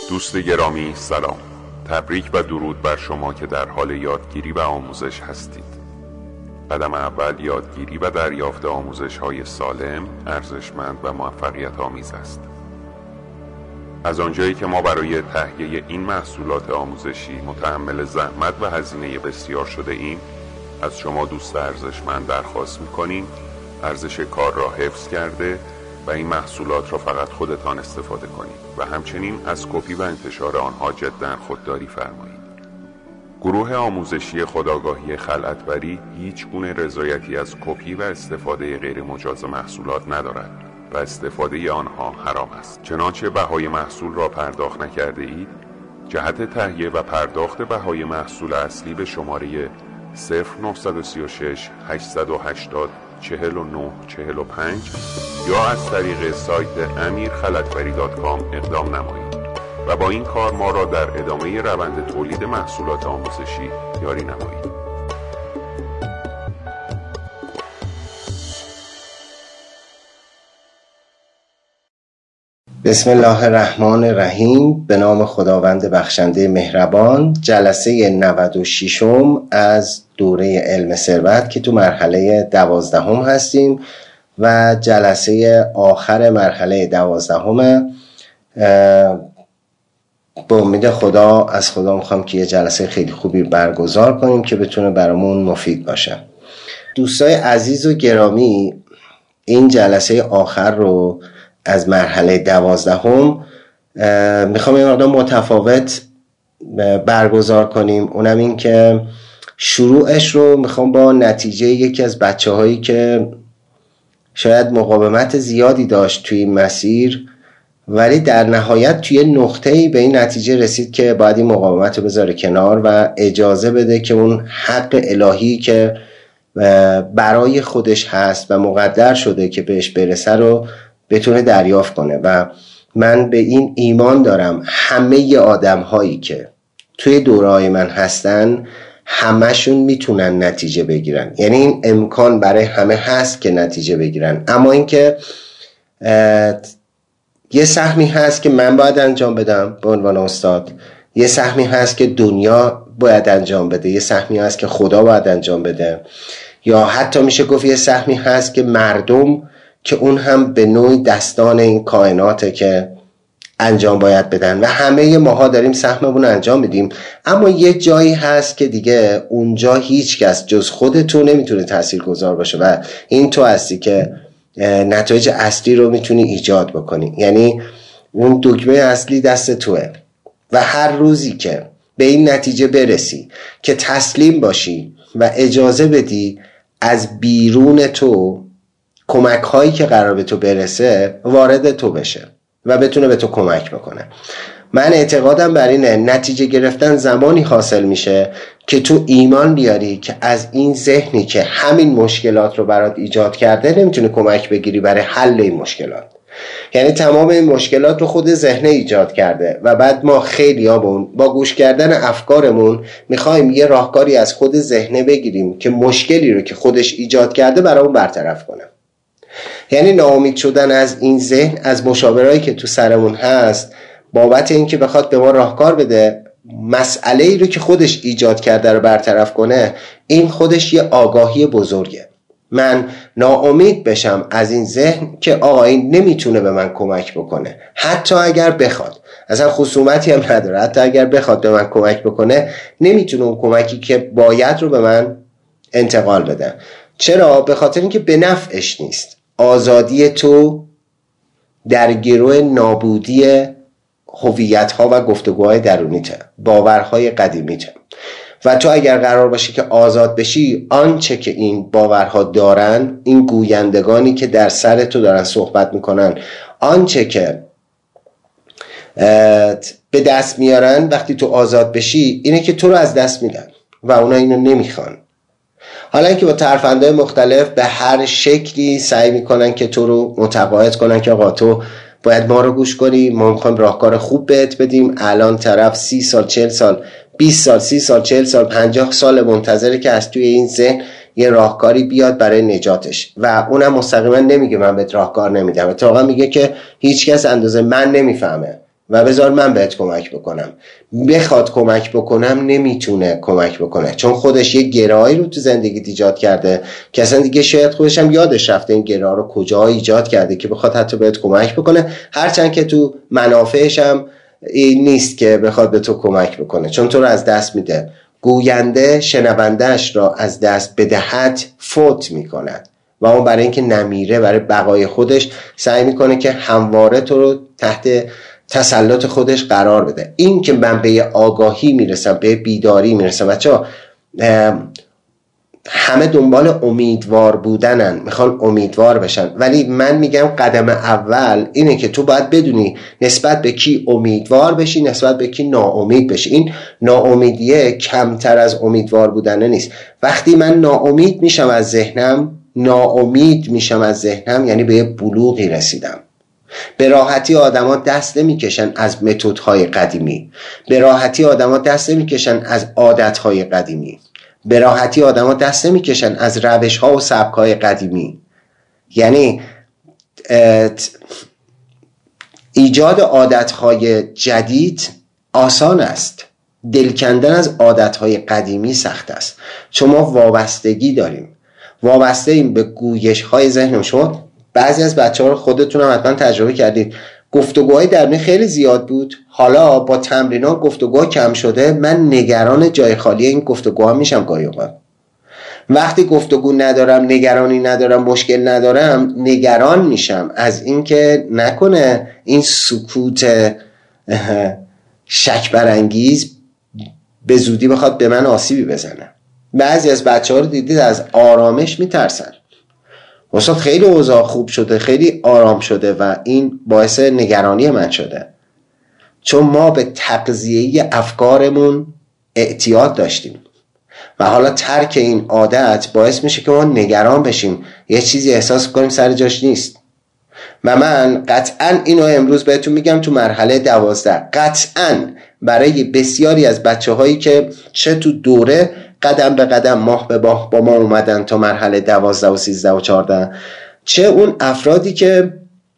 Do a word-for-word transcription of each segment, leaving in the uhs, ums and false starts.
دوست گرامی سلام، تبریک و درود بر شما که در حال یادگیری و آموزش هستید. قدم اول یادگیری و دریافت آموزش‌های سالم، ارزشمند و موفقیت آمیز است. از آنجایی که ما برای تهیه این محصولات آموزشی متحمل زحمت و هزینه بسیار شده ایم، از شما دوست ارزشمند درخواست می‌کنیم ارزش کار را حفظ کرده و این محصولات را فقط خودتان استفاده کنید و همچنین از کپی و انتشار آنها جداً خودداری فرمایید. گروه آموزشی خودآگاهی خلعتبری هیچ گونه رضایتی از کپی و استفاده غیر مجاز محصولات ندارد و استفاده آنها حرام است. چنانچه بهای محصول را پرداخت نکرده اید، جهت تهیه و پرداخت بهای محصول اصلی به شماره صفر نه سه شش هشت هشت صفر چهل و نه چهل و پنج یا از طریق سایت امیر خلعتبری دات کام اقدام نمایید و با این کار ما را در ادامه روند تولید محصولات آموزشی یاری نمایید. بسم الله الرحمن الرحیم. به نام خداوند بخشنده مهربان. جلسه نود و ششم از دوره علم ثروت که تو مرحله دوازدهم هستیم و جلسه آخر مرحله دوازدهم. به امید خدا از خدا میخوام که یه جلسه خیلی خوبی برگزار کنیم که بتونه برامون مفید باشه. دوستای عزیز و گرامی، این جلسه آخر رو از مرحله دوازدهم میخوام یه مقدار متفاوت برگزار کنیم. اونم این که شروعش رو میخوام با نتیجه یکی از بچه هایی که شاید مقاومت زیادی داشت توی این مسیر ولی در نهایت توی نقطه‌ای به این نتیجه رسید که باید این مقاومت رو بذاره کنار و اجازه بده که اون حق الهی که برای خودش هست و مقدر شده که بهش برسه رو بتونه دریافت کنه. و من به این ایمان دارم همه آدم هایی که توی دوره‌های من هستن همشون میتونن نتیجه بگیرن، یعنی این امکان برای همه هست که نتیجه بگیرن. اما اینکه یه سهمی هست که من باید انجام بدم به عنوان استاد، یه سهمی هست که دنیا باید انجام بده، یه سهمی هست که خدا باید انجام بده، یا حتی میشه گفت یه سهمی هست که مردم که اون هم به نوعی دستان این کائناته که انجام باید بدن و همه ماها داریم سهممون انجام بدیم. اما یه جایی هست که دیگه اونجا هیچ کس جز خود تو نمیتونه تاثیرگذار باشه و این تو هستی که نتایج اصلی رو میتونی ایجاد بکنی، یعنی اون دکمه اصلی دست توه و هر روزی که به این نتیجه برسی که تسلیم باشی و اجازه بدی از بیرون تو کمک هایی که قرار به تو برسه وارد تو بشه و بتونه به تو کمک بکنه. من اعتقادم بر اینه نتیجه گرفتن زمانی حاصل میشه که تو ایمان بیاری که از این ذهنی که همین مشکلات رو برات ایجاد کرده نمیتونه کمک بگیری برای حل این مشکلات. یعنی تمام این مشکلات رو خود ذهن ایجاد کرده و بعد ما خیلی ها با گوش کردن افکارمون میخوایم یه راهکاری از خود ذهن بگیریم که مشکلی رو که خودش ایجاد کرده برامون برطرف کنه. یعنی ناامید شدن از این ذهن، از مشاورایی که تو سرمون هست بابت این که بخواد به ما راهکار بده مسئله ای رو که خودش ایجاد کرده رو برطرف کنه، این خودش یه آگاهی بزرگه. من ناامید بشم از این ذهن که آقا این نمیتونه به من کمک بکنه، حتی اگر بخواد، اصلا خصومتی هم نداره، حتی اگر بخواد به من کمک بکنه نمیتونه اون کمکی که باید رو به من انتقال بده. چرا؟ به خاطر اینکه به نفعش نیست. آزادی تو در گروه نابودی هویت‌ها و گفتگوهای درونیته، باورهای قدیمیته و تو اگر قرار باشه که آزاد بشی، آنچه که این باورها دارن، این گویندگانی که در سر تو دارن صحبت میکنن، آنچه که به دست میارن وقتی تو آزاد بشی اینه که تو رو از دست میدن و اونا اینو نمیخوان. حالا اینکه با ترفندهای مختلف به هر شکلی سعی میکنن که تو رو متقاعد کنن که آقا تو باید ما رو گوش کنی، ما میخوایم راهکار خوب بهت بدیم. الان طرف سی سال چهل سال بیست سال سی سال چهل سال پنجاه سال منتظره که از توی این ذهن یه راهکاری بیاد برای نجاتش و اونم مستقیما نمیگه من بهت راهکار نمیدم، اتفاقا میگه که هیچ کس اندازه من نمیفهمه، و بذار من بهت کمک بکنم. بخواد کمک بکنم نمیتونه کمک بکنه، چون خودش یه گرایی رو تو زندگی ایجاد کرده که اصلا دیگه شاید خودش هم یادش رفته این گرا رو کجا ایجاد کرده که بخواد حتی بهت کمک بکنه، هرچند که تو منافعش هم این نیست که بخواد به تو کمک بکنه، چون تو رو از دست میده. گوینده شنوندهش را از دست بدهد فوت میکند و اون برای اینکه نمیره، برای بقای خودش سعی میکنه که همواره تو رو تحت تسلط خودش قرار بده. این که من به آگاهی میرسم، به بیداری میرسم، بچه‌ها همه دنبال امیدوار بودنن، میخوان امیدوار بشن، ولی من میگم قدم اول اینه که تو باید بدونی نسبت به کی امیدوار بشی، نسبت به کی ناامید بشی. این ناامیدیه کمتر از امیدوار بودنه نیست. وقتی من ناامید میشم از ذهنم، ناامید میشم از ذهنم یعنی به یه بلوغی رسیدم. به راحتی آدما دست نمیکشن از متدهای قدیمی، به راحتی آدما دست نمیکشن از عادتهای قدیمی، به راحتی آدما دست نمیکشن از روش‌ها و سبک‌های قدیمی. یعنی ایجاد عادتهای جدید آسان است، دل کندن از عادتهای قدیمی سخت است، چون ما وابستگی داریم، وابسته ایم به گویش‌های ذهنم. شما بعضی از بچه‌ها رو خودتون هم حتما تجربه کردید، گفتگوهای درونی خیلی زیاد بود، حالا با تمرینات گفتگوها کم شده، من نگران جای خالی این گفتگوها میشم گاهی اوقات. وقتی گفتگو ندارم، نگرانی ندارم، مشکل ندارم، نگران میشم از اینکه نکنه این سکوت شک برانگیز به زودی بخواد به من آسیبی بزنه. بعضی از بچه‌ها رو دیدید از آرامش میترسن. استاد خیلی اوضاع خوب شده، خیلی آرام شده و این باعث نگرانی من شده، چون ما به تغذیه افکارمون اعتیاد داشتیم و حالا ترک این عادت باعث میشه که ما نگران بشیم، یه چیزی احساس کنیم سر جاش نیست. و من قطعا اینو امروز بهتون میگم تو مرحله دوازده، قطعا برای بسیاری از بچه هایی که چه تو دوره قدم به قدم ماه به ماه با ما اومدن تا مرحله دوازده و سیزده و چارده، چه اون افرادی که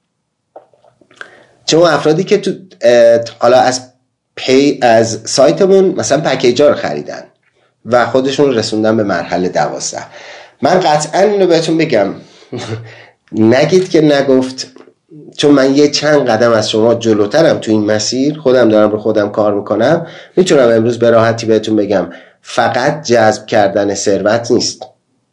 چه اون افرادی که تو حالا از پی از سایتمون مثلا پکیجا رو خریدن و خودشون رسوندن به مرحله دوازده، من قطعا اینو بهتون بگم نگید که نگفت، چون من یه چند قدم از شما جلوترم تو این مسیر، خودم دارم رو خودم کار میکنم، میتونم امروز به راحتی بهتون بگم فقط جذب کردن ثروت نیست،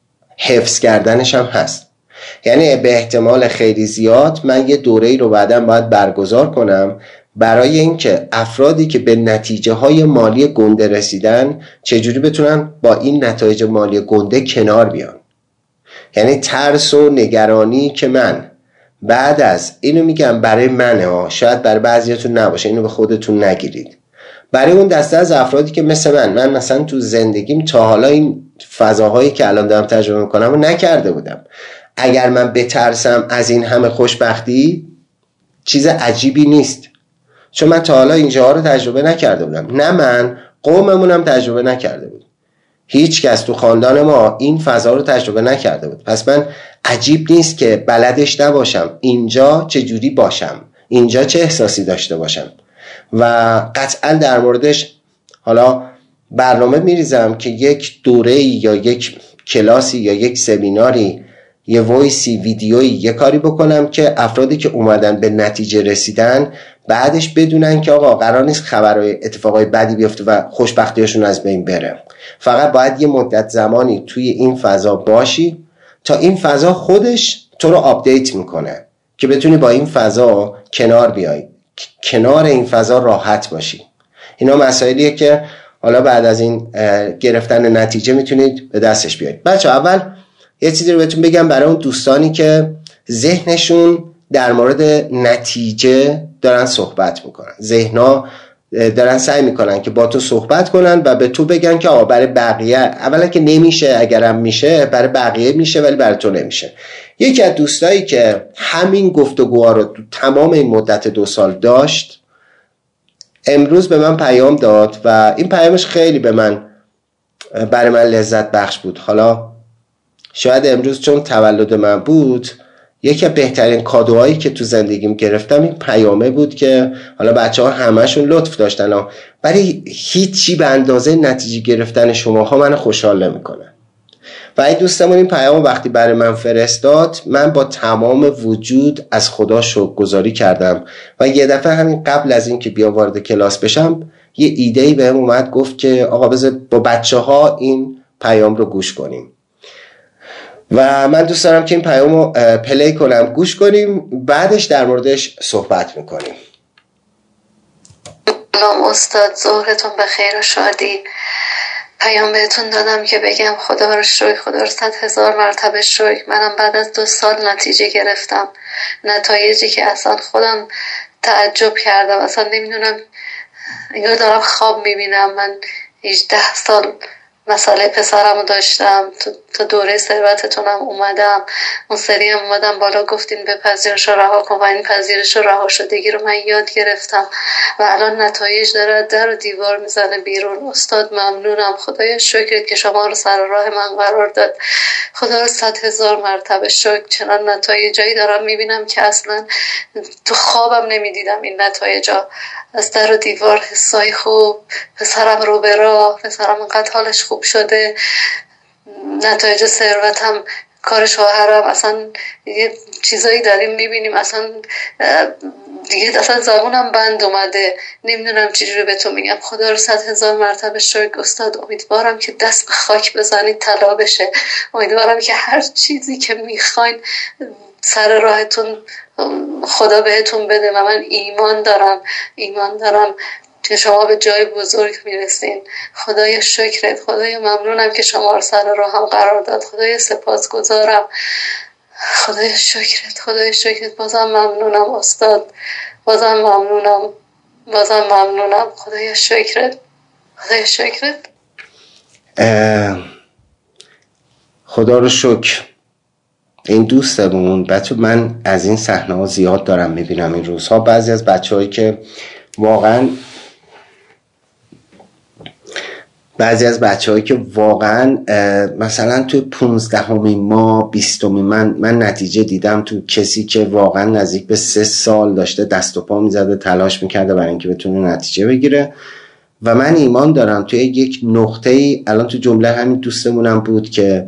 حفظ کردنش هم هست. یعنی به احتمال خیلی زیاد من یه دوره‌ای رو بعداً باید برگزار کنم برای اینکه افرادی که به نتیجه های مالی گنده رسیدن چجوری بتونن با این نتایج مالی گنده کنار بیان. یعنی ترس و نگرانی که من بعد از اینو میگم برای منه ها، شاید برای بعضیاتون نباشه، اینو به خودتون نگیرید، برای اون دسته از افرادی که مثل من من مثلا تو زندگیم تا حالا این فضاهایی که الان دارم تجربه میکنم رو نکرده بودم. اگر من بترسم از این همه خوشبختی چیز عجیبی نیست، چون من تا حالا اینجاها رو تجربه نکرده بودم، نه من، قوممون هم تجربه نکرده بود، هیچ کس تو خاندان ما این فضا رو تجربه نکرده بود. پس من عجیب نیست که بلدش نباشم اینجا چجوری باشم، اینجا چه احساسی داشته باشم. و قطعا در موردش حالا برنامه میریزم که یک دوره‌ای یا یک کلاسی یا یک سمیناری، یه وایسی، ویدیویی، یه کاری بکنم که افرادی که اومدن به نتیجه رسیدن بعدش بدونن که آقا قرار نیست خبرهای اتفاقای بدی بیفته و خوشبختیشون از بین بره، فقط باید یه مدت زمانی توی این فضا باشی تا این فضا خودش تو رو آپدیت میکنه که بتونی با این فضا کنار بیای، کنار این فضا راحت باشی. اینا مسائلیه که حالا بعد از این گرفتن نتیجه میتونید به دستش بیارید. بچه اول یه چیزی رو بهتون بگم برای اون دوستانی که ذهنشون در مورد نتیجه دارن صحبت میکنن، ذهنها دارن سعی میکنن که با تو صحبت کنن و به تو بگن که آقا برای بقیه اولا که نمیشه، اگرم میشه برای بقیه میشه ولی برای تو نمیشه. یکی از دوستایی که همین گفتگوها رو تو تمام این مدت دو سال داشت امروز به من پیام داد و این پیامش خیلی به من برای من لذت بخش بود. حالا شاید امروز چون تولد من بود یکی از بهترین کادوهایی که تو زندگیم گرفتم این پیامه بود که حالا بچه ها همهشون لطف داشتن، ولی هیچی به اندازه نتیجه گرفتن شماها من خوشحال نمیکنه. و این دوستمون این پیام وقتی برای من فرستاد، من با تمام وجود از خدا شکرگزاری کردم و یه دفعه همین قبل از این که بیام وارد کلاس بشم یه ایده‌ای بهم اومد، گفت که آقا بذار با بچه ها این پیام رو گوش کنیم و من دوست دارم که این پیام رو پلی کنم، گوش کنیم، بعدش در موردش صحبت میکنیم. سلام استاد، ظهرتون بخیر و شادی. پیام بهتون دادم که بگم خدا رو شکر، خدا رو صد هزار مرتبه شکر. منم بعد از دو سال نتیجه گرفتم، نتایجی که اصلا خودم تعجب کردم، اصلا نمیدونم، انگار دارم خواب میبینم. من هجده سال مسئله پسرم رو داشتم، تا دوره ثروتتونم اومدم، اون سری هم اومدم بالا گفتین به پذیرش رو رها کن و این پذیرش رو رها شدگی رو من یاد گرفتم و الان نتایج داره در و دیوار میزنه بیرون. استاد ممنونم، خدایا شکرت که شما رو سر راه من قرار داد. خدا رو صد هزار مرتبه شکر. چنان نتایجایی دارم میبینم که اصلا تو خوابم نمیدیدم این نتایجا. از در و دیوار حسای خوب، پسرم رو به راه، پسرم انقدر حالش خوب شده، نتایج ثروتم، کار شوهرم، اصلا یه چیزایی داریم میبینیم اصلا دیگه اصلا زبونم بند اومده، نمیدونم چجوری بهتون میگم. خدا رو صد هزار مرتبه شکر. استاد امیدوارم که دست به خاک بزنید طلا بشه، امیدوارم که هر چیزی که میخواین سر راهتون خدا بهتون بده و من ایمان دارم ایمان دارم که شما به جای بزرگ میرسین. خدای شکرت، خدای ممنونم که شما رو سر راهم قرار داد، خدای سپاسگزارم، خدای شکرت، خدای شکرت. بازم ممنونم استاد، بازم ممنونم، بازم ممنونم. خدای شکرت، خدای شکرت. خدا رو شکر. این دوستمون بچه، من از این صحنه ها زیاد دارم میبینم این روزها. بعضی از بچه هایی که واقعا بعضی از بچه هایی که واقعا مثلا تو پونزدهمین ماه بیستمین من من نتیجه دیدم تو کسی که واقعا نزدیک به سه سال داشته دست و پا میزده تلاش میکرده برای اینکه بتونه نتیجه بگیره و من ایمان دارم توی یک نقطه ای، الان تو جمله همین دوستمونم بود که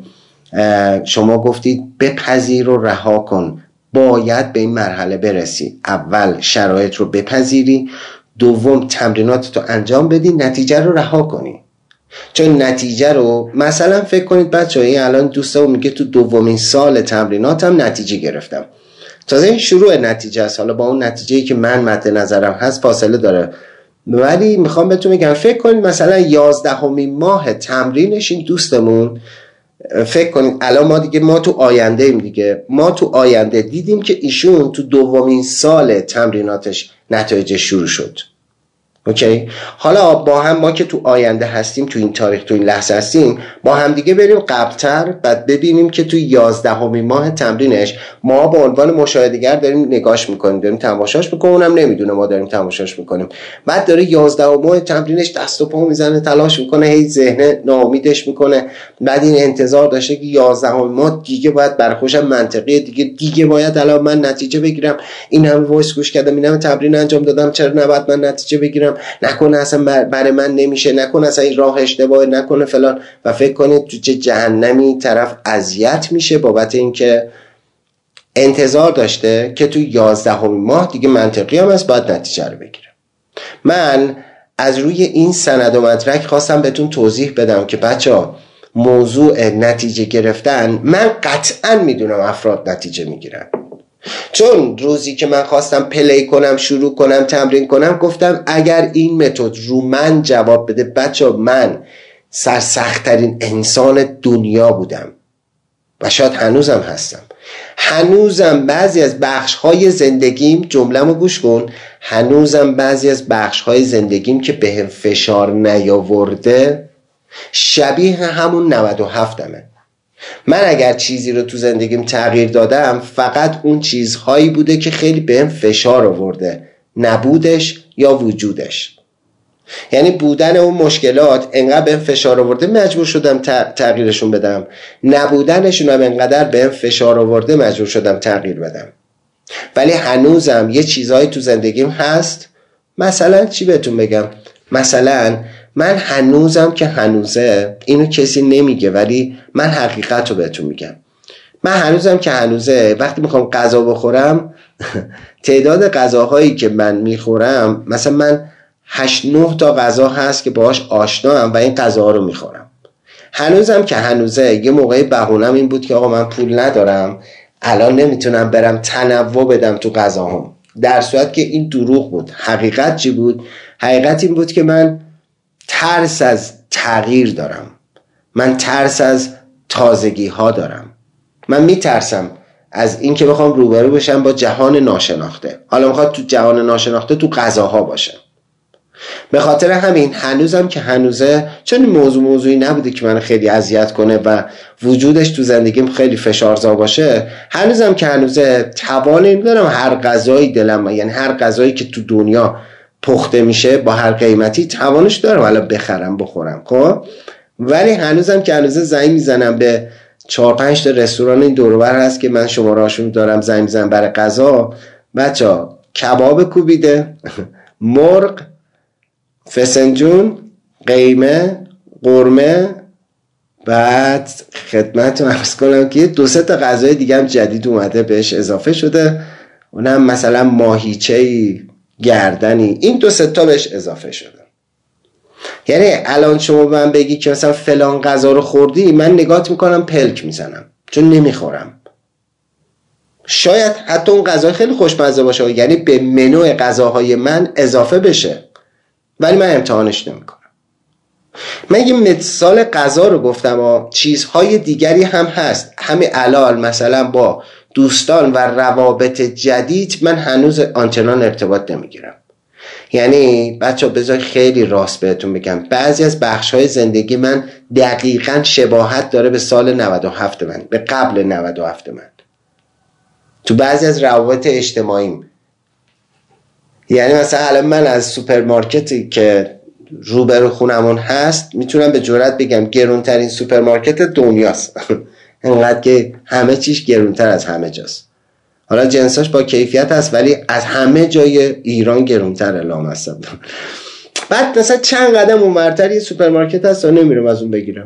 شما گفتید بپذیر و رها کن، باید به این مرحله برسی. اول شرایط رو بپذیری، دوم تمرینات رو انجام بدی، نتیجه رو رها کنی. چون نتیجه رو مثلا فکر کنید بچه هایی الان دوستم میگه تو دومین سال تمریناتم نتیجه گرفتم. تازه این شروع نتیجه است، حالا با اون نتیجه‌ای که من مد نظرم هست فاصله داره، ولی میخوام بهتون بگم فکر کنید مثلا یازدهمین ماه تمرینش این دوستمون، فکر کنید الان ما دیگه ما تو آینده ایم دیگه، ما تو آینده دیدیم که ایشون تو دومین سال تمریناتش نتایج شروع شد. اوکی، حالا با هم ما که تو آینده هستیم، تو این تاریخ، تو این لحظه هستیم، با هم دیگه بریم قبلتر، بعد ببینیم که تو یازدهمین ماه تمرینش ما به عنوان مشاهده‌گر داریم نگاش میکنیم، داریم تماشاش میکنیم، اونم نمیدونه ما داریم تماشاش میکنیم. بعد داره یازدهمین ماه تمرینش دست و پا میزنه، تلاش میکنه، هی ذهن ناامیدش میکنه. بعد این انتظار داشته که یازدهمین ماه دیگه باید برخوش منطقیه دیگه دیگه باید الان من نتیجه بگیرم، این همه وایس گوش کردم، این همه تمرین انجام دادم، چرا نباید من نتیجه بگیرم، نکنه اصلا برای من نمیشه، نکنه اصلا این راه اشتباهه، نکنه فلان. و فکر کنید تو چه جهنمی طرف اذیت میشه بابت اینکه انتظار داشته که تو یازدهمین ماه دیگه منطقی هم است باید نتیجه رو بگیره. من از روی این سند و مدرک خواستم بهتون توضیح بدم که بچه‌ها موضوع نتیجه گرفتن، من قطعا میدونم افراد نتیجه میگیرن، چون روزی که من خواستم پلی کنم، شروع کنم تمرین کنم، گفتم اگر این متد رو من جواب بده بچه، من سرسخت‌ترین انسان دنیا بودم و شاید هنوزم هستم. هنوزم بعضی از بخش‌های زندگیم، جمله‌مو گوش کن، هنوزم بعضی از بخش‌های زندگیم که به فشار نیاورده شبیه همون نود و هفتمه. من اگر چیزی رو تو زندگیم تغییر دادم فقط اون چیزهایی بوده که خیلی بهم فشار آورده، نبودش یا وجودش. یعنی بودن اون مشکلات انقدر بهم فشار آورده مجبور شدم تغییرشون بدم، نبودنشون هم انقدر بهم فشار آورده مجبور شدم تغییر بدم. ولی هنوزم یه چیزهایی تو زندگیم هست. مثلا چی بهتون بگم؟ مثلا من هنوزم که هنوزه، اینو کسی نمیگه ولی من حقیقت رو بهتون میگم، من هنوزم که هنوزه وقتی میخوام غذا بخورم تعداد غذاهایی که من میخورم، مثلا من هشت نه تا غذا هست که باهاش آشنام و این غذاها رو میخورم. هنوزم که هنوزه یه موقعی بهونم این بود که آقا من پول ندارم، الان نمیتونم برم تنوع بدم تو غذاهام، در صورت که این دروغ بود. حقیقت چی بود؟ حقیقت این بود که من ترس از تغییر دارم، من ترس از تازگی ها دارم، من میترسم از این که بخوام روبرو بشم با جهان ناشناخته. حالا میخواد تو جهان ناشناخته تو غذاها باشه. به خاطر همین هنوزم که هنوزه، چون این موضوع موضوعی نبوده که من خیلی اذیت کنه و وجودش تو زندگیم خیلی فشارزا باشه، هنوزم که هنوزه توان این دارم هر غذایی دلم، یعنی هر غذایی که تو دنیا پخته میشه با هر قیمتی توانش دارم الان بخرم بخورم. خب ولی هنوزم که هنوزه زنگ میزنم به چهار پنج تا رستوران این دور و بر هست که من شماره‌هاشون دارم، زنگ میزنم برای غذا. بچا کباب کوبیده، مرغ، فسنجون، قیمه، قرمه، بعد خدمتتون عرض کنم که دو سه تا غذای دیگه هم جدید اومده بهش اضافه شده، اونم مثلا ماهیچه‌ای، گردنی، این دو سه تا بهش اضافه شده. یعنی الان شما من بگی که مثلا فلان غذا رو خوردی، من نگات میکنم پلک میزنم چون نمیخورم. شاید حتی اون غذا خیلی خوشمزه باشه، یعنی به منوی غذاهای من اضافه بشه، ولی من امتحانش نمیکنم. من یه مثال غذا رو گفتم و چیزهای دیگری هم هست. همین الان مثلا با دوستان و روابط جدید من هنوز آنچنان ارتباط نمیگیرم. یعنی بچه بذار خیلی راست بهتون بگم، بعضی از بخش‌های زندگی من دقیقاً شباهت داره به سال نود و هفت من، به قبل نود و هفت من، تو بعضی از روابط اجتماعیم. یعنی مثلا الان من از سوپرمارکتی که روبرو خونمون هست میتونم به جرئت بگم گرونترین سوپرمارکت دنیاست. انقدر که همه چیش گرونتر از همه جاست. حالا جنساش با کیفیت هست ولی از همه جای ایران گرونتر لامصب. بعد مثلا چند قدم اونورتر یه سوپرمارکت هست و نمیرم از اون بگیرم.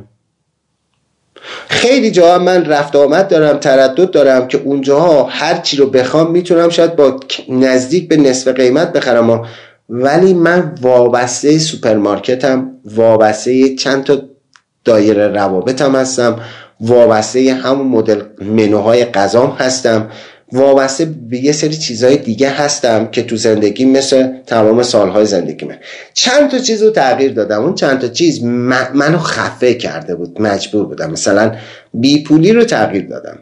خیلی جاها من رفت آمد دارم، تردد دارم که اونجاها هر چی رو بخوام میتونم شاید با نزدیک به نصف قیمت بخرم، ولی من وابسته سوپرمارکتم، وابسته چند تا دایره روابطم هستم، وابسته همون مدل منوهای غذام هستم، وابسته به یه سری چیزهای دیگه هستم که تو زندگی مثل تمام سالهای زندگیمه. چند تا چیز رو تغییر دادم. اون چند تا چیز من منو خفه کرده بود، مجبور بودم. مثلا بی پولی رو تغییر دادم،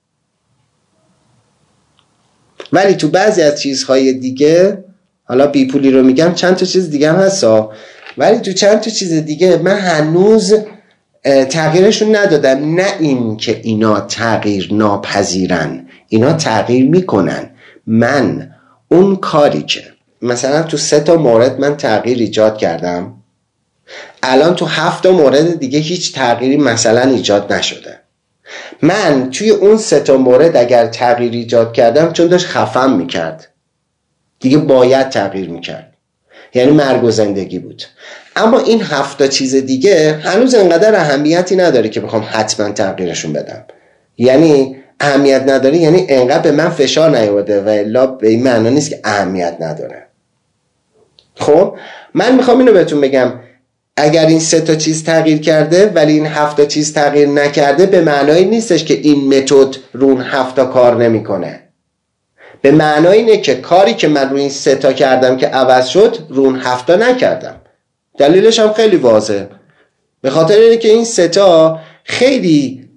ولی تو بعضی از چیزهای دیگه، حالا بی پولی رو میگم، چند تا چیز دیگه هم هستا، ولی تو چند تا چیز دیگه من هنوز تغییرشون ندادم. نه این که اینا تغییر ناپذیرن، اینا تغییر میکنن. من اون کاری که مثلا تو سه تا مورد من تغییر ایجاد کردم، الان تو هفت تا مورد دیگه هیچ تغییری مثلا ایجاد نشده. من توی اون سه تا مورد اگر تغییر ایجاد کردم چون داشت خفم میکرد، دیگه باید تغییر میکرد، یعنی مرگ و زندگی بود. اما این هفت تا چیز دیگه هنوز انقدر اهمیتی نداره که بخوام حتما تغییرشون بدم. یعنی اهمیت نداره یعنی انقدر به من فشار نیاورده و الا به این معنی نیست که اهمیت نداره. خب من میخوام اینو بهتون بگم، اگر این سه تا چیز تغییر کرده ولی این هفت تا چیز تغییر نکرده، به معنای نیستش که این متد رو اون هفت تا کار نمیکنه. به معنای اینه که کاری که من رو این سه تا کردم که عوض شد، رو اون هفت تا نکردم. دلیلش هم خیلی واضحه، به خاطر اینه که این سه تا خیلی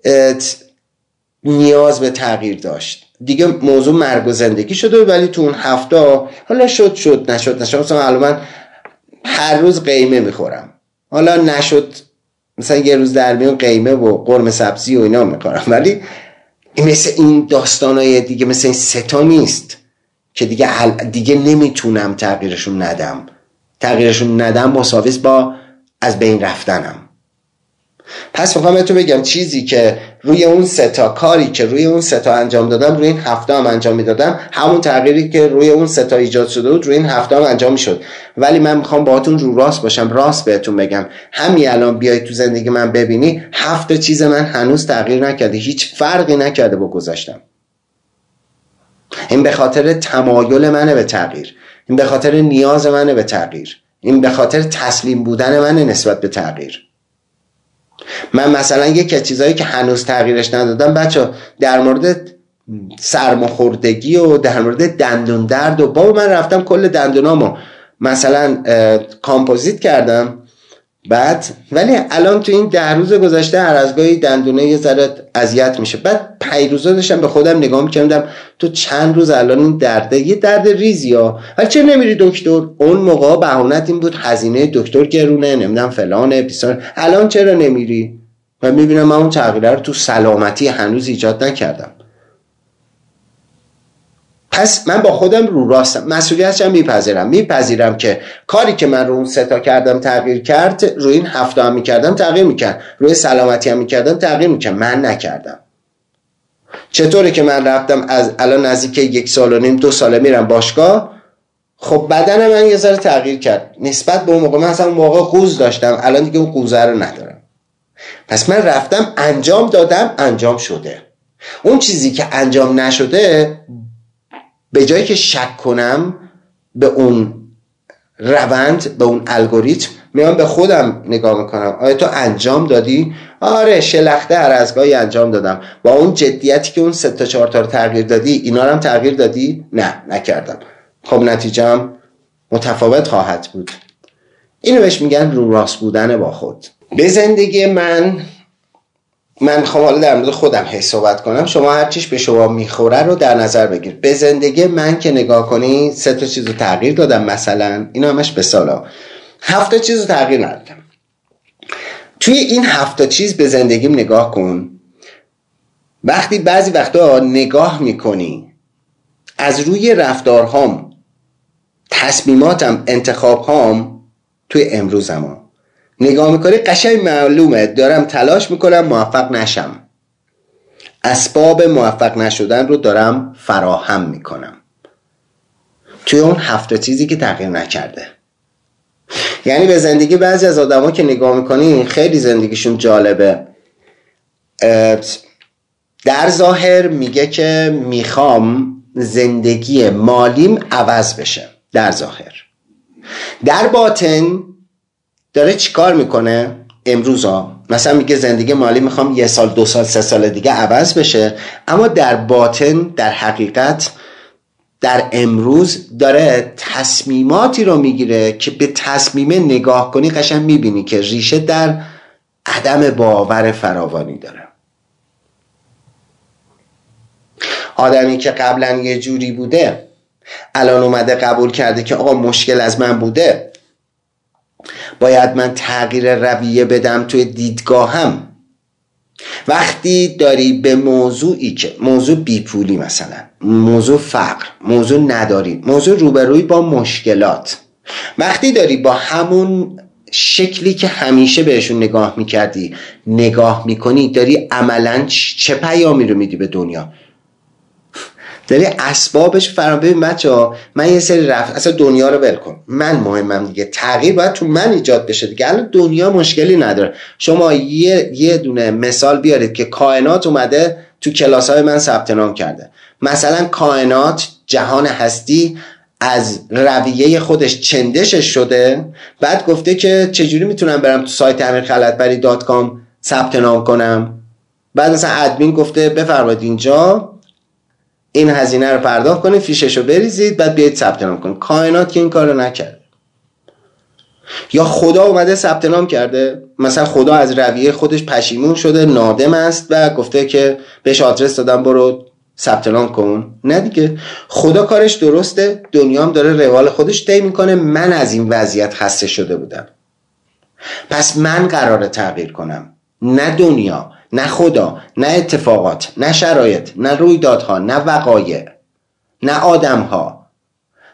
نیاز به تغییر داشت. دیگه موضوع مرگ و زندگی شده، ولی تو اون هفته حالا شد شد نشد نشد. مثلا الان من هر روز قیمه میخورم، حالا نشد مثلا یه روز در میون قیمه و قرمه سبزی و اینا میخورم، ولی مثل این داستانای دیگه، مثل این سه تا نیست که دیگه دیگه نمیتونم تغییرشون ندم. تغییرشون ندم مساویس با از بین رفتنم. پس میخوام بهتون بگم چیزی که روی اون سه تا کاری که روی اون سه تا انجام دادم روی این هفته هم انجام میدادم، همون تغییری که روی اون سه تا ایجاد شده بود روی این هفته هم انجام میشد. ولی من میخوام باهاتون رو راست باشم، راست بهتون بگم همین الان بیای تو زندگی من ببینی هفت تا چیز من هنوز تغییر نکرده، هیچ فرقی نکرده با گذشتم. این به خاطر تمایل منه به تغییر، این به خاطر نیاز منه به تغییر، این به خاطر تسلیم بودن منه نسبت به تغییر. من مثلا یکی از چیزهایی که هنوز تغییرش ندادم بچه در مورد سرماخوردگی و در مورد دندون درد و بابا من رفتم کل دندونامو مثلا کامپوزیت کردم بعد، ولی الان تو این ده روز گذشته هر از گاهی دندونه یه ذره اذیت میشه. بعد پیروزا داشتم به خودم نگاه میکردم تو چند روز الان این درده یه درد ریزی ها، ولی چرا نمیری دکتر؟ اون موقع بهونت این بود هزینه دکتر گرونه نمیدونم فلانه بیسان، الان چرا نمیری؟ و میبینم من اون تغییره رو تو سلامتی هنوز ایجاد نکردم. پس من با خودم رو راستم، مسئولیتشم میپذیرم میپذیرم که کاری که من رو اون سه تا کردم تغییر کرد، روی این هفته هم میکردم تغییر میکرد، روی سلامتی هم میکردم تغییر میکرد، من نکردم. چطوره که من رفتم از الان نزدیک یک سال و نیم دو ساله میرم باشگاه، خب بدن من یه ذره تغییر کرد نسبت به اون موقع. من اصلا اون موقع قوز داشتم، الان دیگه اون قوزه رو ندارم. پس من رفتم انجام دادم، انجام شده. اون چیزی که انجام نشده به جایی که شک کنم به اون روند به اون الگوریتم، میام به خودم نگاه میکنم آیا تو انجام دادی؟ آره شلخته هر از گاهی انجام دادم. با اون جدیتی که اون سه تا چهار تا رو تغییر دادی اینا رو هم تغییر دادی؟ نه نکردم. خب نتیجه‌ام متفاوت خواهد بود. اینو بهش میگن رو راست بودن با خود. به زندگی من من میخوام حالا در مورد خودم هی صحبت کنم، شما هر چیش به شما میخوره رو در نظر بگیر. به زندگی من که نگاه کنی سه تا چیز رو تغییر دادم، مثلا اینا همش به سالا، هفت تا چیز رو تغییر ندادم. توی این هفت تا چیز به زندگیم نگاه کن. وقتی بعضی وقتا نگاه میکنی از روی رفتارهام، تصمیماتم، انتخابهام توی امروزم نگاه میکنی قشنگ معلومه دارم تلاش میکنم موفق نشم، اسباب موفق نشدن رو دارم فراهم میکنم توی اون هفت چیزی که تغییر نکرده. یعنی به زندگی بعضی از آدم ها که نگاه میکنی خیلی زندگیشون جالبه. در ظاهر میگه که میخوام زندگی مالیم عوض بشه، در ظاهر. در باطن داره چی کار میکنه امروز ها؟ مثلا میگه زندگی مالی میخوام یه سال دو سال سه سال دیگه عوض بشه، اما در باطن در حقیقت در امروز داره تصمیماتی رو میگیره که به تصمیم نگاه کنی قشنگ میبینی که ریشه در عدم باور فراوانی داره. آدمی که قبلا یه جوری بوده الان اومده قبول کرده که آقا مشکل از من بوده، باید من تغییر رویه بدم توی دیدگاهم. وقتی داری به موضوعی که موضوع بیپولی، مثلا موضوع فقر، موضوع نداری، موضوع روبروی با مشکلات، وقتی داری با همون شکلی که همیشه بهشون نگاه میکردی نگاه میکنی، داری عملاً چه پیامی رو میدی به دنیا؟ داری اسبابش فرام. ببین بچه‌ها من یه سری رفت اصلا دنیا رو ول کن، من مهمم دیگه، تغییر باید تو من ایجاد بشه دیگه. الان دنیا مشکلی نداره. شما یه یه دونه مثال بیارید که کائنات اومده تو کلاس‌های من ثبت نام کرده، مثلا کائنات جهان هستی از رویه خودش چندشش شده، بعد گفته که چجوری میتونم برم تو سایت امیر خلعتبری دات کام ثبت نام کنم، بعد مثلا ادمین گفته بفرمایید اینجا این هزینه رو پرداخت کنید، فیششو بریزید، بعد بیاید ثبت نام کنید. کائنات که این کارو نکرده. یا خدا اومده ثبت نام کرده، مثلا خدا از رویه خودش پشیمون شده، نادم است و گفته که بهش آدرس دادم برو ثبت نام کن. نه دیگه، خدا کارش درسته، دنیا هم داره روال خودش طی میکنه. من از این وضعیت خسته شده بودم، پس من قراره تغییر کنم، نه دنیا، نه خدا، نه اتفاقات، نه شرایط، نه رویدادها، نه وقایع، نه آدمها.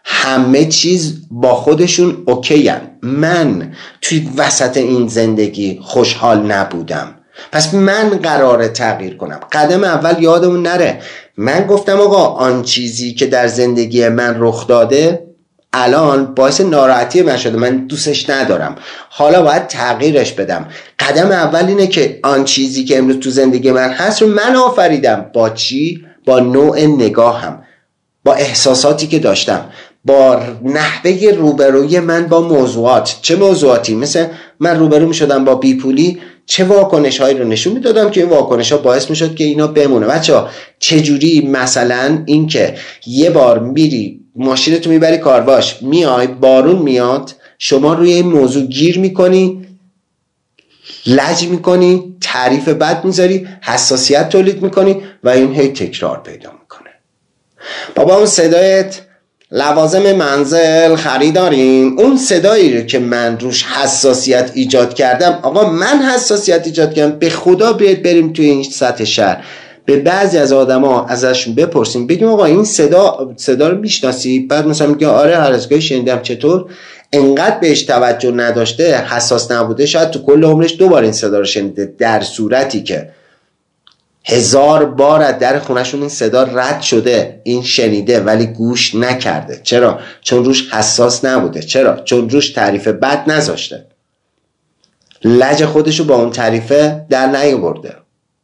همه چیز با خودشون اوکی هن. من توی وسط این زندگی خوشحال نبودم، پس من قراره تغییر کنم. قدم اول یادمون نره من گفتم آقا آن چیزی که در زندگی من رخ داده الان باعث ناراحتی من شده، من دوستش ندارم، حالا باید تغییرش بدم. قدم اول اینه که آن چیزی که امروز تو زندگی من هست رو من آفریدم. با چی؟ با نوع نگاهم، با احساساتی که داشتم، با نحوه روبروی من با موضوعات. چه موضوعاتی؟ مثل من روبرو می شدم با بیپولی، چه واکنش هایی رو نشون می دادم که این واکنش ها باعث می شد که اینا بمونه. بچه ها چجوری؟ مثلا این که یه بار میری ماشینتو میبری کارواش، میای بارون میاد، شما روی این موضوع گیر میکنی، لج میکنی، تعریف بد میذاری، حساسیت تولید میکنی و این هی تکرار پیدا میکنه. بابا اون صدایت لوازم منزل خریداریم، اون صدایی رو که من روش حساسیت ایجاد کردم، آقا من حساسیت ایجاد کردم، به خدا بیاید بریم توی این سطح شهر به بعضی از آدما ازشون بپرسیم، بگیم آقا این صدا صدا رو میشناسی؟ بعد مثلا میگه آره هر از گاهی شنیدم. چطور؟ انقدر بهش توجه نداشته، حساس نبوده، شاید تو کل عمرش دو بار این صدا رو شنیده، در صورتی که هزار بار از در خونهشون این صدا رد شده، این شنیده ولی گوش نکرده. چرا؟ چون روش حساس نبوده. چرا؟ چون روش تعریف بد نذاشته، لج خودشو با اون تعریفه در نیاورده.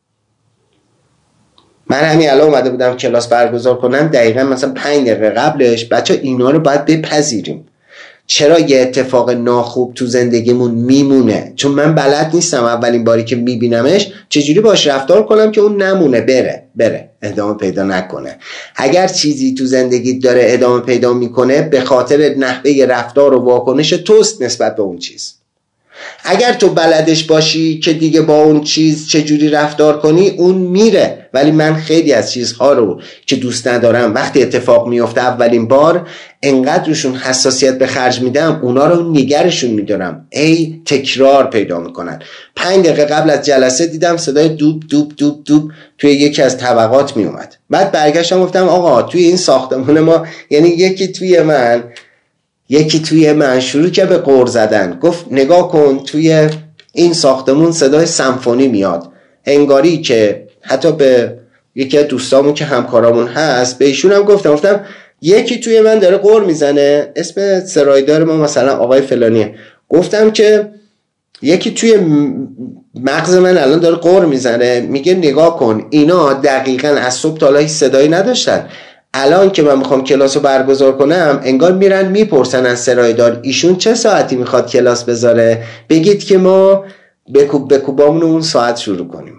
من همین الان اومده بودم کلاس برگزار کنم، دقیقا مثلا پنج دقیقه قبلش بچه اینا رو باید بپذیریم. چرا یه اتفاق ناخوب تو زندگیمون میمونه؟ چون من بلد نیستم اولین باری که میبینمش چجوری باش رفتار کنم که اون نمونه، بره بره ادامه پیدا نکنه. اگر چیزی تو زندگی داره ادامه پیدا میکنه به خاطر نحوه رفتار و واکنش توست نسبت به اون چیز. اگر تو بلدش باشی که دیگه با اون چیز چجوری رفتار کنی، اون میره. ولی من خیلی از چیزها رو که دوست ندارم وقتی اتفاق میفته اولین بار انقدر روشون حساسیت به خرج میدم، اونا رو نگرشون میدارم، ای تکرار پیدا میکنن. پنج دقیقه قبل از جلسه دیدم صدای دوب دوب دوب دوب توی یکی از طبقات میومد. بعد برگشتم گفتم آقا توی این ساختمان ما، یعنی یکی توی من یکی توی من شروع که به غر زدن، گفت نگاه کن توی این ساختمون صدای سمفونی میاد. انگاری که حتی به یکی از دوستامون که همکارامون هست به ایشون هم گفتم گفتم یکی توی من داره غر میزنه، اسم سرایدار ما مثلا آقای فلانیه، گفتم که یکی توی مغز من الان داره غر میزنه، میگه نگاه کن اینا دقیقاً از صبح تا حالا هیچ صدایی نداشتن، الان که من میخوام کلاس رو برگزار کنم انگار میرن میپرسن از سرایدار ایشون چه ساعتی میخواد کلاس بذاره، بگید که ما بکوب بکوبامون اون ساعت شروع کنیم.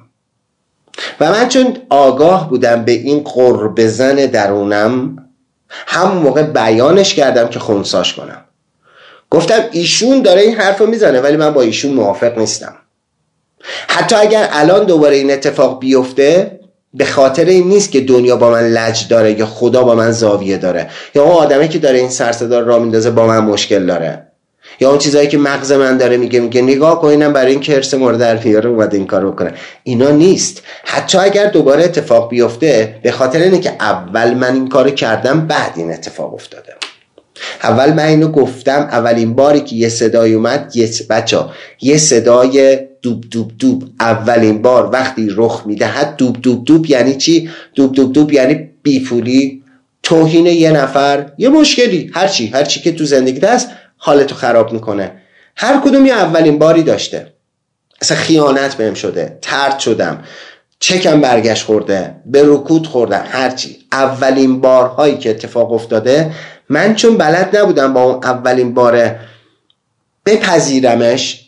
و من چون آگاه بودم به این غر بزن درونم، همون موقع بیانش کردم که خونساش کنم. گفتم ایشون داره این حرف رو میزنه ولی من با ایشون موافق نیستم. حتی اگر الان دوباره این اتفاق بیفته به خاطر این نیست که دنیا با من لج داره یا خدا با من زاویه داره یا اون آدمی که داره این سرصدا را میندازه با من مشکل داره یا اون چیزایی که مغز من داره میگه میگه نگاه کن اینم برای این که ارث مورد در میاره اومده این کارو بکنه. اینا نیست. حتی اگر دوباره اتفاق بیفته به خاطر اینه که اول من این کارو کردم بعد این اتفاق افتاده. اول من اینو گفتم، اولین باری که یه صدای اومد، یه بچا یه صدای دوب دوب دوب اولین بار وقتی رخ میدهد، دوب دوب دوب یعنی چی؟ دوب دوب دوب یعنی بیپولی، توهین یه نفر، یه مشکلی، هرچی هرچی که تو زندگی هست حالتو خراب میکنه. هر کدوم یه اولین باری داشته. اصلا خیانت بهم شده، طرد شدم، چکم برگشت خورده، به رکود خوردم، هرچی. اولین بارهایی که اتفاق افتاده من چون بلد نبودم با اون اولین باره بپذیرمش،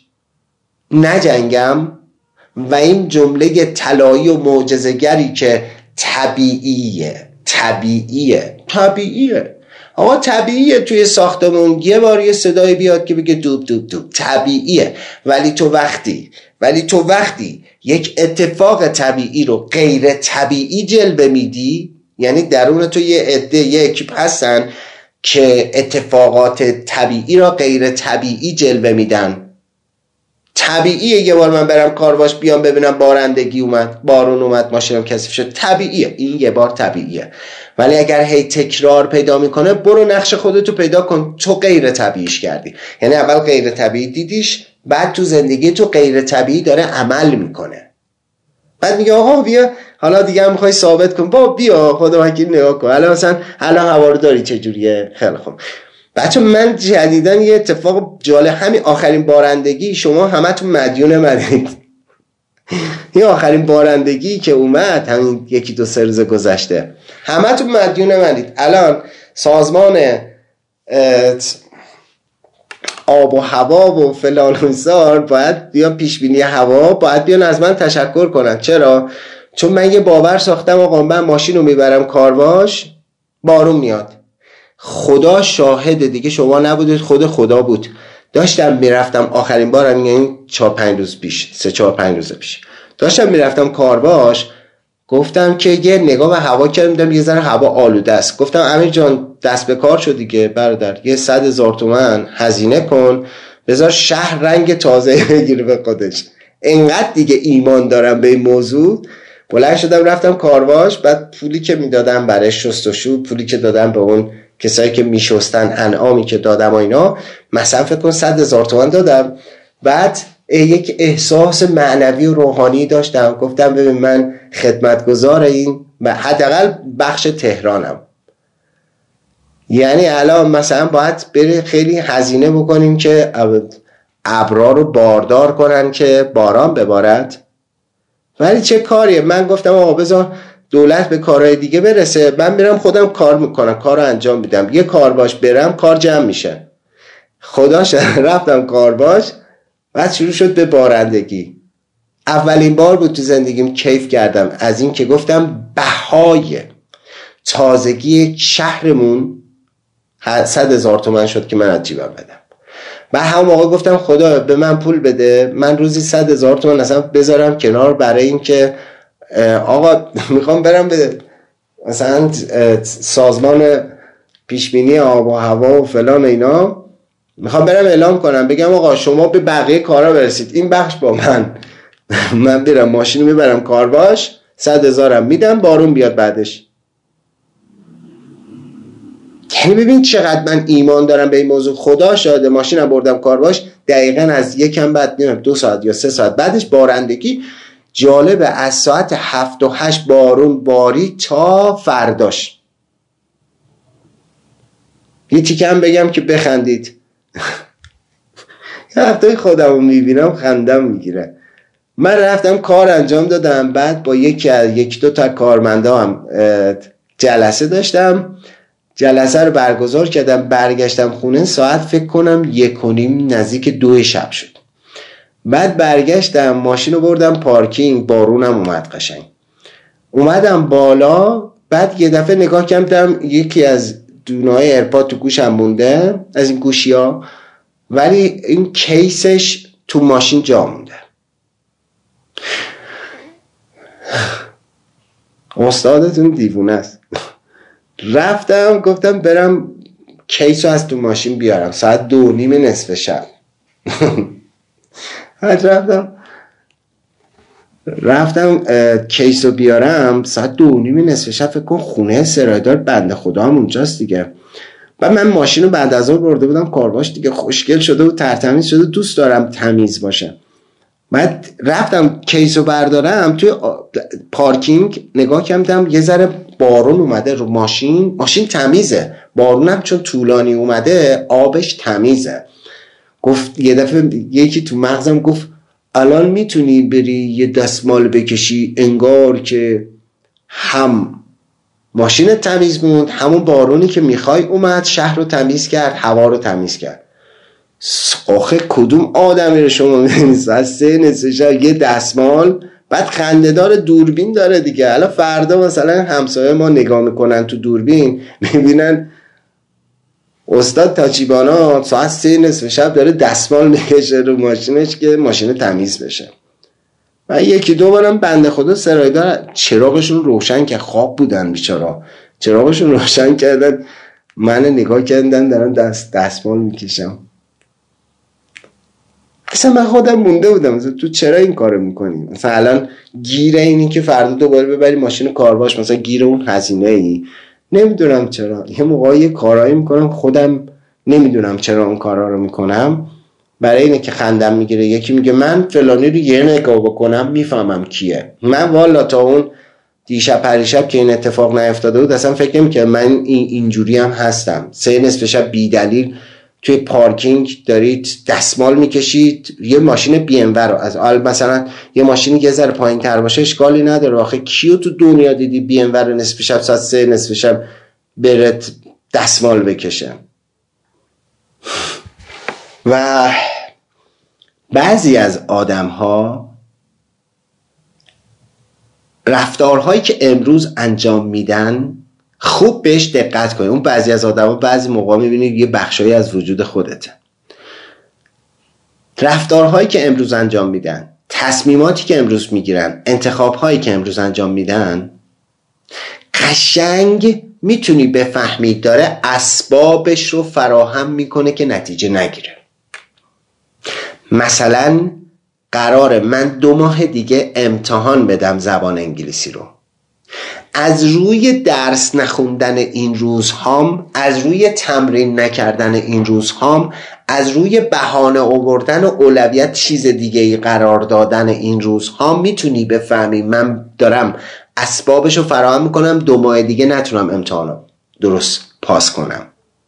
نجنگم و این جمله طلایی و معجزه‌گری که طبیعیه طبیعیه طبیعیه آقا طبیعیه توی ساختمون یه بار یه صدای بیاد که بگه دوب دوب دوب، طبیعیه. ولی تو وقتی ولی تو وقتی یک اتفاق طبیعی رو غیر طبیعی جلوه میدی، یعنی درون تو یه عده یه اکیپ هستن که اتفاقات طبیعی را غیر طبیعی جلوه میدن، طبیعیه یه بار من برم کارواش بیام ببینم بارندگی اومد، بارون اومد، ماشینم کثیف شد، طبیعیه، این یه بار طبیعیه. ولی اگر هی تکرار پیدا میکنه، برو نقش خودتو پیدا کن، تو غیر طبیعیش کردی. یعنی اول غیر طبیعی دیدیش، بعد تو زندگی تو غیر طبیعی داره عمل میکنه، بعد میگه آها بیا حالا دیگه هم میخوای ثابت کن، با بیا خدا وکیل نگاه کن حالا مثلا الان هوا رو داری چجوریه. خیلی خوب بچه، من جدیدن یه اتفاق جالب، همین آخرین بارندگی، شما همتون مدیون منید. این آخرین بارندگی که اومد همین یکی دو سه روز گذشته، همتون مدیون منید. الان سازمان آب و هوا و فلان و سار باید بیان پیش بینی هوا، باید بیان از من تشکر کنن. چرا؟ چون من یه باور ساختم آقا من ماشین رو میبرم کارواش، بارون میاد. خدا شاهده دیگه، شما نبودید، خود خدا بود. داشتم میرفتم آخرین بارم، این چهار پنج روز پیش، سه چهار پنج روز پیش داشتم میرفتم کارواش، گفتم که یه نگاه به هوا کردم، یه ذره هوا آلوده است. گفتم امیر جان دست به کار شد دیگه برادر، یه صد هزار تومن هزینه کن، بذار شهر رنگ تازه بگیره به خودش. انقدر دیگه ایمان دارم به این موضوع، بلند شدم رفتم کارواش. بعد پولی که میدادم برای شستشو، پولی که دادم به اون کسایی که میشستن، انعامی که دادم و اینا، مثلا فکر کن صد هزار تومن دادم. بعد یک احساس معنوی و روحانی داشتم، گفتم ببین من خدمتگزار این حداقل بخش تهرانم. یعنی الان مثلا باید بری خیلی هزینه بکنیم که ابرا رو باردار کنن که باران ببارد، ولی چه کاریه. من گفتم آقا بذار دولت به کارهای دیگه برسه، من میرم خودم کار میکنم، کار رو انجام میدم. یه کار باش برم کار جمع میشه. خداش رفتم کار باش، بعد شروع شد به بارندگی. اولین بار بود تو زندگیم کیف کردم از این که گفتم بهای تازگی شهرمون صد هزار تومن شد که من از جیبم بدم. بعد همون موقع گفتم خدا به من پول بده، من روزی صد هزار تومن اصلا بذارم کنار برای این که آقا میخوام برم به مثلا سازمان پیشبینی آب و هوا و فلان و اینا، میخوام برم اعلام کنم بگم آقا شما به بقیه کارا برسید، این بخش با من. من بیرم ماشین میبرم کارواش، صد هزارم میدم، بارون بیاد بعدش. یعنی ببین چقدر من ایمان دارم به این موضوع. خدا شاهده ماشینم بردم کارواش، دقیقاً از یکم بعد میرم دو ساعت یا سه ساعت بعدش بارندگی. جالبه از ساعت هفت و هشت بارون باری تا فرداش. یه تیکه هم بگم که بخندید. یه هفته خودم رو میبینم خندم میگیره. من رفتم کار انجام دادم، بعد با یکی از یک دو تا کارمندا هم جلسه داشتم، جلسه رو برگزار کردم. برگشتم خونه ساعت فکر کنم یک و نیم نزدیک دو شب شد. بعد برگشتم ماشین رو بردم پارکینگ، بارونم اومد قشنگ. اومدم بالا، بعد یه دفعه نگاه کردم یکی از دونه‌های ایرپاد تو گوشم مونده، از این گوشی ها، ولی این کیسش تو ماشین جا مونده. استادتون دیوونه است. رفتم گفتم برم کیسو از تو ماشین بیارم، ساعت دو نیم نصف شب. رفتم رفتم کیسو بیارم ساعت دو نیم نصف شب. فکر کن خونه سرایدار بنده خدا هم اونجاست دیگه. بعد من ماشین رو بعد از اون برده بودم کارواش دیگه، خوشگل شده و ترتمیز شده، دوست دارم تمیز باشه. بعد رفتم کیسو بردارم توی پارکینگ، نگاه کردم یه ذره بارون اومده رو ماشین. ماشین تمیزه، بارونم چون طولانی اومده آبش تمیزه. گفت یه دفعه یکی تو مغزم گفت الان میتونی بری یه دستمال بکشی، انگار که هم ماشین تمیز موند، همون بارونی که میخوای اومد، شهر رو تمیز کرد، هوا رو تمیز کرد. آخه کدوم آدمی رو شما میبینید از سه نصف شب یه دستمال، بعد خنده‌دار دوربین داره دیگه. الان فردا مثلا همسایه ما نگاه میکنن تو دوربین، میبینن استاد تاچیبانا ساعت سه نصف شب داره دستمال میکشه رو ماشینش که ماشین تمیز بشه. و یکی دو بارم بنده خدا سرایدار چراغشون روشن که خواب بودن بیچارا، چراغشون روشن کردن، من نگاه کردن دارن دست دستمال میکشم. اصلا من خودم مونده بودم مثلا تو چرا این کارو میکنی؟ مثلا الان گیر اینی که فردا دوباره ببری ماشین کارواش، مثلا گیر اون هزینه ای، نمیدونم چرا یه موقعی یه کارایی میکنم خودم نمیدونم چرا اون کارا رو میکنم، برای اینه که خندم میگیره. یکی میگه من فلانی رو یه نگاه بکنم میفهمم کیه. من والا تا اون دیشب پریشب که این اتفاق نیفتاده بود اصلا فکر نمی‌کردم من این اینجوری هم هستم. سه نصف شب بی دلیل توی پارکینگ دارید دستمال میکشید یه ماشین بی ام و رو، از آل مثلا یه ماشینی یه ذره پایین‌تر باشه اشکالی نداره، آخه کیو تو دنیا دیدی بی ام و رو نصف شب ساعت سه نصف شب برات دستمال بکشه؟ و بعضی از آدم‌ها رفتارهایی که امروز انجام میدن خوب بهش دقت کنید. اون بعضی از آدم‌ها بعضی موقع میبینید یه بخشایی از وجود خودته. رفتارهایی که امروز انجام میدن، تصمیماتی که امروز میگیرن، انتخابهایی که امروز انجام میدن، قشنگ میتونی بفهمی داره اسبابش رو فراهم میکنه که نتیجه نگیره. مثلا قراره من دو ماه دیگه امتحان بدم زبان انگلیسی رو. از روی درس نخوندن این روزهام، از روی تمرین نکردن این روزهام، از روی بهانه آوردن و اولویت چیز دیگه ای قرار دادن این روزها میتونی بفهمی من دارم اسبابش رو فراهم میکنم دو ماه دیگه نتونم امتحانم درست پاس کنم.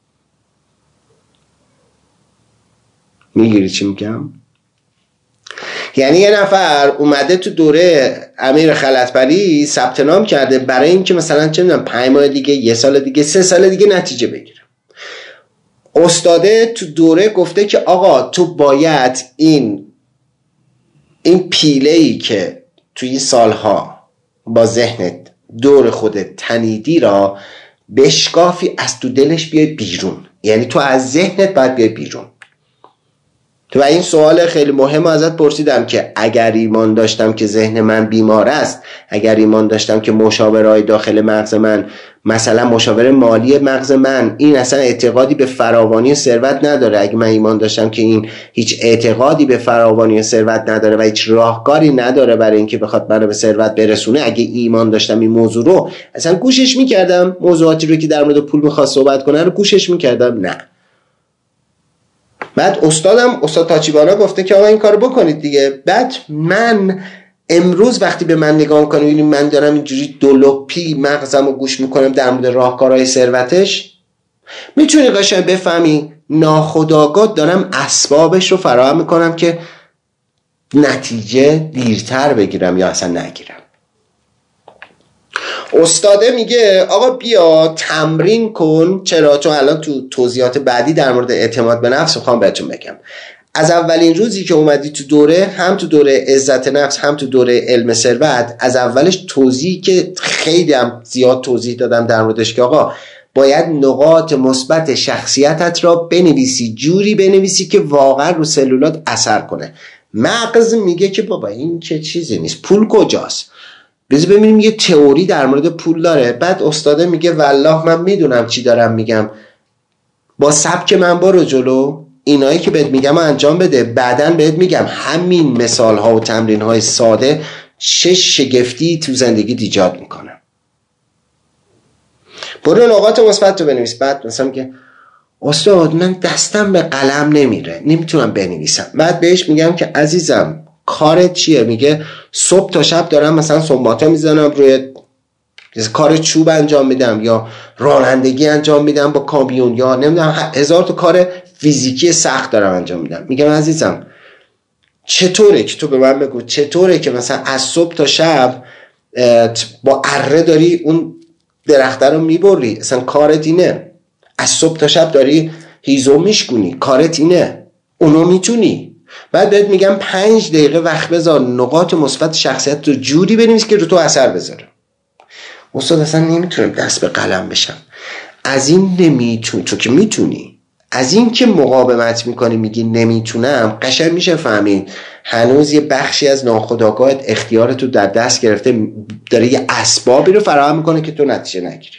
میگیری چی میگم؟ یعنی یه نفر اومده تو دوره امیر خلعتبری ثبت نام کرده برای اینکه مثلا چه میدونم پنج ماه دیگه، یه سال دیگه، سه سال دیگه نتیجه بگیره. استاده تو دوره گفته که آقا تو باید این این پیله‌ای که توی سالها با ذهنت دور خودت تنیدی را بشکافی، از تو دلش بیای بیرون. یعنی تو از ذهنت باید بیای بیرون. تو این سوال خیلی مهم ازت پرسیدم که اگر ایمان داشتم که ذهن من بیمار است، اگر ایمان داشتم که مشاورای داخل مغز من، مثلا مشاور مالی مغز من این اصلا اعتقادی به فراوانی ثروت نداره، اگه من ایمان داشتم که این هیچ اعتقادی به فراوانی ثروت نداره و هیچ راهکاری نداره برای اینکه بخواد منو به ثروت برسونه، اگه ایمان داشتم این موضوع رو اصلا گوشش میکردم، موضوعاتی رو که در مورد پول میخواد صحبت کنه رو گوشش میکردم. نه. بعد استادم استاد تاچیبانا گفته که آقا این کارو بکنید دیگه. بعد من امروز وقتی به من نگاه میکنم میبینیم من دارم اینجوری دولوپی مغزمو گوش میکنم در مورد راهکارهای ثروتش، میتونی قشنگ بفهمی ناخودآگاه دارم اسبابش رو فراهم میکنم که نتیجه دیرتر بگیرم یا اصلا نگیرم. استاده میگه آقا بیا تمرین کن. چرا؟ چون الان تو توضیحات بعدی در مورد اعتماد به نفس میخوام بهتون بگم. از اولین روزی که اومدی تو دوره، هم تو دوره عزت نفس هم تو دوره علم ثروت، از اولش توضیحی که خیلی هم زیاد توضیح دادم در موردش که آقا باید نقاط مثبت شخصیتت را بنویسی، جوری بنویسی که واقعا رو سلولات اثر کنه. مغز میگه که بابا این چه چیزی نیست، پول کجاست؟ بذار ببینیم یه تئوری در مورد پول داره. بعد استاده میگه والله من میدونم چی دارم میگم، با سبک من برو جلو، اینایی که بهت میگم انجام بده، بعدن بهت میگم همین مثال ها و تمرین های ساده چه شگفتی تو زندگی ایجاد میکنه. برو نقاط مثبت رو بنویس. بعد مثلا میگه استاد من دستم به قلم نمیره، نمیتونم بنویسم. بعد بهش میگم که عزیزم کارت چیه؟ میگه صبح تا شب دارم مثلا سنباته میزنم، روی کار چوب انجام میدم یا رانندگی انجام میدم با کامیون یا نمیدونم هزار تا کار فیزیکی سخت دارم انجام میدم. میگم عزیزم چطوره که تو به من بگو چطوره که مثلا از صبح تا شب با اره داری اون درخته رو میبری؟ اصلا کارت اینه. از صبح تا شب داری هیزم میشکنی، کارت اینه، اونو میتونی. بعد بهت میگم پنج دقیقه وقت بذار نقاط مثبت شخصیت رو جوری بنویس که رو تو اثر بذاره. استاد اصلا نمیتونم دست به قلم بشم. از این نمیتونی، تو که میتونی. از این که مقاومت میکنی میگی نمیتونم، قشنگ میشه فهمید هنوز یه بخشی از ناخودآگاهت اختیارتو در دست گرفته، داره یه اسبابی رو فراهم میکنه که تو نتیجه نگیری.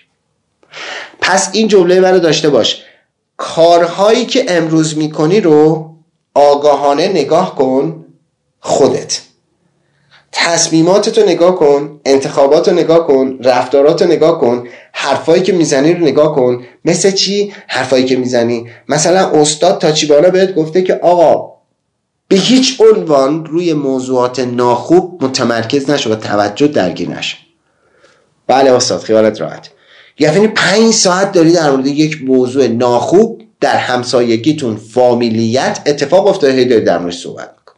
پس این جمله منو داشته باش، کارهایی که امروز میکنی رو آگاهانه نگاه کن خودت، تصمیماتتو نگاه کن، انتخاباتو نگاه کن، رفتاراتو نگاه کن، حرفایی که میزنی رو نگاه کن. مثل چی حرفایی که میزنی؟ مثلا استاد تاچیبانا بهت گفته که آقا به هیچ عنوان روی موضوعات ناخوب متمرکز نشو و توجه درگیر نشو. بله استاد خیالت راحت. یعنی پنج ساعت داری در مورد یک موضوع ناخوب در همسایگیتون فامیلیت اتفاق افتاده، هی داری در موردش صحبت میکنی.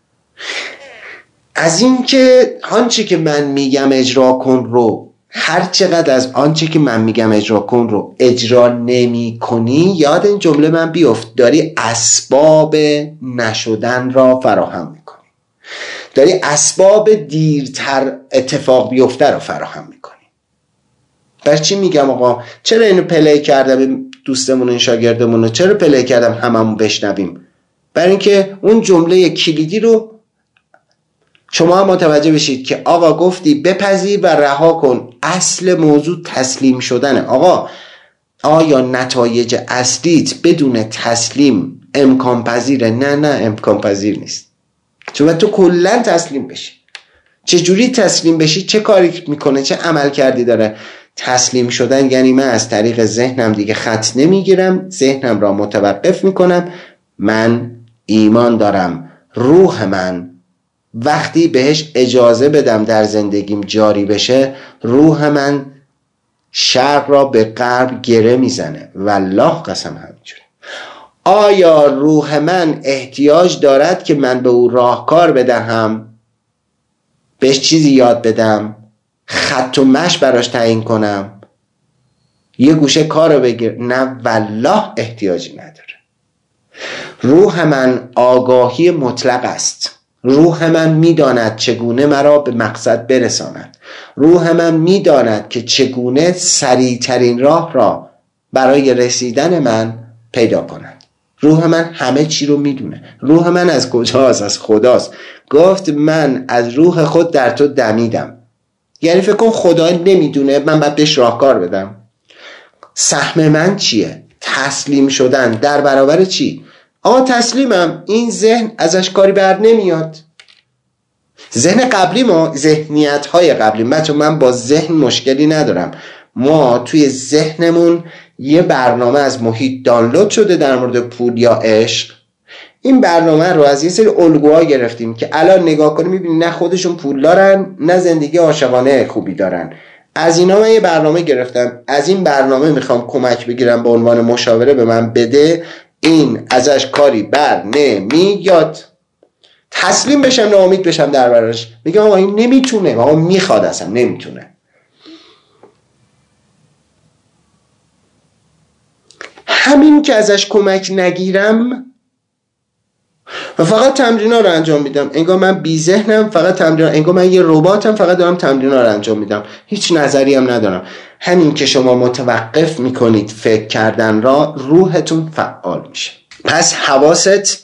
از این که آنچه که من میگم اجرا کن رو، هر چقدر از آنچه که من میگم اجرا کن رو اجرا نمی کنی، یاد این جمله من بیفت، داری اسباب نشدن را فراهم میکنی، داری اسباب دیرتر اتفاق بیفته رو فراهم میکنی. برای چی میگم آقا چرا اینو پلی کردم دوستمون این شاگردمون رو چرا پلی کردم هممون بشنویم؟ برای اینکه اون جمله کلیدی رو شما هم متوجه بشید که آقا گفتی بپذیر و رها کن. اصل موضوع تسلیم شدنه. آقا آیا نتایج اصلیت بدون تسلیم امکان پذیره؟ نه نه امکان پذیر نیست. چون تو کلا تسلیم بشی. چه جوری تسلیم بشی؟ چه کاری میکنه؟ چه عمل کردی داره؟ تسلیم شدن یعنی من از طریق ذهنم دیگه خط نمیگیرم، ذهنم را متوقف میکنم، من ایمان دارم روح من وقتی بهش اجازه بدم در زندگیم جاری بشه، روح من شرق را به غرب گره میزنه. والله قسم همینجوره. آیا روح من احتیاج دارد که من به او راهکار بدهم، بهش چیزی یاد بدم، خط و مشی براش تعیین کنم، یه گوشه کارو بگیر؟ نه والله احتیاجی نداره. روح من آگاهی مطلق است. روح من میداند چگونه مرا به مقصد برساند. روح من میداند که چگونه سریعترین راه را برای رسیدن من پیدا کند. روح من همه چی رو میدونه. روح من از کجاست؟ از خداست. گفت من از روح خود در تو دمیدم. یعنی فکر کن خدا نمیدونه من باید بهش راهکار بدم. سهم من چیه؟ تسلیم شدن. در برابر چی؟ آقا تسلیمم. این ذهن ازش کاری بر نمیاد. ذهن قبلی ما، ذهنیت های قبلی من، چون من با ذهن مشکلی ندارم، ما توی ذهنمون یه برنامه از محیط دانلود شده در مورد پول یا عشق. این برنامه رو از یه سری الگوها گرفتیم که الان نگاه کنی میبینی نه خودشون پول دارن نه زندگی عاشقانه خوبی دارن. از اینا من یه برنامه گرفتم، از این برنامه میخوام کمک بگیرم به عنوان مشاوره به من بده. این ازش کاری بر نمیاد. تسلیم بشم ناامید بشم در برابرش، میگم آقا این نمیتونه، آقا میخواد اصلا نمیتونه. همین که ازش کمک نگیرم و فقط تمرینا رو انجام میدم، انگار من بی ذهنم، فقط تمرینا، انگار من یه رباتم فقط دارم تمرینا رو انجام میدم، هیچ نظری هم ندارم. همین که شما متوقف میکنید فکر کردن را، روحتون فعال میشه. پس حواست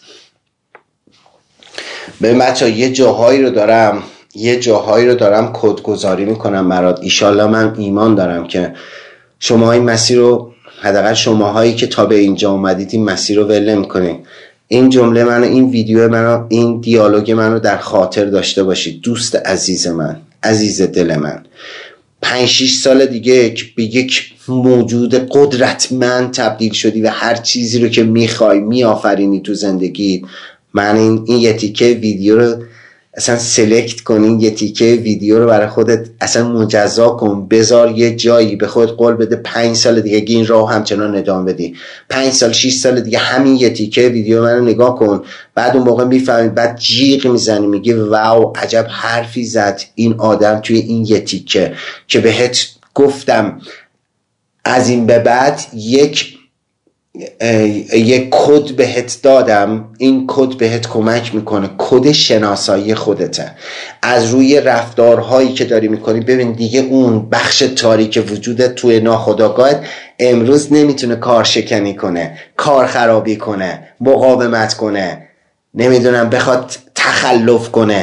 به بچه ها، یه جاهایی رو دارم یه جاهایی رو دارم کدگذاری میکنم برات. ایشالله من ایمان دارم که شما این مسیر رو، حداقل شماهایی که تا به اینجا اومدید، این مسیر رو ول نمی‌کنید. این جمله منو، این ویدیو منو، این دیالوگ منو در خاطر داشته باشید. دوست عزیز من، عزیز دل من، پنج شیش سال دیگه که به یک موجود قدرتمند تبدیل شدی و هر چیزی رو که میخوای میآفرینی تو زندگی. من این, این یه تیکه ویدیو رو اصلا سلکت کن، این یه تیکه ویدیو رو برای خودت اصلا مجزا کن، بذار یه جایی، به خودت قول بده پنج سال دیگه این راه همچنان ادامه بدی. پنج سال شیش سال دیگه همین یه تیکه ویدیو منو نگاه کن، بعد اون موقع میفهمی، بعد جیغ میزنی، میگی واو عجب حرفی زد این آدم توی این یه تیکه که بهت گفتم از این به بعد یک یک کد بهت دادم. این کد بهت کمک میکنه، کد شناسایی خودته. از روی رفتارهایی که داری میکنی ببین دیگه اون بخش تاریک وجودت توی ناخودآگاهت امروز نمیتونه کار شکنی کنه، کار خرابی کنه، مقاومت کنه، نمیدونم بخواد تخلف کنه.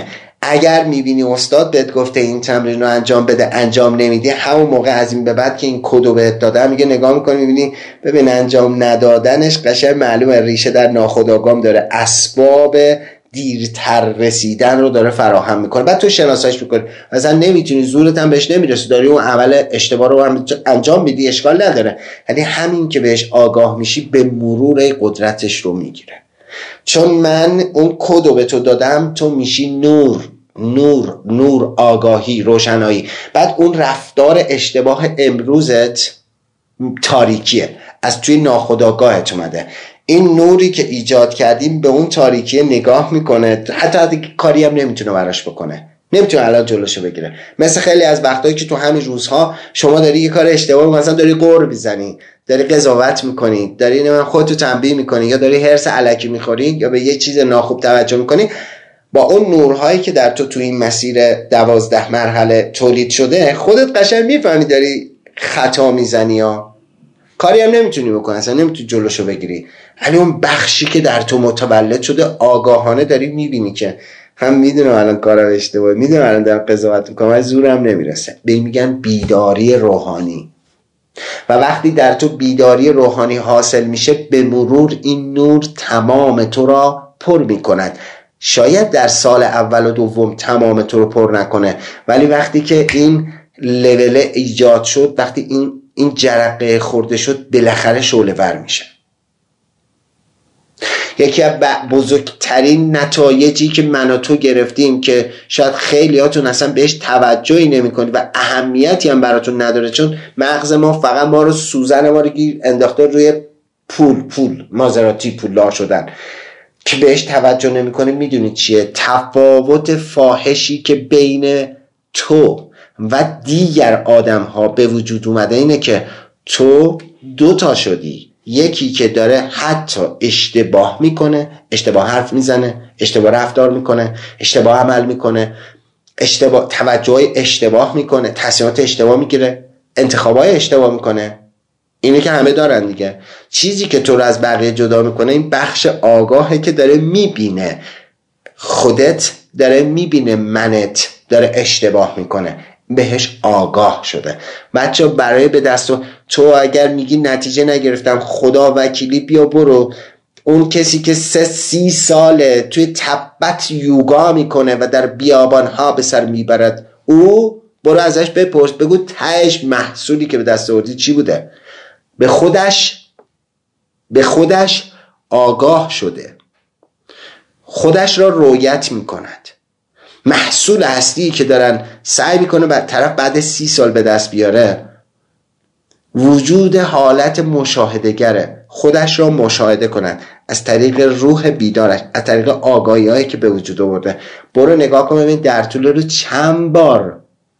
اگر میبینی استاد بهت گفته این تمرین رو انجام بده انجام نمیدی، همون موقع از این به بعد که این کدو بهت دادم میگه نگاه میکنی میبینی ببین انجام ندادنش قشنگ معلومه ریشه در ناخودآگاهم داره، اسباب دیرتر رسیدن رو داره فراهم میکنه. بعد تو شناساییش میکنی، مثلا نمیتونی زورت هم بهش نمیرسه، داری اون عمل اشتباه رو هم انجام میدی، اشکال نداره، یعنی همین که بهش آگاه میشی به مرور قدرتش رو میگیره. چون من اون کدو به تو دادم، تو میشی نور، نور نور آگاهی، روشنایی. بعد اون رفتار اشتباه امروزت تاریکیه، از توی ناخودآگاهت اومده. این نوری که ایجاد کردیم به اون تاریکی نگاه میکنه، حتی حتی کاری هم نمیتونه براش بکنه، نمیتونه الان جلوشو بگیره. مثل خیلی از وقتایی که تو همین روزها شما داری یه کار اشتباه میکنی، مثلا داری قُر میزنی، داری قضاوت میکنی، داری نمیدونم خودتو تنبیه میکنی، یا داری هرس الکی میخوری، یا به یه چیز ناخوب توجه میکنی، با اون نورهایی که در تو تو این مسیر دوازده مرحله تولید شده، خودت قشنگ میفهمی داری خطا میزنی یا کاری هم نمیتونی بکنی، اصلا نمیتونی جلوشو بگیری. ولی اون بخشی که در تو متولد شده آگاهانه داری میبینی که هم میدونم الان کارم اشتباهه، میدونم الان دارم قضاوت میکنم، ولی زورم نمیرسه. به این میگن بیداری روحانی. و وقتی در تو بیداری روحانی حاصل میشه، به مرور این نور تمام تو را پر میکند. شاید در سال اول و دوم تمام تو رو پر نکنه، ولی وقتی که این لول ایجاد شد، وقتی این این جرقه خورده شد، بالاخره شعله ور میشه. یکی از بزرگترین نتایجی که من و تو گرفتیم که شاید خیلیاتون اصلا بهش توجهی نمی‌کنید و اهمیتی هم براتون نداره، چون مغز ما فقط ما رو سوزن ما رو گیر انداخته روی پول پول مازراتی پولدار شدن که بهش توجه نمی‌کنید. میدونید چیه؟ تفاوت فاحشی که بین تو و دیگر آدم ها به وجود اومده اینه که تو دوتا شدی، یکی که داره حتی اشتباه میکنه، اشتباه حرف میزنه، اشتباه رفتار میکنه، اشتباه عمل میکنه، اشتباه توجه اشتباه میکنه، تصمیمات اشتباه میگیره، انتخابای اشتباه میکنه. اینه که همه دارن دیگه. چیزی که تو رو از بقیه جدا میکنه این بخش آگاهه که داره میبینه خودت، داره میبینه منت داره اشتباه میکنه، بهش آگاه شده. بچه برای به دست و تو اگر میگی نتیجه نگرفتم خدا وکیلی بیا برو، اون کسی که سه سی ساله توی تبت یوگا میکنه و در بیابان ها به سر میبرد، او برو ازش بپرس، بگو تهش محصولی که به دست آوردی چی بوده. به خودش به خودش آگاه شده، خودش را رؤیت میکند. محصول اصلی که دارن سعی میکنه بعد طرف بعد سی سال به دست بیاره، وجود حالت مشاهده‌گره، خودش را مشاهده کنن از طریق روح بیدارش، از طریق آگاهی هایی که به وجود آورده. برو نگاه کن ببین در طول روز چند بار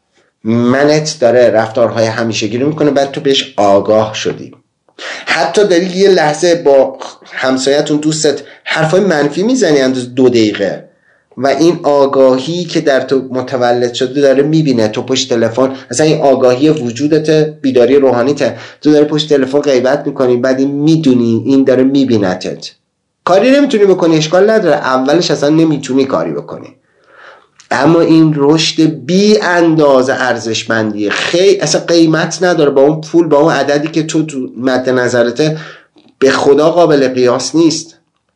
منت داره رفتارهای همیشگی رو میکنه، بعد تو بهش آگاه شدی. حتی داری یه لحظه با همسایتون دوستت حرفای منفی میزنی انداز دو دقیقه و این آگاهی که در تو متولد شده داره میبینه تو پشت تلفن، مثلا این آگاهی وجودت، بیداری روحانیته، تو داره پشت تلفن غیبت میکنی، بعد این میدونی این داره میبینتت، کاری نمیتونی بکنی، اشکال نداره، اولش اصلا نمیتونی کاری بکنی، اما این رشد بی اندازه ارزشمندیه، خیلی اصلا قیمت نداره با اون پول، با اون عددی که تو تو مد نظرته، به خدا قابل قیاس نیست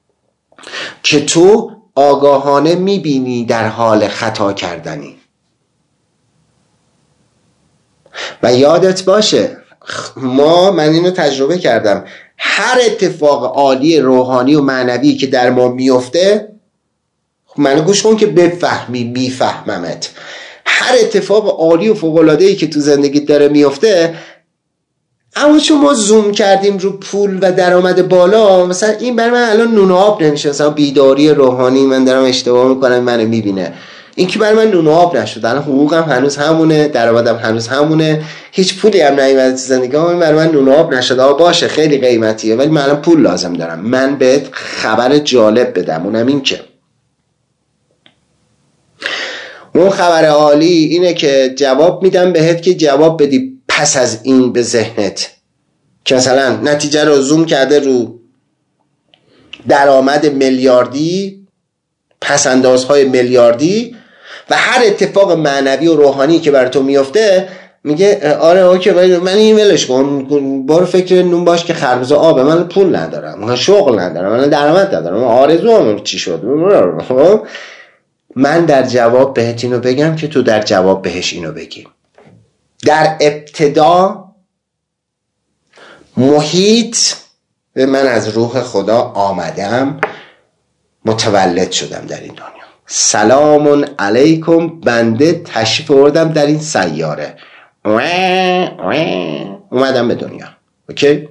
که تو آگاهانه میبینی در حال خطا کردنی. و یادت باشه ما، من اینو تجربه کردم، هر اتفاق عالی روحانی و معنوی که در ما میفته، منو گوش کن که بفهمی میفهممت، هر اتفاق عالی و فوق‌العاده‌ای که تو زندگی داره میفته، اما چون ما زوم کردیم رو پول و درآمد بالا، مثلا این برای من الان نون و آب نمیشه، مثلا بیداری روحانی من دارم اشتباه میکنم منو میبینه، این که برای من نون و آب نشد، الان حقوقم هنوز همونه، درآمدم هنوز همونه، هیچ پولی هم نیومده تو زندگیام، این برای من نون و آب نشد. آ باشه خیلی قیمتیه، ولی من الان پول لازم دارم. من بهت خبر جالب بدم، اونم این که اون خبر عالی اینه که جواب میدم بهت که جواب بدی پس از این به ذهنت که مثلا نتیجه رو زوم کرده رو درآمد میلیاردی، پس اندازهای میلیاردی، و هر اتفاق معنوی و روحانی که برای تو میفته میگه آره اوکی من این ولش کن، برو فکر نون باش که خربزه آبه، من پول ندارم، من شغل ندارم، من درآمد ندارم، من آرزوام چی شد. من در جواب بهت اینو بگم که تو در جواب بهش اینو بگی. در ابتدا محیط من از روح خدا آمدم، متولد شدم در این دنیا، سلام علیکم، بنده تشریف آوردم در این سیاره، اومدم به دنیا. اوکی؟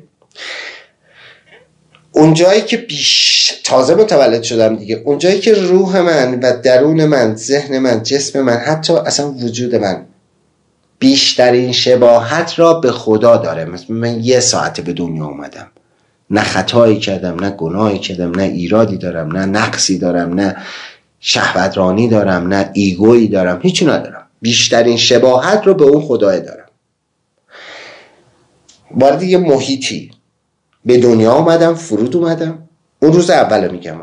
اون جایی که بیش تازه متولد شدم دیگه، اون جایی که روح من و درون من، ذهن من، جسم من، حتی اصلا وجود من بیشترین شباهت را به خدا داره. مثل من یه ساعت به دنیا اومدم، نه خطایی کردم، نه گناهی کردم، نه ایرادی دارم، نه نقصی دارم، نه شهوترانی دارم، نه ایگویی دارم، هیچی ندارم. بیشترین شباهت رو به اون خدای دارم. وارد یه محیطی به دنیا اومدم، فرود اومدم. اون روز اول میگم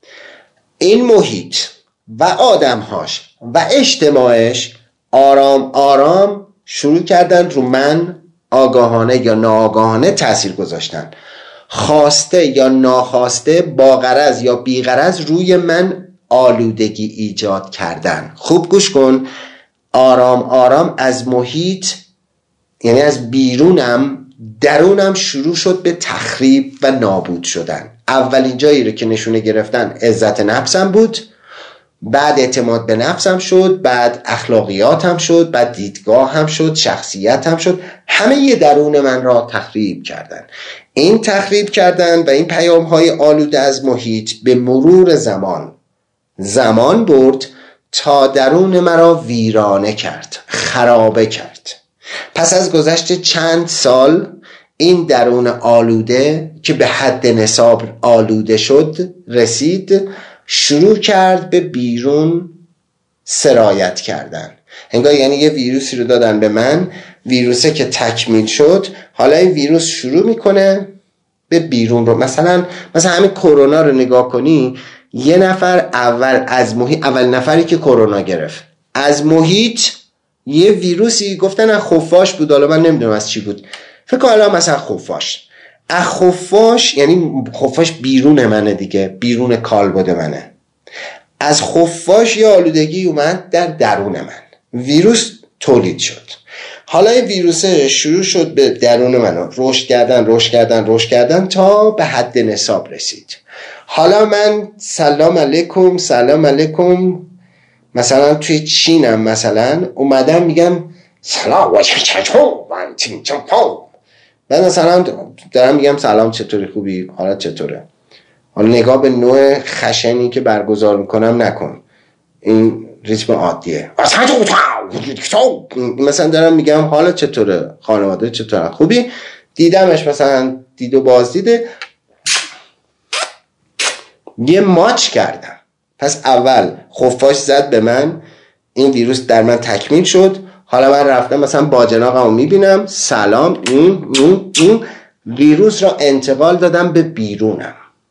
این محیط و آدمهاش و اجتماعش آرام آرام شروع کردن رو من آگاهانه یا ناآگاهانه تأثیر گذاشتن، خواسته یا ناخواسته، با غرض یا بی غرض روی من آلودگی ایجاد کردن. خوب گوش کن، آرام آرام از محیط، یعنی از بیرونم، درونم شروع شد به تخریب و نابود شدن. اولین جایی رو که نشونه گرفتن عزت نفسم بود، بعد اعتماد به نفسم شد، بعد اخلاقیاتم شد، بعد دیدگاه هم شد، شخصیت هم شد. همه یه درون من را تخریب کردن. این تخریب کردن و این پیام های آلوده از محیط به مرور زمان زمان برد تا درون مرا ویرانه کرد، خرابه کرد. پس از گذشت چند سال این درون آلوده که به حد نصاب آلوده شد رسید، شروع کرد به بیرون سرایت کردن. انگار یعنی یه ویروسی رو دادن به من، ویروسه که تکمیل شد، حالا این ویروس شروع میکنه به بیرون رو. مثلا مثلا همین کرونا رو نگاه کنی، یه نفر اول از محیط، اول نفری که کرونا گرفت از محیط یه ویروسی گفتن از خفاش بود، حالا من نمیدونم از چی بود، فکر کنم الان مثلا خفاش، از خفاش یعنی خفاش بیرون منه دیگه، بیرون کالبد منه. از خفاش یه آلودگی اومد در درون من، ویروس تولید شد. حالا این ویروسه شروع شد به درون من رشد کردن رشد کردن رشد کردن تا به حد نصاب رسید. حالا من سلام علیکم سلام علیکم مثلا توی چینم مثلا اومدم میگم سلام و چطور من چین چون من مثلا دارم میگم سلام چطوری، خوبی، حالت چطوره. حالا نگاه به نوع خشنی که برگزار میکنم نکن، این ریتم عادیه. مثلا دارم میگم حالت چطوره، خانواده چطوره، خوبی، دیدمش مثلا دید و بازدیده، یه ماچ کردم. پس اول خفاش زد به من، این ویروس در من تکمیل شد. حالا من رفتم مثلا باجناقمو میبینم، سلام، اون اون اون ویروس را انتقال دادم به بیرونم.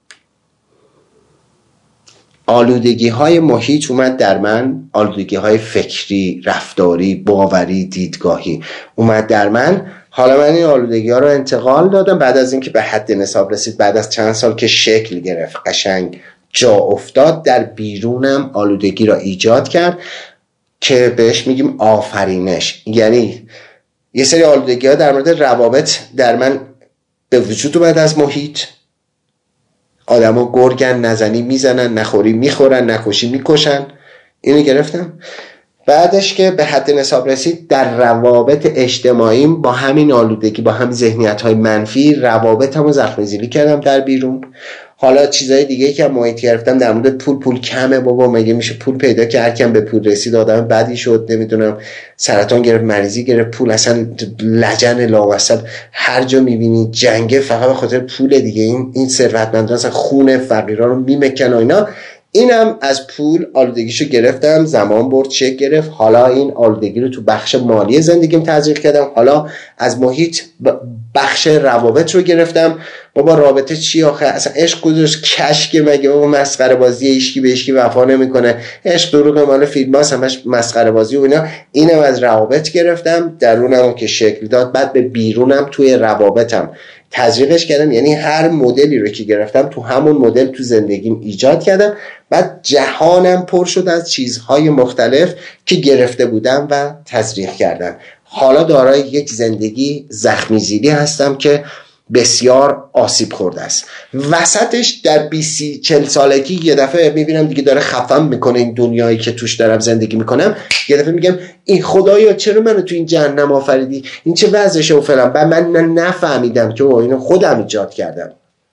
آلودگی های محیط اومد در من، آلودگی های فکری، رفتاری، باوری، دیدگاهی اومد در من. حالا من این آلودگی ها رو انتقال دادم. بعد از اینکه به حد نصاب رسید، بعد از چند سال که شکل گرفت، قشنگ جا افتاد، در بیرونم آلودگی را ایجاد کرد که بهش میگیم آفرینش. یعنی یه سری آلودگی ها در مورد روابط در من به وجود اومد از محیط. آدم ها گرگن، نزنی میزنن، نخوری میخورن، نکشی میکشن. اینو گرفتم. بعدش که به حد نصاب رسید، در روابط اجتماعیم با همین آلودگی، با همین ذهنیت های منفی، روابطمو زخم‌زیلی کردم در بیرون. حالا چیزای دیگه که محیط گرفتم در مورد پول، پول کمه بابا، مگه میشه پول پیدا که هر کم به پول رسید آدم بدی شد، نمیدونم سرطان گرفت، مریضی گرفت، پول اصلا لجن لاوسط، هر جا میبینی جنگه فقط به خاطر پول دیگه. این این ثروتمندان اصلا خون فقیرا رو میمکن و اینا. اینم از پول آلودگیشو گرفتم، زمان برد، شکل گرفت. حالا این آلودگی رو تو بخش مالی زندگیم تزریق کردم. حالا از محیط بخش روابط رو گرفتم. بابا رابطه چی آخه؟ اصلا عشق کجاست؟ کشک مگه؟ بابا مسخره بازی، هیچکی به هیچکی وفا نمیکنه. عشق دروغ، مال فیلماست، همش مسخره بازی و اینا. اینم از روابط گرفتم، درونم که شکل داد. بعد به بیرونم توی روابطم تزریقش کردم، یعنی هر مدلی رو که گرفتم تو همون مدل تو زندگیم ایجاد کردم. بعد جهانم پر شد از چیزهای مختلف که گرفته بودم و تزریق کردم. حالا دارای یک زندگی زخمی زیلی هستم که بسیار آسیب خورده است. وسطش در بیست چهل سالگی یه دفعه میبینم دیگه داره خفم میکنه این دنیایی که توش دارم زندگی میکنم. یه دفعه میگم این خدایا چرا منو تو این جهنم آفریدی؟ این چه وضعشه و فلان. بعد من نفهمیدم که اینو خودم ایجاد کردم.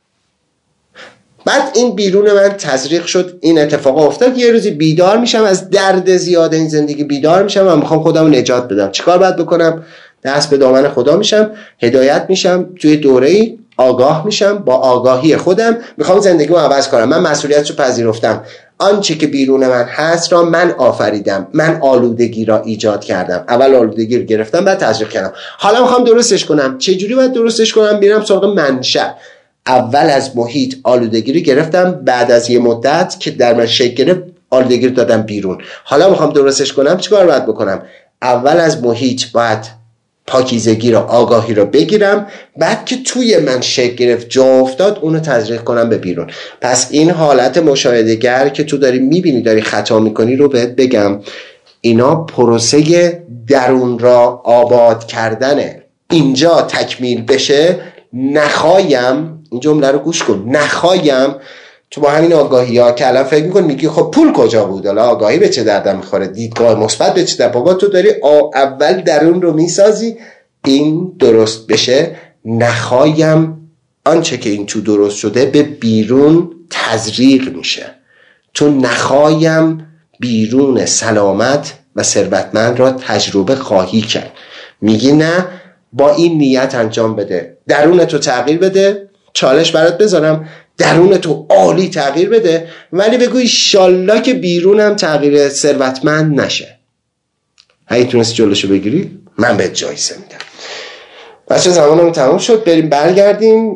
بعد این بیرون من تزریق شد، این اتفاق افتاد. یه روزی بیدار میشم از درد زیاد این زندگی، بیدار میشم و میخوام خودم رو نجات بدم. چیکار باید بکنم؟ دست به دامن خدا میشم، هدایت میشم، توی دوره‌ای آگاه میشم، با آگاهی خودم میخوام زندگیمو عوض کنم. من مسئولیتشو پذیرفتم. آنچه که بیرون من هست را من آفریدم. من آلودگی را ایجاد کردم. اول آلودگی رو گرفتم، بعد تزریق کردم. حالا میخوام درستش کنم. چه جوری باید درستش کنم؟ میرم سراغ منشأ. اول از محیط آلودگی رو گرفتم، بعد از یه مدت که در من شکل گرفت آلودگی رو دادم بیرون. حالا میخوام درستش کنم، چیکار باید بکنم؟ اول از محیط باید پاکیزگی رو، آگاهی رو بگیرم، بعد که توی من شکل گرفت، جا افتاد، اونو تزریق کنم به بیرون. پس این حالت مشاهده‌گر که تو داری میبینی داری خطا میکنی رو بهت بگم، اینا پروسه درون را آباد کردنه. اینجا تکمیل بشه، نخوایم، این جمله رو گوش کن، نخوایم تو با همین آگاهی ها که الان فکر میکنی میگی خب پول کجا بود، حالا آگاهی به چه دردم میخوره، دیدگاه مثبت به چه درد. بابا تو داری اول درون رو میسازی این درست بشه. نخوایم آنچه که این تو درست شده به بیرون تزریق میشه. تو نخوایم بیرون سلامت و ثروتمند را تجربه خواهی کرد. میگی نه، با این نیت انجام بده، درون تو تغییر بده. چالش برات بذارم، درون تو عالی تغییر بده، ولی بگو ایشالله که بیرونم تغییر ثروتمند نشه. اگه تونستی جلوشو بگیری من بهت جایزه میدم. بچه زمانم تموم شد، بریم برگردیم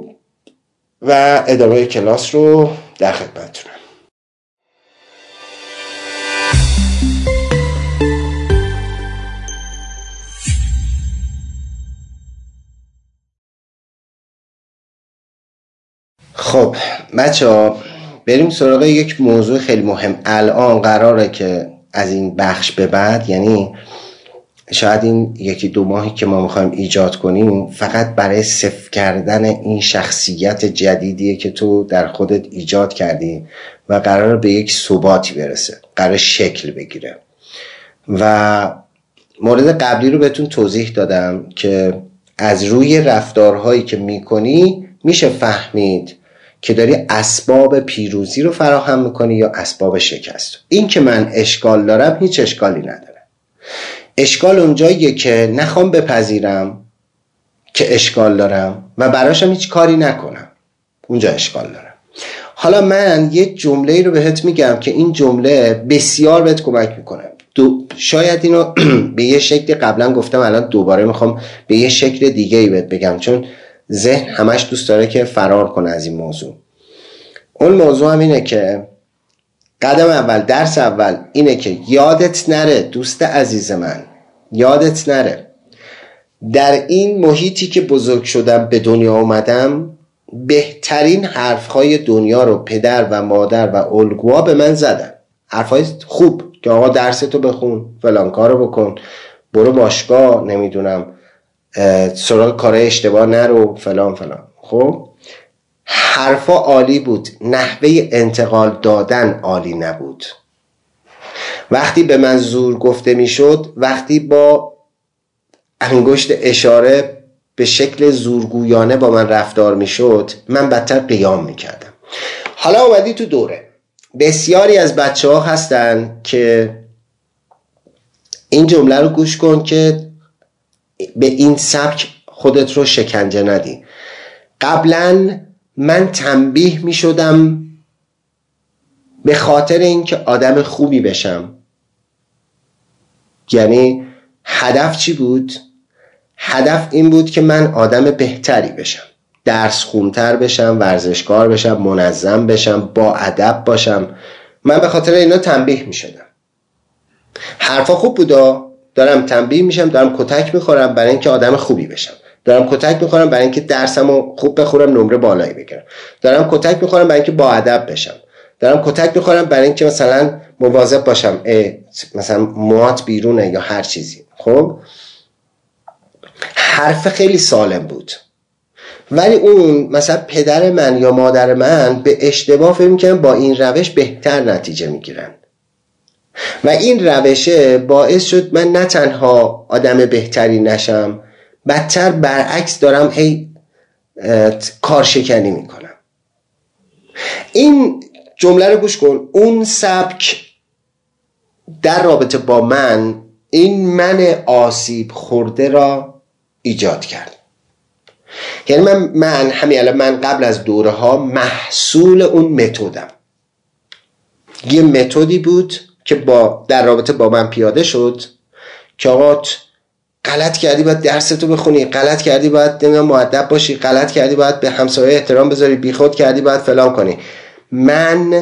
و ادامه کلاس رو در خدمتتونم. خب بچه ها، بریم سراغ یک موضوع خیلی مهم. الان قراره که از این بخش به بعد، یعنی شاید این یکی دو ماهی که ما میخوایم ایجاد کنیم، فقط برای صفر کردن این شخصیت جدیدیه که تو در خودت ایجاد کردی و قراره به یک ثباتی برسه، قراره شکل بگیره. و مورد قبلی رو بهتون توضیح دادم که از روی رفتارهایی که میکنی میشه فهمید که داری اسباب پیروزی رو فراهم میکنی یا اسباب شکست. این که من اشکال دارم هیچ اشکالی نداره. اشکال اونجاییه که نخوام بپذیرم که اشکال دارم و براشم هیچ کاری نکنم، اونجا اشکال دارم. حالا من یه جمله رو بهت میگم که این جمله بسیار بهت کمک میکنه. دو شاید اینو به یه شکل قبلا گفتم، الان دوباره میخوام به یه شکل دیگه ای بهت بگم، چون ذهن همش دوست داره که فرار کنه از این موضوع. اون موضوع هم اینه که قدم اول، درس اول اینه که یادت نره دوست عزیز من، یادت نره در این محیطی که بزرگ شدم، به دنیا اومدم، بهترین حرفهای دنیا رو پدر و مادر و الگوها به من زدن. حرفهای خوب که آقا درستو بخون، فلان کارو بکن، برو باشگاه، نمیدونم سراغ کارهای اشتباه نرو، فلان فلان. خب حرفا عالی بود، نحوه انتقال دادن عالی نبود. وقتی به من زور گفته میشد، وقتی با انگشت اشاره به شکل زورگویانه با من رفتار میشد، من بدتر قیام میکردم. حالا اومدی تو دوره، بسیاری از بچه ها هستن که این جمله رو گوش کن که به این سبک خودت رو شکنجه ندی. قبلا من تنبیه می شدم به خاطر اینکه آدم خوبی بشم. یعنی هدف چی بود؟ هدف این بود که من آدم بهتری بشم، درس خونتر بشم، ورزشکار بشم، منظم بشم، با ادب باشم. من به خاطر اینا تنبیه می شدم. حرفا خوب بودا، دارم تنبیه میشم، دارم کتک میخورم برای اینکه آدم خوبی بشم، دارم کتک میخورم برای اینکه درسمو خوب بخورم، نمره بالایی بگیرم، دارم کتک میخورم برای اینکه با ادب بشم، دارم کتک میخورم برای اینکه مثلا مواظب باشم مثلا موات بیرونه یا هر چیزی. خب حرف خیلی سالم بود، ولی اون مثلا پدر من یا مادر من به اشتباه فکر می‌کردن با این روش بهتر نتیجه میگیرن و این روشه باعث شد من نه تنها آدم بهتری نشم، بدتر برعکس دارم هی کارشکنی میکنم. این جمله رو گوش کن. اون سبک در رابطه با من این من آسیب خورده را ایجاد کرد. یعنی من من همین الان من قبل از دوره ها محصول اون متدم. یه متدی بود که با در رابطه با من پیاده شد که آقا غلط کردی باید درستو بخونی، غلط کردی باید مؤدب باشی، غلط کردی باید به همسایه احترام بذاری، بیخود کردی باید فلان کنی. من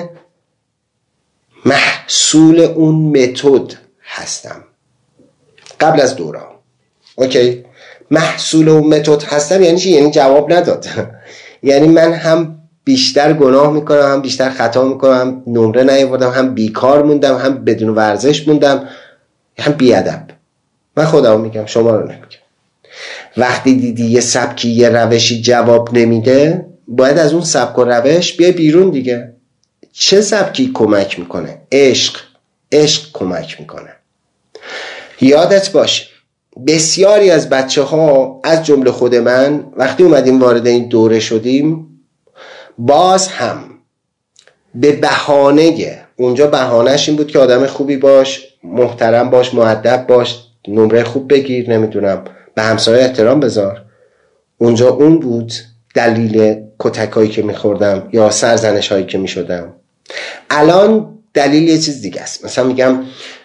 محصول اون متد هستم قبل از دوره. اوکی، محصول اون متد هستم یعنی چی؟ یعنی جواب نداد. یعنی من هم بیشتر گناه میکنم، هم بیشتر خطا میکنم، هم نمره نیاوردم، هم بیکار موندم، هم بدون ورزش موندم، هم بیادب. من خودم میگم، شما رو نمیگم. وقتی دیدی یه سبکی یه روشی جواب نمیده، باید از اون سبک و روش بیای بیرون دیگه. چه سبکی کمک میکنه؟ عشق. عشق کمک میکنه. یادت باشه بسیاری از بچه ها از جمله خود من وقتی اومدیم وارد این دوره شدیم، باز هم به بهانه، اونجا بهانهش این بود که آدم خوبی باش، محترم باش، مؤدب باش، نمره خوب بگیر، نمیدونم به همسایه احترام بذار. اونجا اون بود دلیل کتکایی که میخوردم یا سرزنش هایی که میشدم. الان دلیل یه چیز دیگه است. مثلا میگم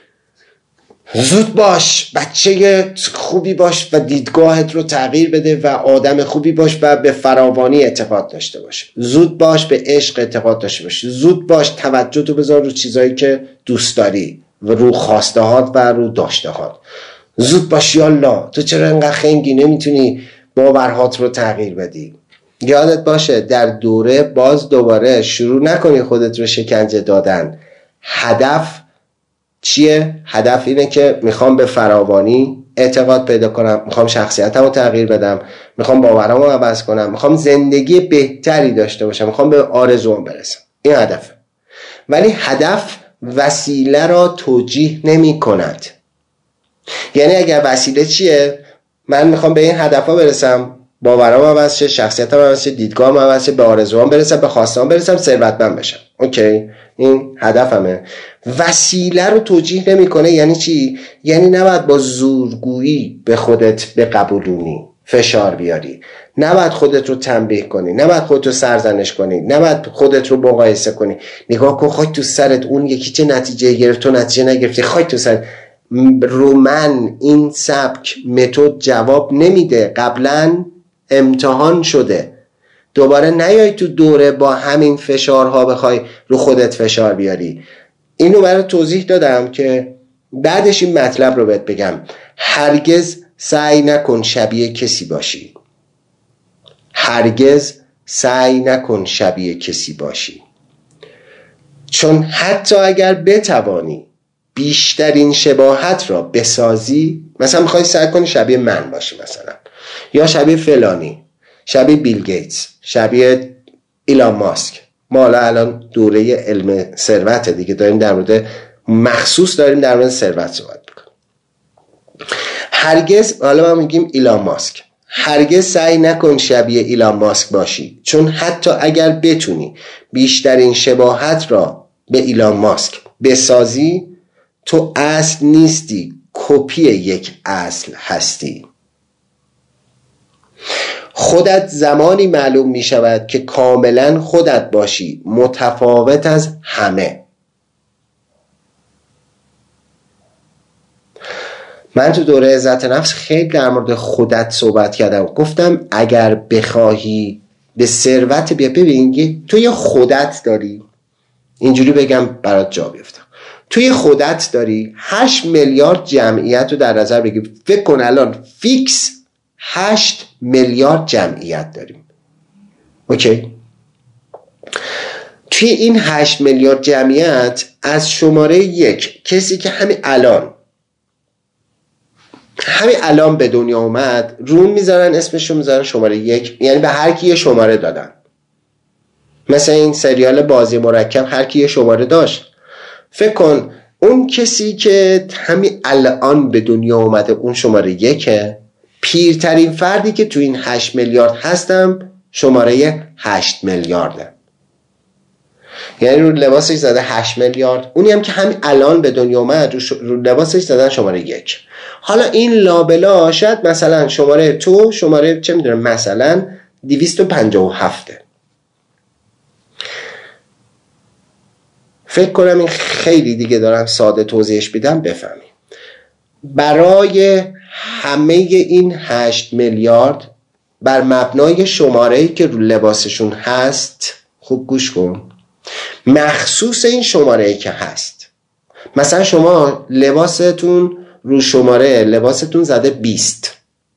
زود باش، بچه خوبی باش و دیدگاهت رو تغییر بده و آدم خوبی باش و به فراوانی اعتقاد داشته باش. زود باش به عشق اعتقاد داشته باش. زود باش توجه تو بذار رو چیزایی که دوست داری و رو خواسته هات و رو داشته هات. زود باش یالا، تو چرا انقدر خنگی نمیتونی باورهات رو تغییر بدی؟ یادت باشه در دوره باز دوباره شروع نکنی خودت رو شکنجه دادن. هدف چیه؟ هدف اینه که میخوام به فراوانی اعتقاد پیدا کنم، میخوام شخصیتمو تغییر بدم، میخوام باورمو عوض کنم، میخوام زندگی بهتری داشته باشم، میخوام به آرزوام برسم. این هدفه. ولی هدف وسیله را توجیه نمی کند. یعنی اگر وسیله چیه؟ من میخوام به این هدفا برسم، باورام عوض شه، شخصیتم عوض شه، دیدگاهم عوض شه، به آرزوام برسم، به خواستهام برسم، ثروتمند بشم. اوکی، این هدفمه. وسیله رو توجیه نمیکنه. یعنی چی؟ یعنی نباید با زورگویی به خودت بقبولونی، فشار بیاری، نباید خودت رو تنبیه کنی، نباید خودت رو سرزنش کنی، نباید خودت رو مقایسه کنی. نگاه کن خاک تو سرت، اون یکی چه نتیجه گرفت تو نتیجه نگرفتی، خاک تو سرت. رو من این سبک متد جواب نمیده، قبلا امتحان شده. دوباره نیای تو دوره با همین فشارها بخوای رو خودت فشار بیاری. اینو برای توضیح دادم که بعدش این مطلب رو بهت بگم. هرگز سعی نکن شبیه کسی باشی. هرگز سعی نکن شبیه کسی باشی. چون حتی اگر بتوانی بیشترین شباهت را بسازی، مثلا میخوای سعی کنی شبیه من باشی مثلا، یا شبیه فلانی، شبیه بیل گیتس، شبیه ایلان ماسک. ما الان دوره علم ثروت دیگه داریم، در مورد مخصوص داریم در مورد ثروت صحبت میکنیم. هرگز، حالا ما میگیم ایلان ماسک، هرگز سعی نکن شبیه ایلان ماسک باشی، چون حتی اگر بتونی بیشترین شباهت را به ایلان ماسک بسازی، تو اصل نیستی، کپی یک اصل هستی. خودت زمانی معلوم می شود که کاملا خودت باشی، متفاوت از همه. من تو دوره عزت نفس خیلی در مورد خودت صحبت کردم. گفتم اگر بخواهی به ثروت بیا، ببین تو یه خودت داری، اینجوری بگم برات جا بیفتم، تو یه خودت داری هشت میلیارد جمعیت رو در نظر بگیر. فکر کن الان فیکس هشت میلیارد جمعیت داریم. اوکی؟ توی این هشت میلیارد جمعیت از شماره یک کسی که همین الان همین الان به دنیا اومد رون میذارن، اسمشو میذارن شماره یک، یعنی به هر کی یه شماره دادن. مثلا این سریال بازی مرکب هر کی یه شماره داشت. فکر کن اون کسی که همین الان به دنیا اومده اون شماره یکه، پیرترین فردی که تو این هشت میلیارد هستم شماره هشت میلیارده، یعنی رو لباسش زده هشت میلیارد. اونی هم که همین الان به دنیا اومد رو, ش... رو لباسش زدن شماره یک. حالا این لابلا شاید مثلا شماره تو شماره چه میدونم مثلا دویست و پنجاه و هفت. فکر کنم این خیلی دیگه دارم ساده توضیحش بدم بفهمی. برای همه این هشت میلیارد بر مبنای شماره‌ای که رو لباسشون هست، خوب گوش کن، مخصوص این شماره‌ای که هست، مثلا شما لباستون رو شماره لباستون زده بیست،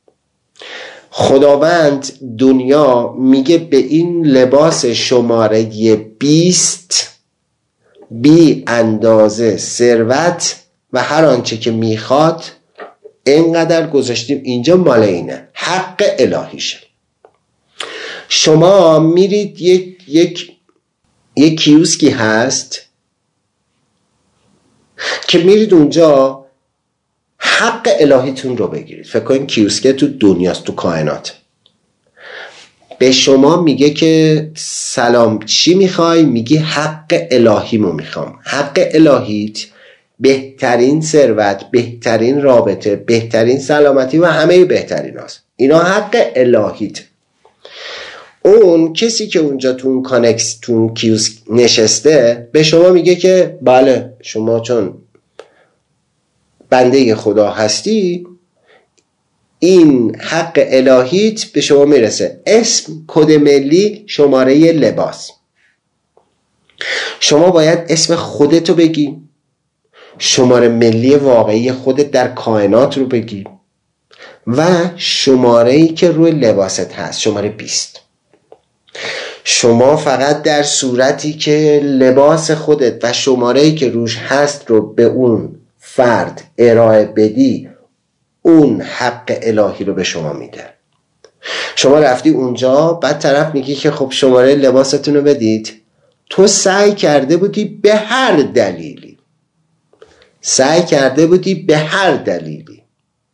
خداوند دنیا میگه به این لباس شماره بیست بی اندازه ثروت و هر آنچه که میخواد اینقدر گذاشتیم اینجا، مال اینه، حق الهیشه. شما میرید یک یک یک کیوسکی هست که میرید اونجا حق الهیتون رو بگیرید. فکر کنید کیوسکه تو دنیاست، تو کائنات. به شما میگه که سلام چی میخوای؟ میگی حق الهیمو میخوام. حق الهیت بهترین ثروت، بهترین رابطه، بهترین سلامتی و همه بهترین هست. اینا حق الهیت. اون کسی که اونجا تو اون کانکس تو اون کیوسک نشسته به شما میگه که بله شما چون بنده خدا هستی این حق الهیت به شما میرسه. اسم، کد ملی، شماره لباس. شما باید اسم خودتو بگی، شماره ملی واقعی خودت در کائنات رو بگی و شماره‌ای که روی لباست هست، شماره بیست. شما فقط در صورتی که لباس خودت و شماره‌ای که روش هست رو به اون فرد ارائه بدی، اون حق الهی رو به شما میده. شما رفتی اونجا، بعد طرف میگی که خب شماره لباستون رو بدید. تو سعی کرده بودی به هر دلیلی سعی کرده بودی به هر دلیلی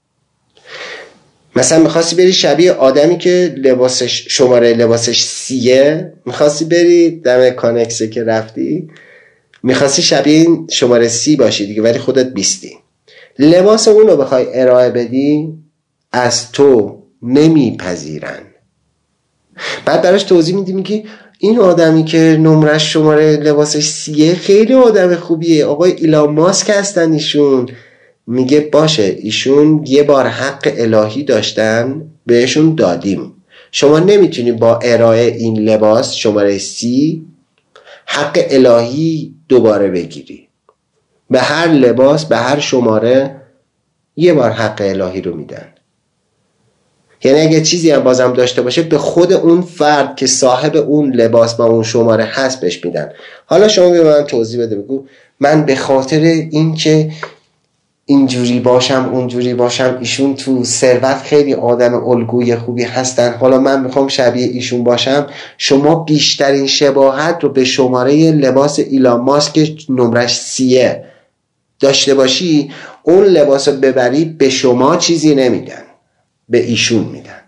مثلا میخواستی بری شبیه آدمی که لباسش شماره لباسش سیه، میخواستی بری دم کانکسه که رفتی میخواستی شبیه این شماره سی باشی دیگه، ولی خودت بیستی. لباس اون رو بخوای ارائه بدی از تو نمیپذیرن. بعد براش توضیح میدی، میگی این آدمی که نمرش شماره لباسش سیه خیلی آدم خوبیه، آقای ایلان ماسک هستن ایشون. میگه باشه ایشون یه بار حق الهی داشتن بهشون دادیم، شما نمیتونی با ارائه این لباس شماره سی حق الهی دوباره بگیری. به هر لباس به هر شماره یه بار حق الهی رو میدن. یعنی اگه چیزی هم بازم داشته باشه به خود اون فرد که صاحب اون لباس با اون شماره هست بهش میدن. حالا شما به من توضیح بده، بگو من به خاطر این که اینجوری باشم اونجوری باشم، ایشون تو ثروت خیلی آدم الگوی خوبی هستن، حالا من میخوام شبیه ایشون باشم. شما بیشترین شباهت رو به شماره لباس ایلان ماسک نمرش سیه داشته باشی، اون لباس رو ببری به شما چیزی نمیدن، به ایشون میدن.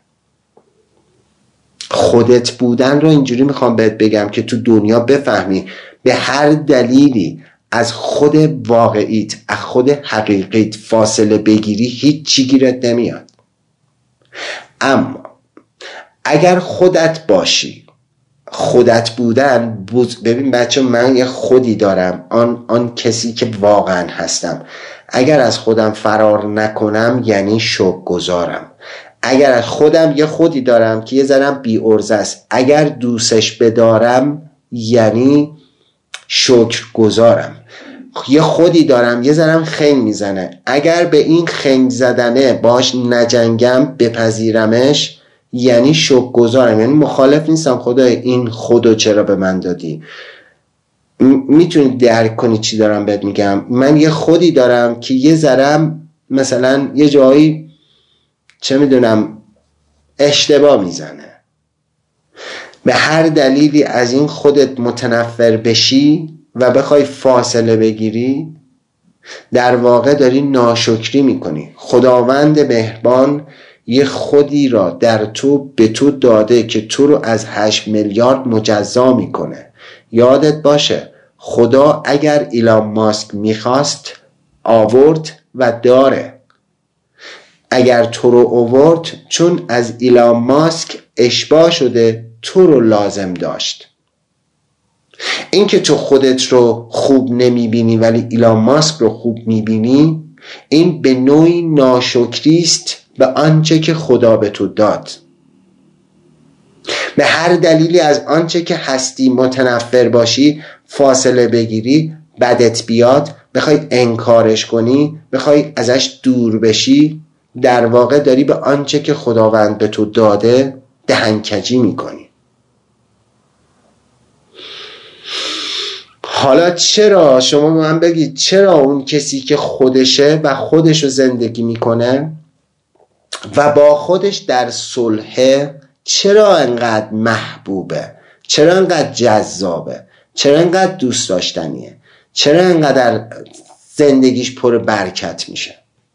خودت بودن رو اینجوری میخوام بهت بگم که تو دنیا بفهمی به هر دلیلی از خود واقعیت، از خود حقیقیت فاصله بگیری هیچ چی گیرت نمیاد. اما اگر خودت باشی، خودت بودن. ببین بچه، من یه خودی دارم، آن آن کسی که واقعا هستم. اگر از خودم فرار نکنم یعنی شکرگزارم. اگر از خودم یه خودی دارم که یه ذرم بی ارزه است، اگر دوستش بدارم یعنی شکرگزارم. یه خودی دارم یه ذرم خنگ میزنه، اگر به این خنگ زدنه باش نجنگم، بپذیرمش، یعنی شکرگزارم، یعنی مخالف نیستم خدای این خودو چرا به من دادی. میتونی درک کنی چی دارم بهت میگم؟ من یه خودی دارم که یه ذرم مثلا یه جایی چه میدونم اشتباه میزنه، به هر دلیلی از این خودت متنفر بشی و بخوای فاصله بگیری، در واقع داری ناشکری میکنی. خداوند مهربان یه خودی را در تو به تو داده که تو رو از هشت میلیارد مجزا میکنه. یادت باشه خدا اگر ایلان ماسک میخواست آورد و داره. اگر تو رو آورد چون از ایلان ماسک اشباع شده تو رو لازم داشت. این که تو خودت رو خوب نمیبینی ولی ایلان ماسک رو خوب میبینی، این به نوعی ناشکری است به آنچه که خدا به تو داد. به هر دلیلی از آنچه که هستی متنفر باشی، فاصله بگیری، بدت بیاد، بخوای انکارش کنی، بخوای ازش دور بشی، در واقع داری به آنچه که خداوند به تو داده دهنکجی میکنی. حالا چرا شما به من بگید چرا اون کسی که خودشه و خودشو زندگی میکنه و با خودش در صلحه، چرا انقدر محبوبه؟ چرا انقدر جذابه؟ چرا انقدر دوست داشتنیه؟ چرا انقدر زندگیش پر برکت میشه؟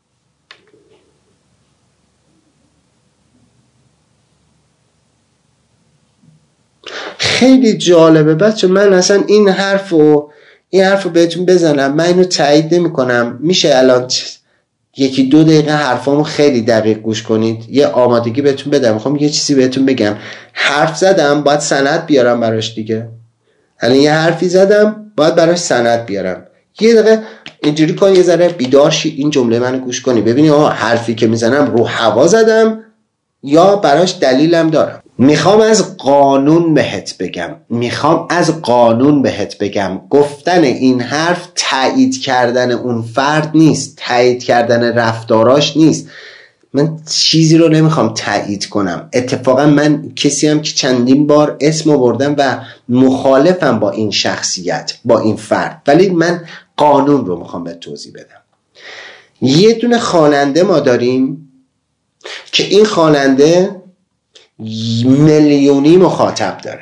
خیلی جالبه بچه. من اصلا این حرفو این حرفو بهتون بزنم، من اینو تایید نمی کنم. میشه الان یکی دو دقیقه حرفامو خیلی دقیق گوش کنید، یه آمادگی بهتون بدم. میخوام یه چیزی بهتون بگم. حرف زدم باید سند بیارم براش دیگه. الان یه حرفی زدم باید براش سند بیارم. یه دقیقه اینجوری کن، یه ذره بیدار شی، این جمله منو گوش کنی، ببینی آها حرفی که میزنم رو هوا زدم یا براش دلیلم دارم. میخوام از قانون بهت بگم میخوام از قانون بهت بگم گفتن این حرف تایید کردن اون فرد نیست، تایید کردن رفتاراش نیست. من چیزی رو نمیخوام تایید کنم. اتفاقا من کسی هم که چندین بار اسم آوردم و مخالفم با این شخصیت، با این فرد، ولی من قانون رو میخوام بهت توضیح بدم. یه دونه خواننده ما داریم که این خواننده میلیونی مخاطب داره،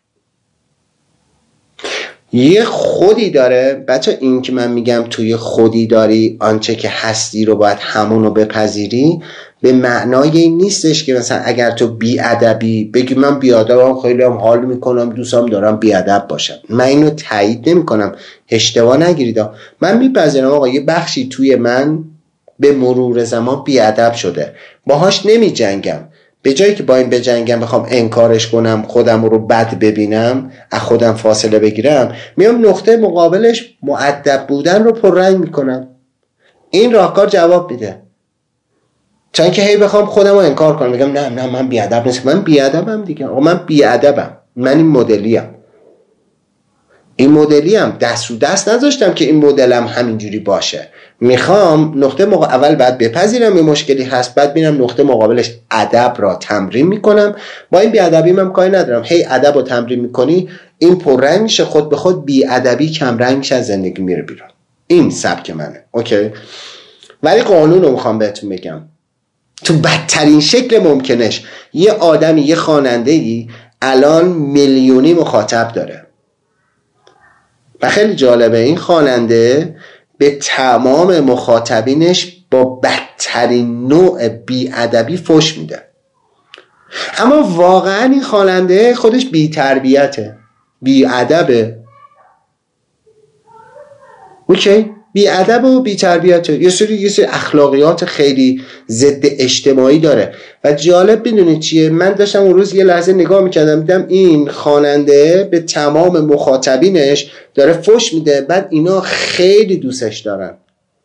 یه خودی داره. بچه این که من میگم توی خودی داری، آنچه که هستی رو باید همونو بپذیری، به معنای این نیستش که مثلا اگر تو بی‌ادبی بگی من بی‌ادبم، خیلی هم حال میکنم، دوستم دارم بی‌ادب باشم. من اینو تایید نمی کنم، اشتباه نگیرید. من میپذیرم آقا یه بخشی توی من به مرور زمان بی‌ادب شده، باهاش نمی جنگم. به جایی که با این بجنگم، بخوام انکارش کنم، خودم رو بد ببینم، از خودم فاصله بگیرم، میام نقطه مقابلش مؤدب بودن رو پررنگ میکنم. این راهکار جواب میده. چون که هی بخوام خودم رو انکار کنم، میگم نه نه من بیادب نیستم، من بیادبم دیگه. آقا من بیادبم، من این مدلیم این مدلیم دست رو دست نذاشتم که این مدلم همینجوری باشه. میخوام نقطه مقابل اول بعد بپذیرم یه مشکلی هست، بعد میرم نقطه مقابلش ادب را تمرین میکنم. با این بیادبی من کاری ندارم. هی ادب رو تمرین میکنی، این پررنگ میشه، خود به خود بیادبی کم رنگ میشه، از زندگی میره بیرون. این سبک منه. اوکی؟ ولی قانون رو میخوام بهتون بگم. تو بدترین شکل ممکنش یه آدمی، یه خواننده‌ای الان میلیونی مخاطب داره و خیلی جالبه، این خواننده به تمام مخاطبینش با بدترین نوع بی‌ادبی فحش میده. اما واقعا این خواننده خودش بی‌تربیته، بی‌ادبه. اوکی؟ بی‌ادب و بی‌تربیت، یه سری یه سری اخلاقیات خیلی ضد اجتماعی داره. و جالب بدونید چیه، من داشتم اون روز یه لحظه نگاه میکردم، دیدم این خواننده به تمام مخاطبینش داره فحش میده، بعد اینا خیلی دوستش دارن،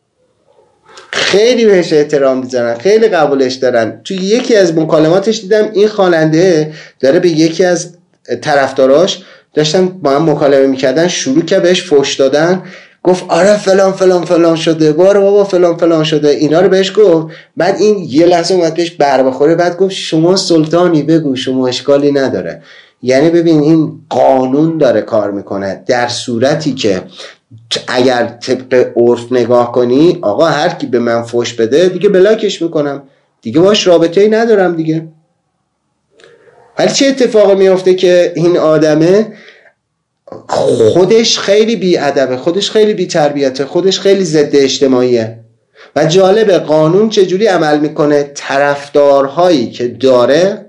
خیلی بهش احترام میذارن، خیلی قبولش دارن. توی یکی از مکالماتش دیدم این خواننده داره به یکی از طرفداراش داشتن با هم مکالمه میکردن، شروع که بهش فحش دادن، گفت آره فلان فلان فلان شده، باره بابا فلان فلان شده، اینا رو بهش گفت. بعد این یه لحظه اومد بهش بر بخوره، بعد گفت شما سلطانی بگو، شما اشکالی نداره. یعنی ببین این قانون داره کار میکنه، در صورتی که اگر طبق عرف نگاه کنی آقا هر کی به من فحش بده دیگه بلاکش میکنم، دیگه باش رابطه‌ای ندارم دیگه. ولی چه اتفاقی میفته که این آدمه خودش خیلی بی‌ادبه، خودش خیلی بی‌تربیته، خودش خیلی ضد اجتماعیه. و جالبه قانون چجوری عمل میکنه، طرفدارهایی که داره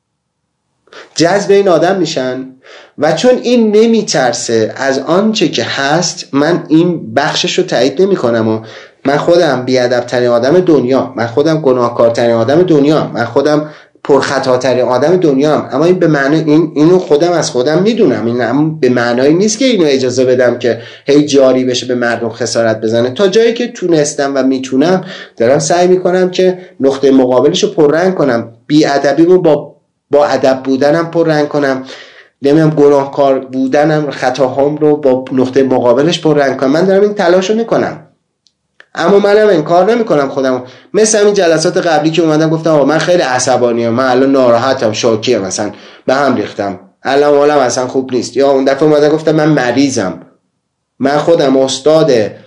جذب این آدم میشن و چون این نمیترسه از آنچه که هست. من این بخشش رو تایید نمی کنم و من خودم بی‌ادب‌ترین آدم دنیا، من خودم گناهکارترین آدم دنیا، من خودم پرخطاترین آدم دنیا هم. اما این به معنی این اینو خودم از خودم میدونم، این به معنی نیست که اینو اجازه بدم که هی جاری بشه به مردم خسارت بزنه. تا جایی که تونستم و میتونم دارم سعی میکنم که نقطه مقابلشو پررنگ کنم، بی‌ادبیمو با با ادب بودنم پررنگ کنم، نمیدونم گناهکار بودنم خطاهام رو با نقطه مقابلش پررنگ کنم. من دارم این تلاشو میکنم، اما منم انکار نمی کنم خودم. مثل همین جلسات قبلی که اومدم گفتم آقا من خیلی عصبانی ام، من الان ناراحتم، شوکیه، مثلا به هم ریختم، الان حالم اصلا خوب نیست. یا اون دفعه اومدم گفتم من مریضم، من خودم استاد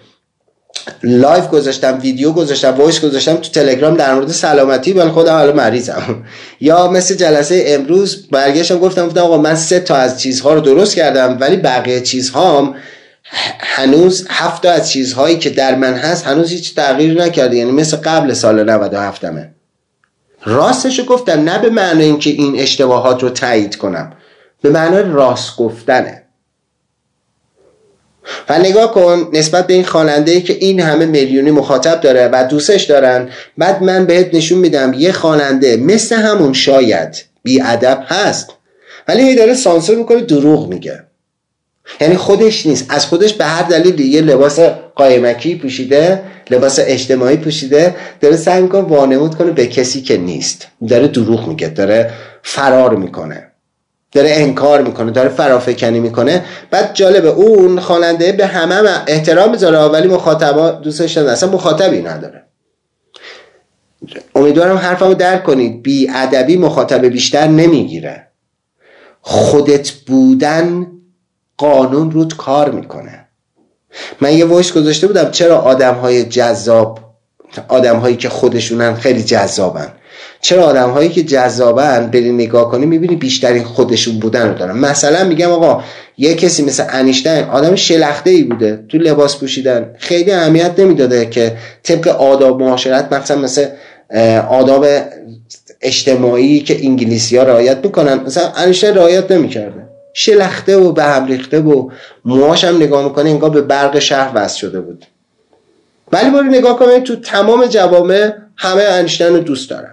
لایو گذاشتم، ویدیو گذاشتم، وایس گذاشتم تو تلگرام در مورد سلامتی، ولی خودم الان مریضم. یا مثل جلسه امروز برگشتم گفتم گفتم آقا من سه تا از چیزها رو درست کردم ولی بقیه چیزهام هنوز هفت تا از چیزهایی که در من هست هنوز هیچ تغییر نکرده، یعنی مثل قبل سال نود و هفت همه. راستشو گفتم، نه به معنی اینکه این اشتباهات رو تایید کنم، به معنی راست گفتنه. و نگاه کن نسبت به این خواننده‌ای که این همه میلیونی مخاطب داره و دوستش دارن، بعد من بهت نشون میدم یه خواننده مثل همون شاید بی‌ادب هست ولی هی داره سانسور میکنه، دروغ میگه، یعنی خودش نیست، از خودش به هر دلیلی یه لباس قایمکی پوشیده، لباس اجتماعی پوشیده، داره سعی میکنه وانمود کنه به کسی که نیست، داره دروغ میگه، داره فرار میکنه، داره انکار میکنه، داره فرافکنی میکنه. بعد جالبه اون خواننده به همه هم احترام میذاره ولی مخاطبا دوستش نداره، اصلا مخاطبی نداره. امیدوارم حرفمو درک کنید، بی ادبی مخاطب بیشتر نمیگیره، خودت بودن قانون رود کار میکنه. من یه وایس گذاشته بودم چرا آدم‌های جذاب، آدم‌هایی که خودشونن خیلی جذابن، چرا آدم‌هایی که جذابن بری نگاه کنی میبینی بیشترین خودشون بودن رو دارن. مثلا میگم آقا یه کسی مثل انیشتین آدم شلخته‌ای بوده، تو لباس پوشیدن خیلی اهمیت نمیداده که طبق آداب معاشرت، مثلا مثل آداب اجتماعی که انگلیسی‌ها رعایت میکنن، مثلا انیشتین رعایت نمیکرده، شلخته و به هم ریخته و موهاش هم نگاه میکنه انگار به برق شهر وصل شده بود. ولی برو نگاه کنید تو تمام جوامع همه انیشتین رو دوست دارن.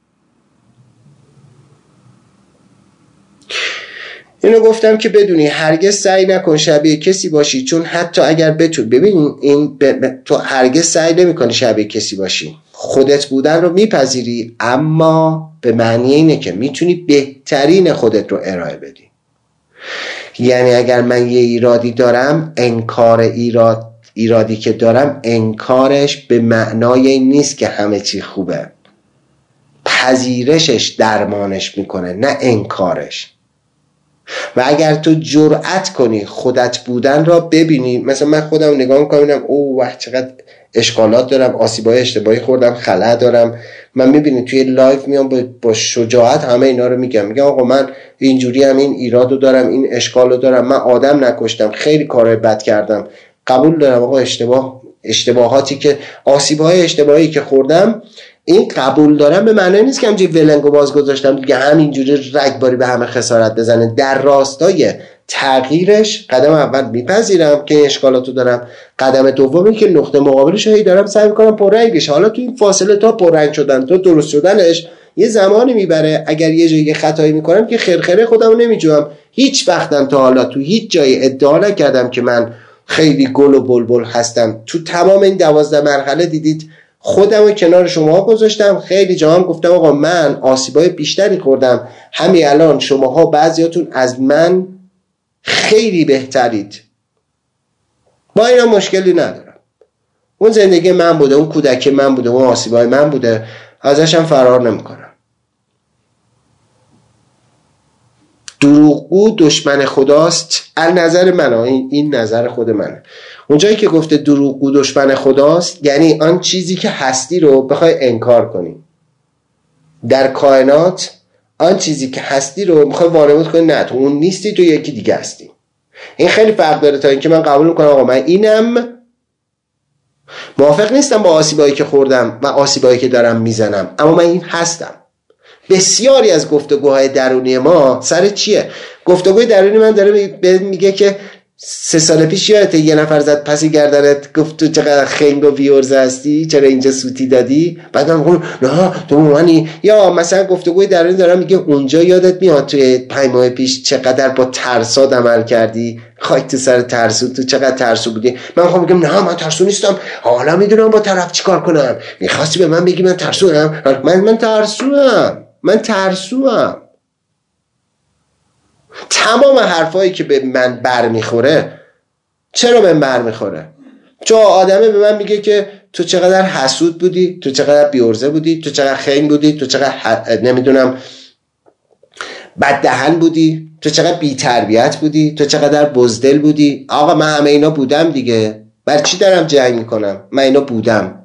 اینو گفتم که بدونی هرگز سعی نکن شبیه کسی باشی، چون حتی اگر بتون ببین این ب... ب... تو هرگز سعی نمی‌کنی شبیه کسی باشی، خودت بودن رو میپذیری، اما به معنی اینه که میتونی بهترین خودت رو ارائه بدی. یعنی اگر من یه ایرادی دارم، انکار ایراد ایرادی که دارم انکارش به معنای این نیست که همه چی خوبه، پذیرشش درمانش میکنه نه انکارش. و اگر تو جرأت کنی خودت بودن را ببینی، مثلا من خودم نگاه میکنم اوه واه چقدر اشکالات دارم، آسیبای اشتباهی خوردم، خلأ دارم، من میبینی توی لایف میام با شجاعت همه اینا رو میگم، میگم آقا من اینجوری هم این ایرادو دارم، این اشکالو دارم، من آدم نکشتم، خیلی کارهای بد کردم، قبول دارم آقا اشتباه اشتباهاتی که آسیب‌های اشتباهی که خوردم این قبول دارم، به معنی نیست که همینجوری ولنگو باز گذاشتم دیگه همینجوری رگباری به همه خسارت بزنه. در راستای تغییرش قدم اول میپذیرم که این اشکالاتو دارم، قدم دومی که نقطه مقابلش هی دارم سعی میکنم پررنگ بشه. حالا تو این فاصله تا پررنگ شدن تا درست شدنش یه زمانی میبره. اگر یه جایی خطایی میکنم که خرخره خودمو نمیجوام. هیچ وقتم تا حالا تو هیچ جایی ادعا نکردم که من خیلی گل و بلبل هستم. تو تمام این دوازده مرحله دیدید خودمو کنار شما گذاشتم. خیلی جا هم گفتم آقا من آسیبای بیشتری خوردم، همین الان شماها بعضیاتون از من خیلی بهترید، با اینا مشکلی ندارم. اون زندگی من بوده، اون کودکی من بوده، اون آسیبای من بوده، ازشم فرار نمیکنم. دروغگو دشمن خداست. از نظر من، این, این نظر خود منه. اونجایی که گفته دروغگو دشمن خداست یعنی آن چیزی که هستی رو بخوای انکار کنی. در کائنات آن چیزی که هستی رو میخوای وانمود کنی نه تو اون نیستی، تو یکی دیگه هستی. این خیلی فرق داره تا اینکه من قبول میکنم آقا من اینم، موافق نیستم با آسیبایی که خوردم و آسیبایی که دارم میزنم، اما من این هستم. بسیاری از گفتگوهای درونی ما سر چیه؟ گفتگوی درونی من داره میگه که سه سال پیش یادته یه نفر زد پسی گردنت گفت تو چقدر خنگ و بیورزه هستی، چرا اینجا سوتی دادی؟ بعد من میگم نه تو منی. یا مثلا گفتگوی درونی دارم میگه اونجا یادت میاد توی پنج ماه پیش چقدر با ترسات عمل کردی، خاک تو سر ترسو، تو چقدر ترسو بودی. من میخوام بگم نه من ترسو نیستم، حالا میدونم با طرف چیکار کنم. میخواستی به من بگی من ترسوام؟ من من ترسوام من ترسوام تمام حرفایی که به من بر میخوره چرا به من بر میخوره؟ چون آدمه به من میگه که تو چقدر حسود بودی، تو چقدر بیورزه بودی، تو چقدر خنگ بودی، تو چقدر ح... نمیدونم بددهن بودی، تو چقدر بی تربیت بودی، تو چقدر بزدل بودی. آقا من همه اینا بودم دیگه، بر چی دارم جنگ میکنم؟ من اینا بودم.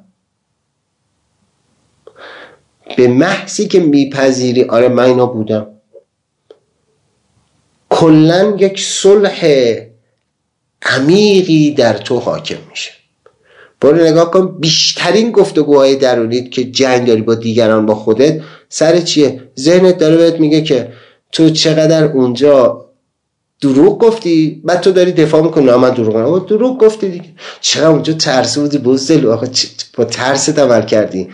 به محضی که میپذیری آره من اینا بودم، کلن یک صلح عمیقی در تو حاکم میشه. برو نگاه کن بیشترین گفتگوهای درونیت که جنگ داری با دیگران با خودت سر چیه؟ ذهنت داره بهت میگه که تو چقدر اونجا دروغ گفتی، بعد تو داری دفاع میکنی نه من دروغ نگفتم. دروغ گفتی دیگه، چقدر اونجا ترسو بودی بزدل، آخه با ترست عمل کردی.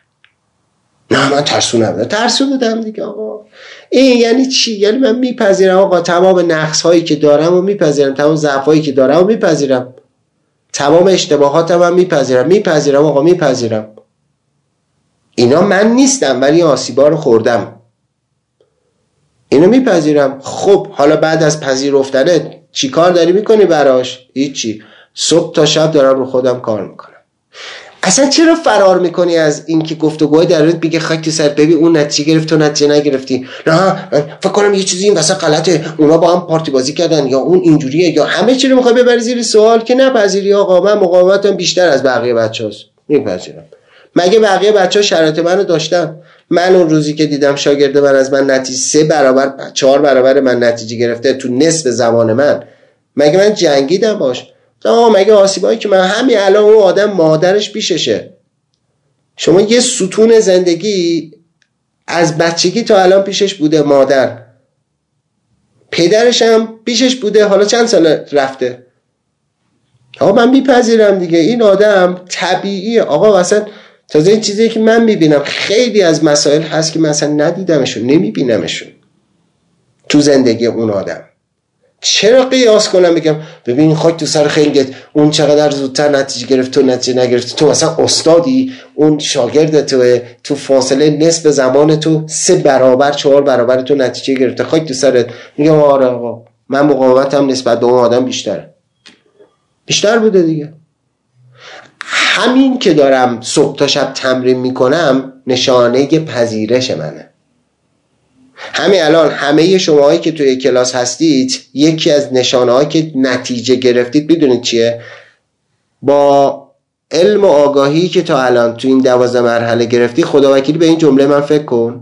نه من ترسو نبودم، ترسو بودم دیگه. آقا این یعنی چی؟ یعنی من میپذیرم آقا تمام نقص هایی که دارم و میپذیرم، تمام ضعف هایی که دارم و میپذیرم، تمام اشتباهاتم هم میپذیرم میپذیرم آقا میپذیرم. اینا من نیستم ولی آسیبا رو خوردم، اینو میپذیرم. خب حالا بعد از پذیرفتنت چی کار داری میکنی براش؟ هیچی. صبح تا شب دارم رو خودم کار میکنم. اصلا چرا فرار میکنی از این که گفتگوهای درونت بگه خاک تو سر ببین اون نتیجه گرفت تو نتیجه نگرفتی؟ نه فکر کنم یه چیزی این وسط غلطه، اونا با هم پارتی بازی کردن یا اون اینجوریه، یا همه چی رو میخوای ببری زیر سوال که نپذیری. آقا من مقاومتم بیشتر از بقیه بچه‌هاست، میپذیرم. مگه بقیه بچه‌ها شرایط منو داشتن؟ من اون روزی که دیدم شاگرد من از من نتیجه سه برابر چهار برابر من نتیجه گرفته تو نصف زمان من، مگه من جنگیدم باش؟ آه مگه آسیبایی که من همین الان اون آدم مادرش پیششه. شما یه ستون زندگی از بچگی تا الان پیشش بوده، مادر، پدرش هم پیشش بوده، حالا چند سال رفته. آقا من میپذیرم دیگه این آدم طبیعیه. آقا اصلا تازه این چیزی که من میبینم خیلی از مسائل هست که من اصلا ندیدمشون نمیبینمشون تو زندگی اون آدم. چرا قیاس کنم بگم ببین خاک تو سر خنگت اون چقدر زودتر نتیجه گرفت تو نتیجه نگرفتی؟ تو مثلا استادی، اون شاگرد توه، تو فاصله نصف زمان تو سه برابر چهار برابر تو نتیجه گرفته، خاک تو سرت. میگم آره آقا من مقاومتم نسبت به اون آدم بیشتره، بیشتر بوده دیگه. همین که دارم صبح تا شب تمرین میکنم نشانه پذیرش منه. همین الان همه شماهایی که توی کلاس هستید یکی از نشانه‌هایی که نتیجه گرفتید میدونید چیه؟ با علم و آگاهی که تا الان تو این دوازده مرحله گرفتی، خداوکیلی به این جمله من فکر کن،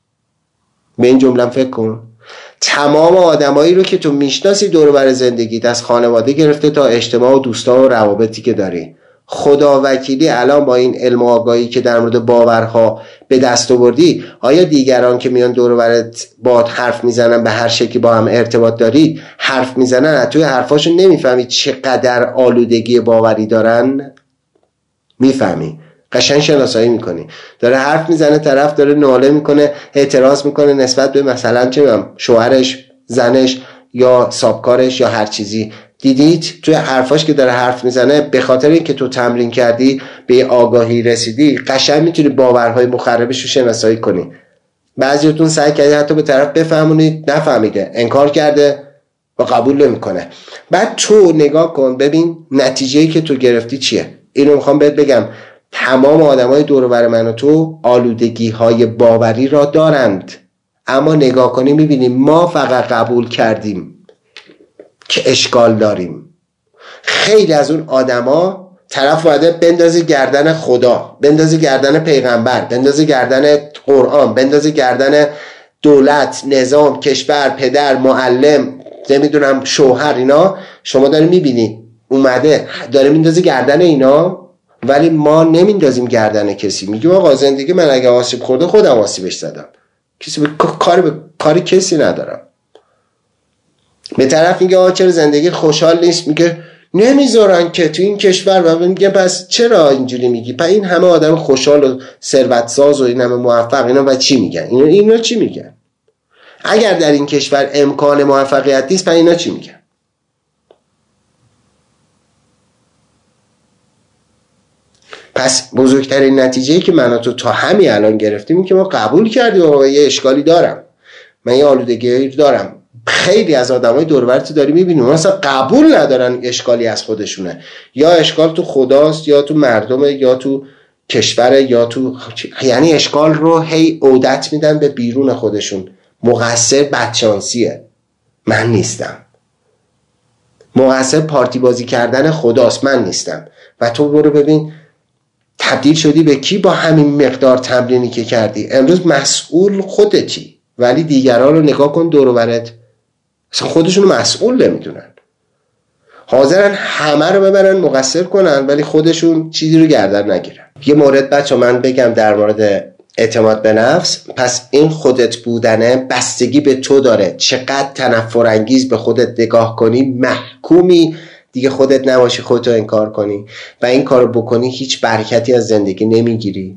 به این جمله فکر کن. تمام آدمایی رو که تو میشناسی دور و بر زندگیت، از خانواده گرفته تا اجتماع و دوستا و روابطی که داری، خدا وکیلی الان با این علم و آگاهی که در مورد باورها به دست آوردی، آیا دیگران که میان دور و برت باد حرف میزنن، به هر شکلی با هم ارتباط داری حرف میزنن، توی حرفاشون نمیفهمی چقدر آلودگی باوری دارن؟ میفهمی، قشنگ شناسایی میکنی. داره حرف میزنه، طرف داره ناله میکنه، اعتراض میکنه نسبت به مثلا چه میدونم شوهرش، زنش یا سابکارش یا هر چیزی. دیدید توی حرفاش که داره حرف میزنه، به خاطر اینکه تو تمرین کردی، به آگاهی رسیدی، قشنگ میتونی باورهای مخربش رو شناسایی کنی. بعضیاتون سعی کردی حتی به طرف بفهمونید، نفهمیده، انکار کرده و قبول نمیکنه. بعد تو نگاه کن ببین نتیجه‌ای که تو گرفتی چیه. اینو میخوام بهت بگم، تمام آدمای دور و بر من و تو آلودگی‌های باوری را دارند، اما نگاه کنی میبینیم ما فقط قبول کردیم که اشکال داریم. خیلی از اون آدما طرف باید بندازی گردن خدا، بندازی گردن پیغمبر، بندازی گردن قرآن، بندازی گردن دولت، نظام، کشور، پدر، معلم، نمیدونم شوهر. اینا شما داری میبینی اومده داره میندازی گردن اینا، ولی ما نمیندازیم گردن کسی. میگیم آقا زندگی من اگه آسیب خورده خودم آسیبش زدم، کسی به کار به کاری کسی ندارم. به طرف میگه آقا چرا زندگی خوشحال نیست؟ میگه نمیذارن که تو این کشور. و میگه پس چرا اینجوری میگی؟ پس این همه آدم خوشحال و ثروت ساز و این همه موفق، اینا و چی میگن؟ اینا اینا چی میگن؟ اگر در این کشور امکان موفقیت نیست، پس اینا چی میگن؟ پس بزرگترین نتیجه‌ای که من و تو تا همین الان گرفتیم این که ما قبول کردیم آقا یه اشکالی دارم، من یه آلودگی دارم. خیلی از آدمای دور و برت داری میبینیم مثلا قبول ندارن اشکالی از خودشونه، یا اشکال تو خداست یا تو مردمه یا تو کشوره یا تو، یعنی اشکال رو هی عودت میدن به بیرون خودشون. مقصر بدشانسیه، من نیستم. مقصر پارتی بازی کردن خداست، من نیستم. و تو برو ببین تبدیل شدی به کی با همین مقدار تمرینی که کردی. امروز مسئول خودتی، ولی دیگران رو نگاه کن دور و برت اصلا خودشون رو مسئول نمیدونن، حاضرن همه رو ببرن مقصر کنن ولی خودشون چیزی رو گردن نگیرن. یه مورد بچه من بگم در مورد اعتماد به نفس. پس این خودت بودنه بستگی به تو داره، چقدر تنفر انگیز به خودت نگاه کنی محکومی دیگه خودت نباشی، خودتو انکار کنی و این کارو بکنی هیچ برکتی از زندگی نمیگیری.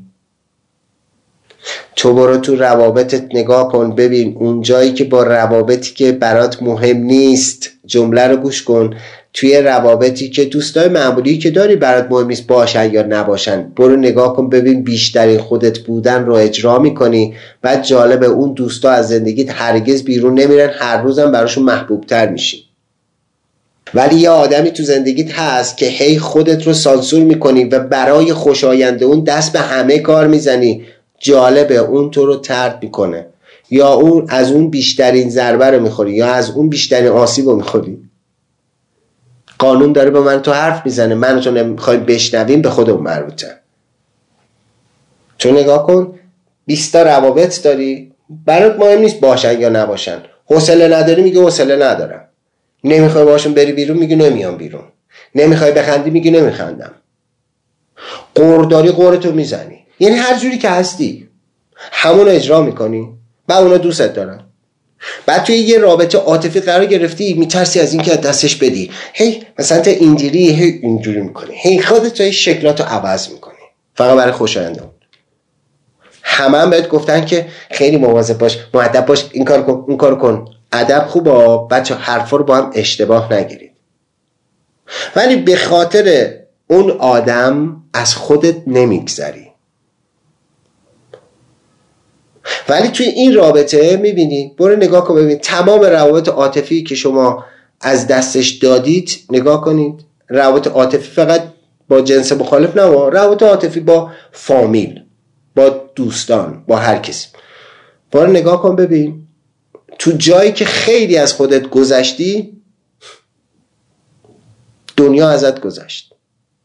تو برو تو روابطت نگاه کن ببین اون جایی که با روابطی که برات مهم نیست، جمله رو گوش کن، توی روابطی که دوستای معمولی که داری برات مهم نیست باشن یا نباشن، برو نگاه کن ببین بیشترین خودت بودن رو اجرا میکنی. بعد جالب اون دوستا از زندگیت هرگز بیرون نمیرن، هر روزم براشون محبوب تر میشی. ولی یه آدمی تو زندگیت هست که هی خودت رو سانسور میکنی و برای خوشایند اون دست به همه کار میزنی، جالبه اون تو رو طرد میکنه، یا اون از اون بیشترین ضربه رو میخوری یا از اون بیشترین آسیب رو میخوری. قانون داره با من تو حرف میزنه، من تو نمیخوایم بشنویم، به خودمون مربوطه. تو نگاه کن بیست تا روابط داری، برات مهم نیست باشن یا نباشن. حوصله نداری میگه حوصله ندارم. نمیخوای باشون بری بیرون میگه نمیام بیرون. نمیخوای بخندی میگه نمیخندم. قورداری قورتو میزنی. یعنی هر جوری که هستی همون اجرا میکنی و اونا دوستت دارن. بعد توی یه رابطه عاطفی قرار گرفتی، میترسی از این که دستش بدی، هی مثلا تا اینجوری هی اینجوری میکنی، هی خودت توی شکلاتو عوض میکنی فقط برای خوشایند اون. همه هم بهت گفتن که خیلی مواظب باش، مؤدب باش، این کار کن اون کار کن. ادب خوبه بچه، حرفا رو با هم اشتباه نگیرید. ولی به خاطر اون آدم از خودت نمیگذری. ولی توی این رابطه میبینی، برو نگاه کن ببین تمام روابط عاطفی که شما از دستش دادید، نگاه کنید روابط عاطفی فقط با جنس مخالف نه، روابط عاطفی با فامیل، با دوستان، با هر کسی، برو نگاه کن ببین تو جایی که خیلی از خودت گذشتی دنیا ازت گذشت.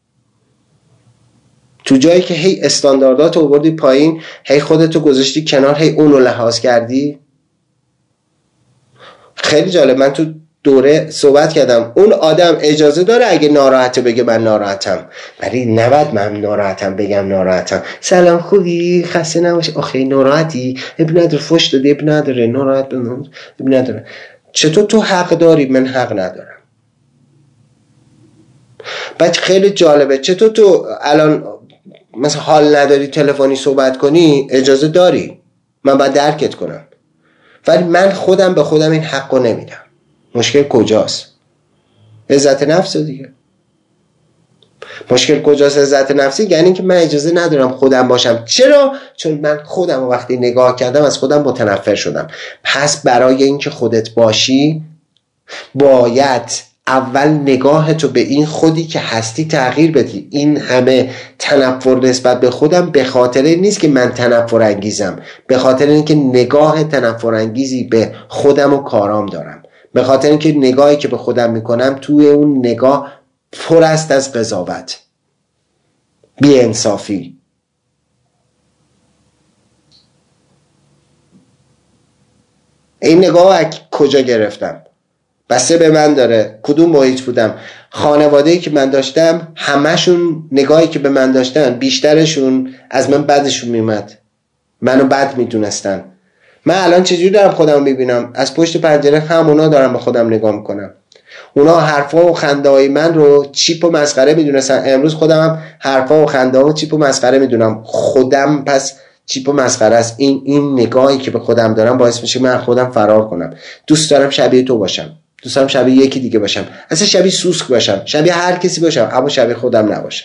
تو جایی که هی استاندارداتو آوردی پایین، هی خودتو گذاشتی کنار، هی اونو لحاظ کردی. خیلی جالب، من تو دوره صحبت کردم، اون آدم اجازه داره اگه ناراحته بگه من ناراحتم، ولی نباید من ناراحتم بگم ناراحتم. سلام خوبی؟ خسته نباشی؟ آخه ناراحتی؟ اب نداره، فوش دادی، اب نداره، ناراحت اب نداره. چطور تو حق داری من حق ندارم؟ بعد خیلی جالبه، چطور تو الان مثلا حال نداری تلفنی صحبت کنی اجازه داری، من باید درکت کنم، ولی من خودم به خودم این حقو نمیدم. مشکل کجاست؟ عزت نفس دیگه. مشکل کجاست؟ عزت نفسی یعنی که من اجازه ندارم خودم باشم. چرا؟ چون من خودم وقتی نگاه کردم از خودم متنفر شدم. پس برای اینکه خودت باشی باید اول نگاه تو به این خودی که هستی تغییر بدی. این همه تنفر نسبت به خودم به خاطر این نیست که من تنفر انگیزم، به خاطر اینکه نگاه تنفر انگیزی به خودم و کارام دارم، به خاطر اینکه نگاهی که به خودم میکنم توی اون نگاه پر است از قضاوت، بی‌انصافی. این نگاه کجا گرفتم؟ بسته به من داره کدوم محیط بودم. خانواده‌ای که من داشتم همشون نگاهی که به من داشتن بیشترشون از من بدشون میومد، منو بد میدونستن. من الان چجوری دارم خودم میبینم؟ از پشت پنجره همونا دارم به خودم نگاه میکنم. اونا حرفا و خنده های من رو چیپ و مسخره میدونستن، امروز خودم هم حرفا و خنده ها و چیپ و مسخره میدونم. خودم پس چیپ و مسخره است. این این نگاهی که به خودم دارم باعث میشه من خودم فرار کنم. دوست دارم شبیه تو باشم، دوست دارم شبیه یکی دیگه باشم، اصلا شبیه سوسک باشم، شبیه هر کسی باشم، اما شبیه خودم نباشم.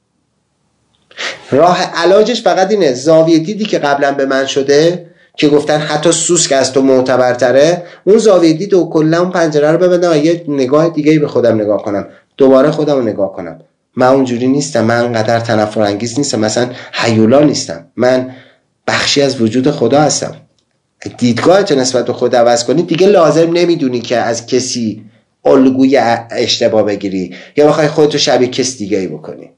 راه علاجش فقط اینه. زاویه دیدی که قبلا به من شده که گفتن حتی سوسک از تو معتبرتره، اون زاویه دید و کلا اون پنجره رو ببندم و یه نگاه دیگه به خودم نگاه کنم، دوباره خودم رو نگاه کنم. من اونجوری نیستم، من انقدر تنفر انگیز نیستم، مثلا هیولا نیستم، من بخشی از وجود خدا هستم. دیدگاهت نسبت به خود عوض کنی دیگه لازم نمیدونی که از کسی الگوی اشتباه بگیری یا بخوای خودتو شبیه کس دیگه ای بکنی.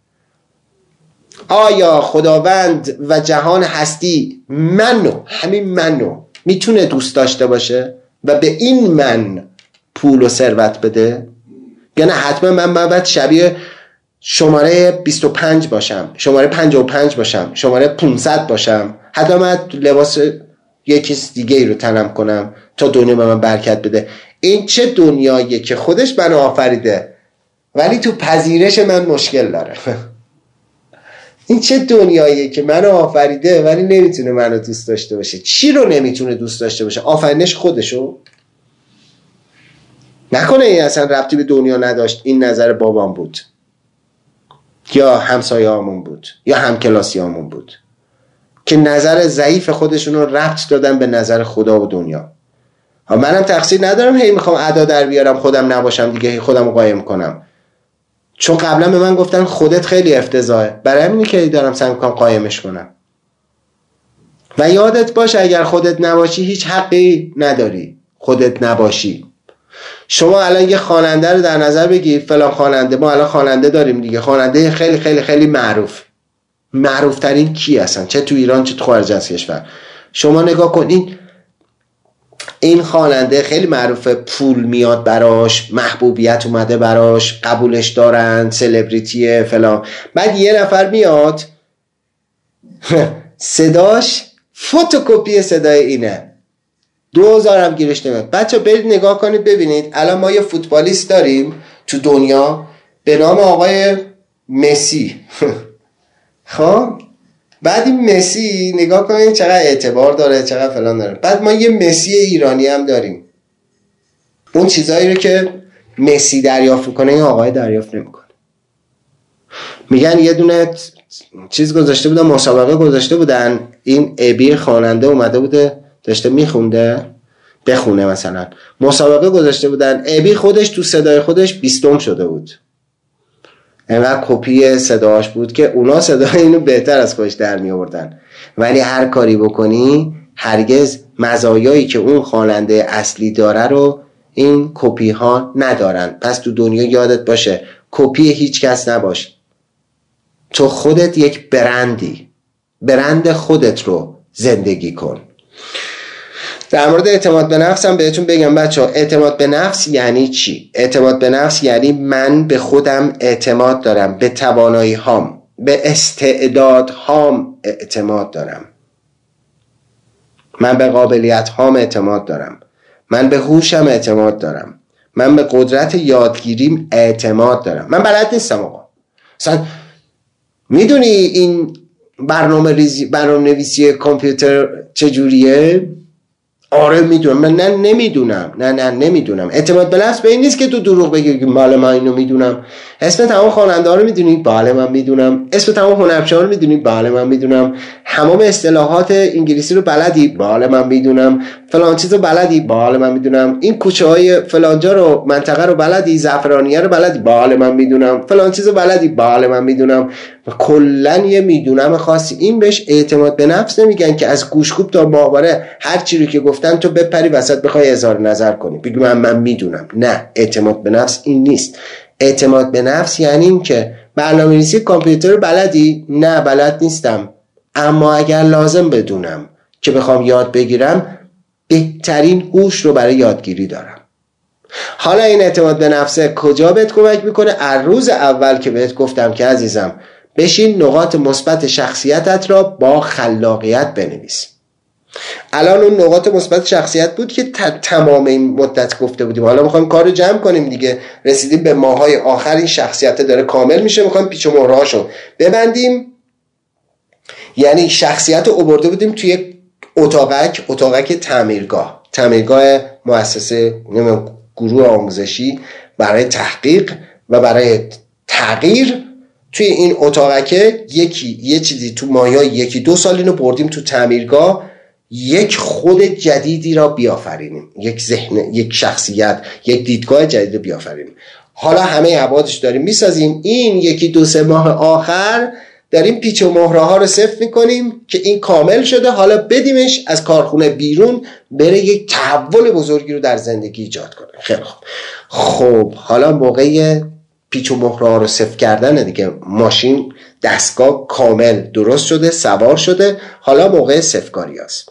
آیا خداوند و جهان هستی منو، همین منو میتونه دوست داشته باشه و به این من پول و ثروت بده؟ یعنی حتما من باید شبیه شماره بیست و پنج باشم، شماره پنجاه و پنج باشم، شماره پانصد باشم، حتی من لباس یکی دیگه ای رو تنم کنم تا دنیا به من برکت بده. این چه دنیاییه که خودش منو آفریده ولی تو پذیرش من مشکل داره؟ این چه دنیاییه که منو آفریده ولی نمیتونه منو دوست داشته باشه؟ چی رو نمیتونه دوست داشته باشه؟ آفرینش خودشو؟ نکنه این اصلا ربطی به دنیا نداشت، این نظر بابام بود یا همسایه هامون بود یا همکلاسی هامون بود که نظر ضعیف خودشون رو ربط دادن به نظر خدا و دنیا. منم تقصیر ندارم هی میخوام ادا در بیارم خودم نباشم دیگه، هی خودم رو قایم کنم، چون قبلا به من گفتن خودت خیلی افتضاحه، برای همینی که دارم سعی میکنم قایمش کنم. و یادت باشه اگر خودت نباشی هیچ حقی نداری خودت نباشی. شما الان یه خواننده رو در نظر بگیر، فلان خواننده، ما الان خواننده داریم دیگه، خواننده خیلی خیلی خیلی معروف، معروف ترین کی هستن چه تو ایران چه تو خارج از کشور. شما نگاه کنین این خواننده خیلی معروفه، پول میاد براش، محبوبیت اومده براش، قبولش دارن، سلبریتیه فلان، بعد یه نفر میاد صداش فتوکپی صدای اینه، دوزار هم گیرش نمیاد. بچه برید نگاه کنید ببینید الان ما یه فوتبالیست داریم تو دنیا به نام آقای مسی خب بعد این مسی نگاه کنید چقدر اعتبار داره، چقدر فلان داره. بعد ما یه مسی ایرانی هم داریم، اون چیزایی رو که مسی دریافت میکنه این آقای دریافت نمیکنه. میگن یه دونه چیز گذاشته بودن، مسابقه گذاشته بودن، این ابی خواننده اومده بوده داشته میخونده بخونه، مثلا مسابقه گذاشته بودن، ابی خودش تو صدای خودش بیستم شده بود، اینقدر کپی صداش بود که اونا صدای اینو بهتر از خودش در می آوردن. ولی هر کاری بکنی هرگز مزایایی که اون خواننده اصلی داره رو این کپی ها ندارن. پس تو دنیا یادت باشه کپی هیچ کس نباش، تو خودت یک برندی، برند خودت رو زندگی کن. در مورد اعتماد به نفس هم بهتون بگم بچه ها، اعتماد به نفس یعنی چی؟ اعتماد به نفس یعنی من به خودم اعتماد دارم، به توانایی هام، به استعداد هام اعتماد دارم، من به قابلیت هام اعتماد دارم، من به هوشم اعتماد دارم، من به قدرت یادگیریم اعتماد دارم. من بلد نیستم آقا، مثلا میدونی این برنامه ریزی برنامه نویسی کامپیوتر چجوریه؟ آره میدونم. من نه نمیدونم نه نه نمیدونم. اعتماد به نفس به این نیست که تو دروغ بگی که بله من اینو میدونم. اسم تمام خواننده ها رو میدونی؟ بله من میدونم. اسم تمام هنرپیشه رو میدونی؟ بله من میدونم. همه اصطلاحات انگلیسی رو بلدی؟ بله من میدونم. فلان چیزو بلدی؟ بله من میدونم. این کوچه های فلانجا رو منطقه رو بلدی؟ زعفرانیه رو بلدی؟ بله من میدونم. فلان چیزو بلدی؟ بله من میدونم. کلا یه میدونم خاصی. این بهش اعتماد به نفس نمیگن که از گوشکوب تا ماهواره هر چی رو که گفتن تو بپری وسط بخوای اظهار نظر کنی بگی من من میدونم. نه، اعتماد به نفس این نیست. اعتماد به نفس یعنی این که برنامه‌نویسی کامپیوتر بلدی؟ نه بلد نیستم، اما اگر لازم بدونم که بخوام یاد بگیرم بهترین هوش رو برای یادگیری دارم. حالا این اعتماد به نفس کجا بهت کمک میکنه؟ از روز اول که بهت گفتم که عزیزم بشین نقاط مثبت شخصیتت را با خلاقیت بنویس. الان اون نقاط مثبت شخصیت بود که تمام این مدت گفته بودیم. حالا میخوایم کار رو جمع کنیم دیگه، رسیدیم به ماهای آخر، این شخصیت داره کامل میشه، میخوایم پیچ و مهرهاشو ببندیم. یعنی شخصیت رو آورده بودیم توی اتاقک اتاقک تعمیرگاه تعمیرگاه مؤسسه گروه آموزشی برای تحقیق و برای تغییر. توی این اتاقکه یکی یه چیزی تو مایه یکی دو سال اینو بردیم تو تعمیرگاه، یک خود جدیدی را بیافرینیم، یک ذهن، یک شخصیت، یک دیدگاه جدید رو بیافرینیم. حالا همه ابعادش داریم میسازیم. این یکی دو سه ماه آخر داریم پیچ و مهره ها رو صفر میکنیم که این کامل شده، حالا بدیمش از کارخونه بیرون بره یک تحول بزرگی رو در زندگی ایجاد کنه. خیلی خوب. خب حالا موقع پیچ و مهره ها رو صفر کردن دیگه، ماشین دستگاه کامل درست شده، سوار شده، حالا موقع صفرکاری هست.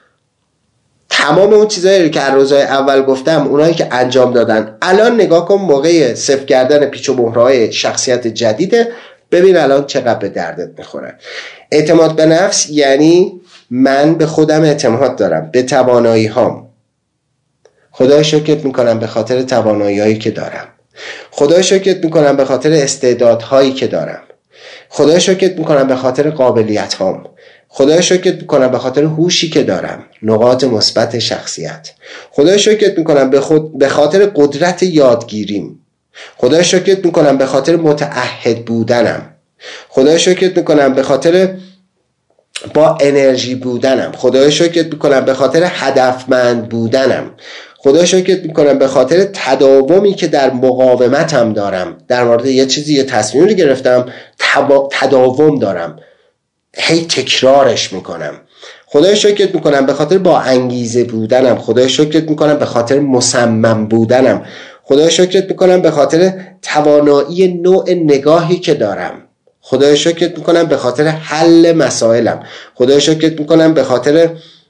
تمام اون چیزایی که از روزهای اول گفتم، اونایی که انجام دادن، الان نگاه کن موقع صفر کردن پیچ و مهره های شخصیت جدیده، ببین الان چقدر به دردت میخوره. اعتماد به نفس یعنی من به خودم اعتماد دارم، به توانایی هام. خدای شکرت میکنم به خاطر توانایی هایی که دارم. خدای شکرت میکنم به خاطر استعدادهایی که دارم. خدای شکرت میکنم به خاطر قابلیت هام. خدای شکرت میکنم به خاطر هوشی که دارم، نقاط مثبت شخصیت. خدای شکرت میکنم به خود به خاطر قدرت یادگیریم. خدای شکرت میکنم به خاطر متعهد بودنم. خدای شکرت میکنم به خاطر با انرژی بودنم. خدای شکرت میکنم به خاطر هدفمند بودنم. خدای شکرت میکنم به خاطر تداومی که در مقاومتم دارم. در مورد یه چیزی یه تصمیم رو گرفتم، تداوم دارم، هی تکرارش میکنم. خدای شکرت میکنم به خاطر با انگیزه بودنم. خدای شکرت میکنم به خاطر مصمم بودنم. خدای شکرت میکنم به خاطر توانایی نوع نگاهی که دارم. خدای شکرت میکنم به خاطر حل مسائلم. خدای شکرت میکنم به خاطر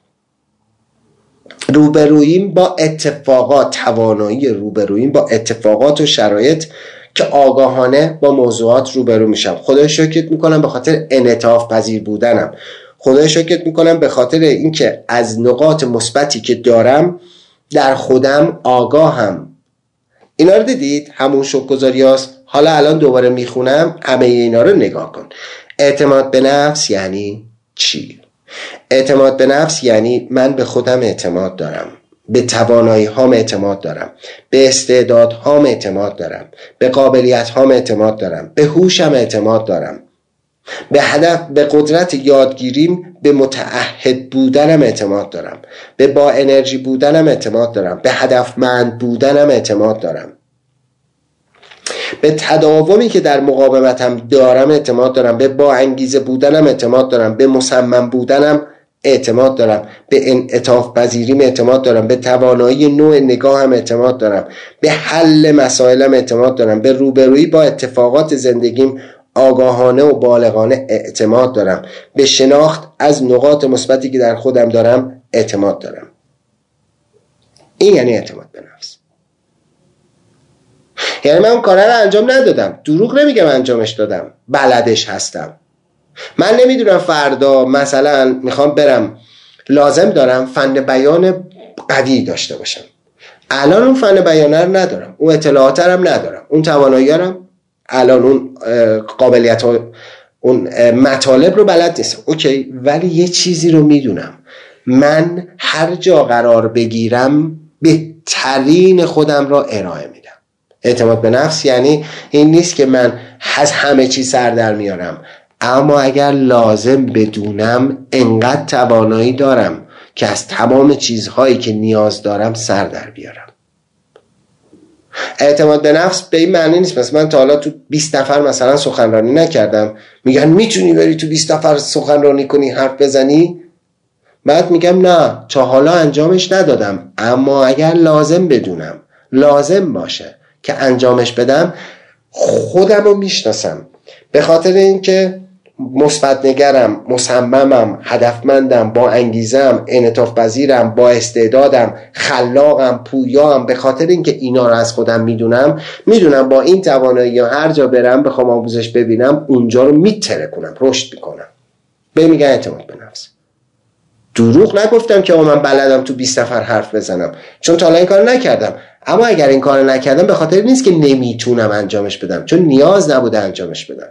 روبروییم با اتفاقات، توانایی روبروییم با اتفاقات و شرایط که آگاهانه با موضوعات روبرو میشم. خدای شکرت میکنم به خاطر انعطاف پذیر بودنم. خدای شکرت میکنم به خاطر اینکه از نقاط مثبتی که دارم در خودم آگاهم. اینا رو دیدید؟ همون شکرگزاری هاست. حالا الان دوباره میخونم، همه اینا رو نگاه کن. اعتماد به نفس یعنی چی؟ اعتماد به نفس یعنی من به خودم اعتماد دارم، به توانایی هام اعتماد دارم، به استعداد هام اعتماد دارم، به قابلیت هام اعتماد دارم، به هوشم اعتماد دارم، به هدف، به قدرت یادگیریم، به متعهد بودنم اعتماد دارم، به با انرژی بودنم اعتماد دارم، به هدفمند بودنم اعتماد دارم، به تداومی که در مقاومتم دارم اعتماد دارم، به با انگیزه بودنم اعتماد دارم، به مصمم بودنم اعتماد دارم، به انعطاف پذیریم اعتماد دارم، به توانایی نوع نگاهم اعتماد دارم، به حل مسائلم اعتماد دارم، به روبرویی با اتفاقات زندگیم آگاهانه و بالغانه اعتماد دارم، به شناخت از نقاط مثبتی که در خودم دارم اعتماد دارم. این یعنی اعتماد به نفس. یعنی من اون کاره رو انجام ندادم، دروغ نمیگم انجامش دادم، بلدش هستم. من نمیدونم فردا مثلا میخوام برم، لازم دارم فن بیان قوی داشته باشم، الان اون فن بیانه رو ندارم، اون اطلاعات رو هم ندارم، اون توانایی رو الان اون قابلیت ها، اون مطالب رو بلد نیستم. اوکی، ولی یه چیزی رو میدونم، من هر جا قرار بگیرم بهترین خودم را ارائه میدم. اعتماد به نفس یعنی این نیست که من از همه چی سر در میارم، اما اگر لازم بدونم انقدر توانایی دارم که از تمام چیزهایی که نیاز دارم سر در بیارم. اعتماد به نفس به این معنی نیست مثلا من تا حالا تو بیست نفر مثلا سخنرانی نکردم، میگن میتونی بری تو بیست نفر سخنرانی کنی حرف بزنی، بعد میگم نه تا حالا انجامش ندادم، اما اگر لازم بدونم، لازم باشه که انجامش بدم، خودم رو میشناسم. به خاطر اینکه مثبت نگرم، مصممم، هدفمندم، با انگیزم، انعطاف پذیرم، با استعدادم، خلاقم، پویام، به خاطر اینکه اینا رو از خودم میدونم، میدونم با این توانایی هر جا برم بخوام آموزش ببینم اونجا رو میترکونم، رشد میکنم. به میگن اعتماد به نفس. دروغ نگفتم که من بلدم تو بیست نفر حرف بزنم، چون تا الان این کارو نکردم. اما اگر این کارو نکردم به خاطر نیست که نمیتونم انجامش بدم، چون نیاز نبوده انجامش بدم.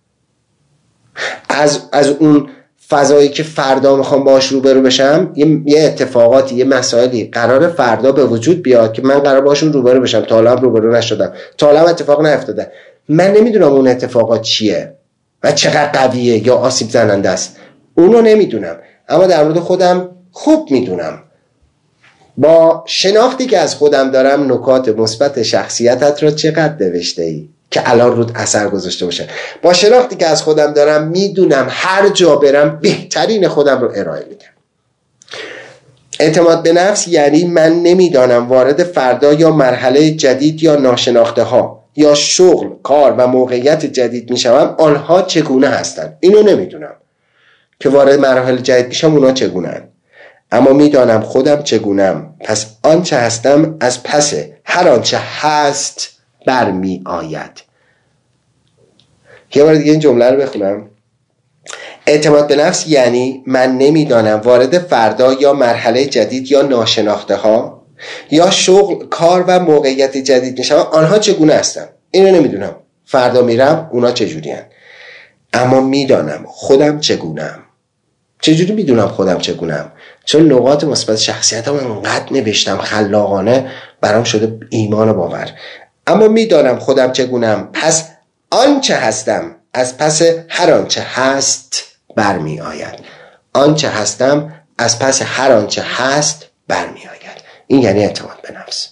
از از اون فضایی که فردا میخوام باهاش روبرو بشم، یه, یه اتفاقاتی، یه مسائلی قرار فردا به وجود بیاد که من قرار باشون روبرو بشم، تا الان روبرو نشدم، تا الان اتفاق نیفتاده. من نمیدونم اون اتفاقات چیه و چقدر قویه یا آسیب زننده است، اونو نمیدونم، اما در مورد خودم خوب میدونم. با شناختی که از خودم دارم نکات مثبت شخصیتت رو چقدر نوشته ای که الان رود اثر گذاشته باشه. با شناختی که از خودم دارم میدونم هر جا برم بهترین خودم رو ارائه میدم. اعتماد به نفس یعنی من نمیدانم وارد فردا یا مرحله جدید یا ناشناخته ها یا شغل، کار و موقعیت جدید میشم، آنها چگونه هستند. اینو نمیدونم که وارد مرحله جدید میشم اونا چگونه هستند، اما میدانم خودم چگونم. پس آنچه هستم از پس هر آنچه هست برمی آید. یه بار دیگه این جمله رو بخونم. اعتماد به نفس یعنی من نمیدانم وارد فردا یا مرحله جدید یا ناشناخته ها یا شغل، کار و موقعیت جدید میشم، آنها چگونه هستن. اینو نمیدونم، فردا میرم اونا چجوری هن. اما میدانم خودم چگونم. چجوری میدونم خودم چگونم؟ چون نقاط مثبت شخصیتم انقدر نوشتم خلاقانه برام شده ایمان و باور. اما میدانم خودم چگونم، پس آنچه هستم از پس هر آنچه هست برمی آید. آنچه هستم از پس هر آنچه هست برمی آید. این یعنی اعتماد به نفس.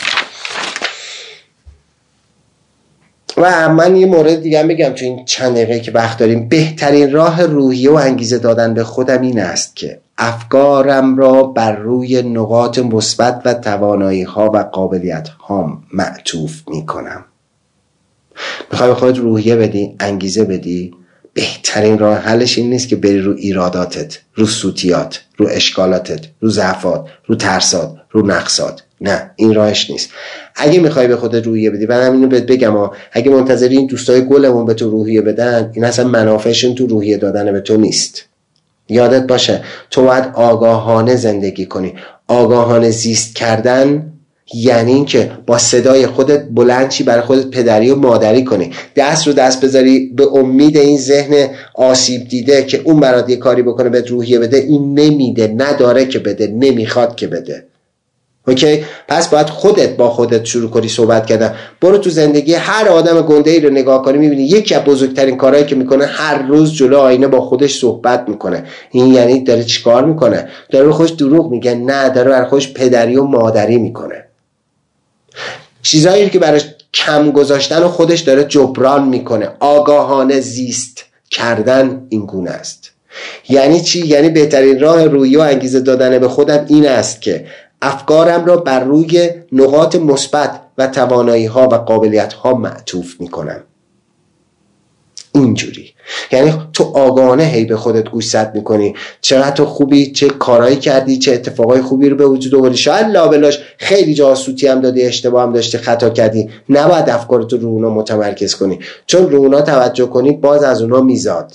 و من یه مورد دیگه هم بگم تو این چند دقیقه که وقت داریم. بهترین راه روحیه و انگیزه دادن به خودم این است که افکارم را بر روی نقاط مثبت و توانایی ها و قابلیت ها معطوف می کنم. میخوای به خودت روحیه بدی، انگیزه بدی، بهترین راه حلش این نیست که بری رو ایراداتت، رو سوتیات، رو اشکالاتت، رو ضعفات، رو ترسات، رو نقصات. نه، این راهش نیست. اگه میخوای به خودت روحیه بدی، من اینو بهت بگم ها، اگه منتظری این دوستای گلمون به تو روحیه بدن، این اصلا منافعشون تو روحیه دادن به تو نیست. یادت باشه تو باید آگاهانه زندگی کنی. آگاهانه زیست کردن یعنی این که با صدای خودت بلند چی برای خودت پدری و مادری کنی، دست رو دست بذاری به امید این ذهن آسیب دیده که اون برات یه کاری بکنه بهت روحیه بده. این نمیده، نداره که بده، نمیخواد که بده. اوکی؟ پس باید خودت با خودت شروع کنی صحبت کردن. برو تو زندگی هر آدم گنده ای رو نگاه کنی، میبینی یکی از بزرگترین کارهایی که میکنه هر روز جلو آینه با خودش صحبت میکنه. این یعنی داره چیکار میکنه؟ داره به خودش دروغ میگه؟ نه، داره برای خودش پدری و مادری میکنه. چیزایی که برای کم گذاشتن و خودش داره جبران میکنه. آگاهانه زیست کردن این گونه است. یعنی چی؟ یعنی بهترین راه روحیه و انگیزه دادن به خودم این است که افکارم را بر روی نقاط مثبت و توانایی ها و قابلیت ها معطوف می کنم. اینجوری یعنی تو آگاهانه هی به خودت گوشزد میکنی چقدر تو خوبی، چه کارهایی کردی، چه اتفاقای خوبی رو به وجود آوردی. شاید لابلاش خیلی جا سوتی هم دادی، اشتباه هم داشتی، خطا کردی. نباید افکارتو رو اونا متمرکز کنی، چون رو اونا توجه کنی باز از اونا میزاد.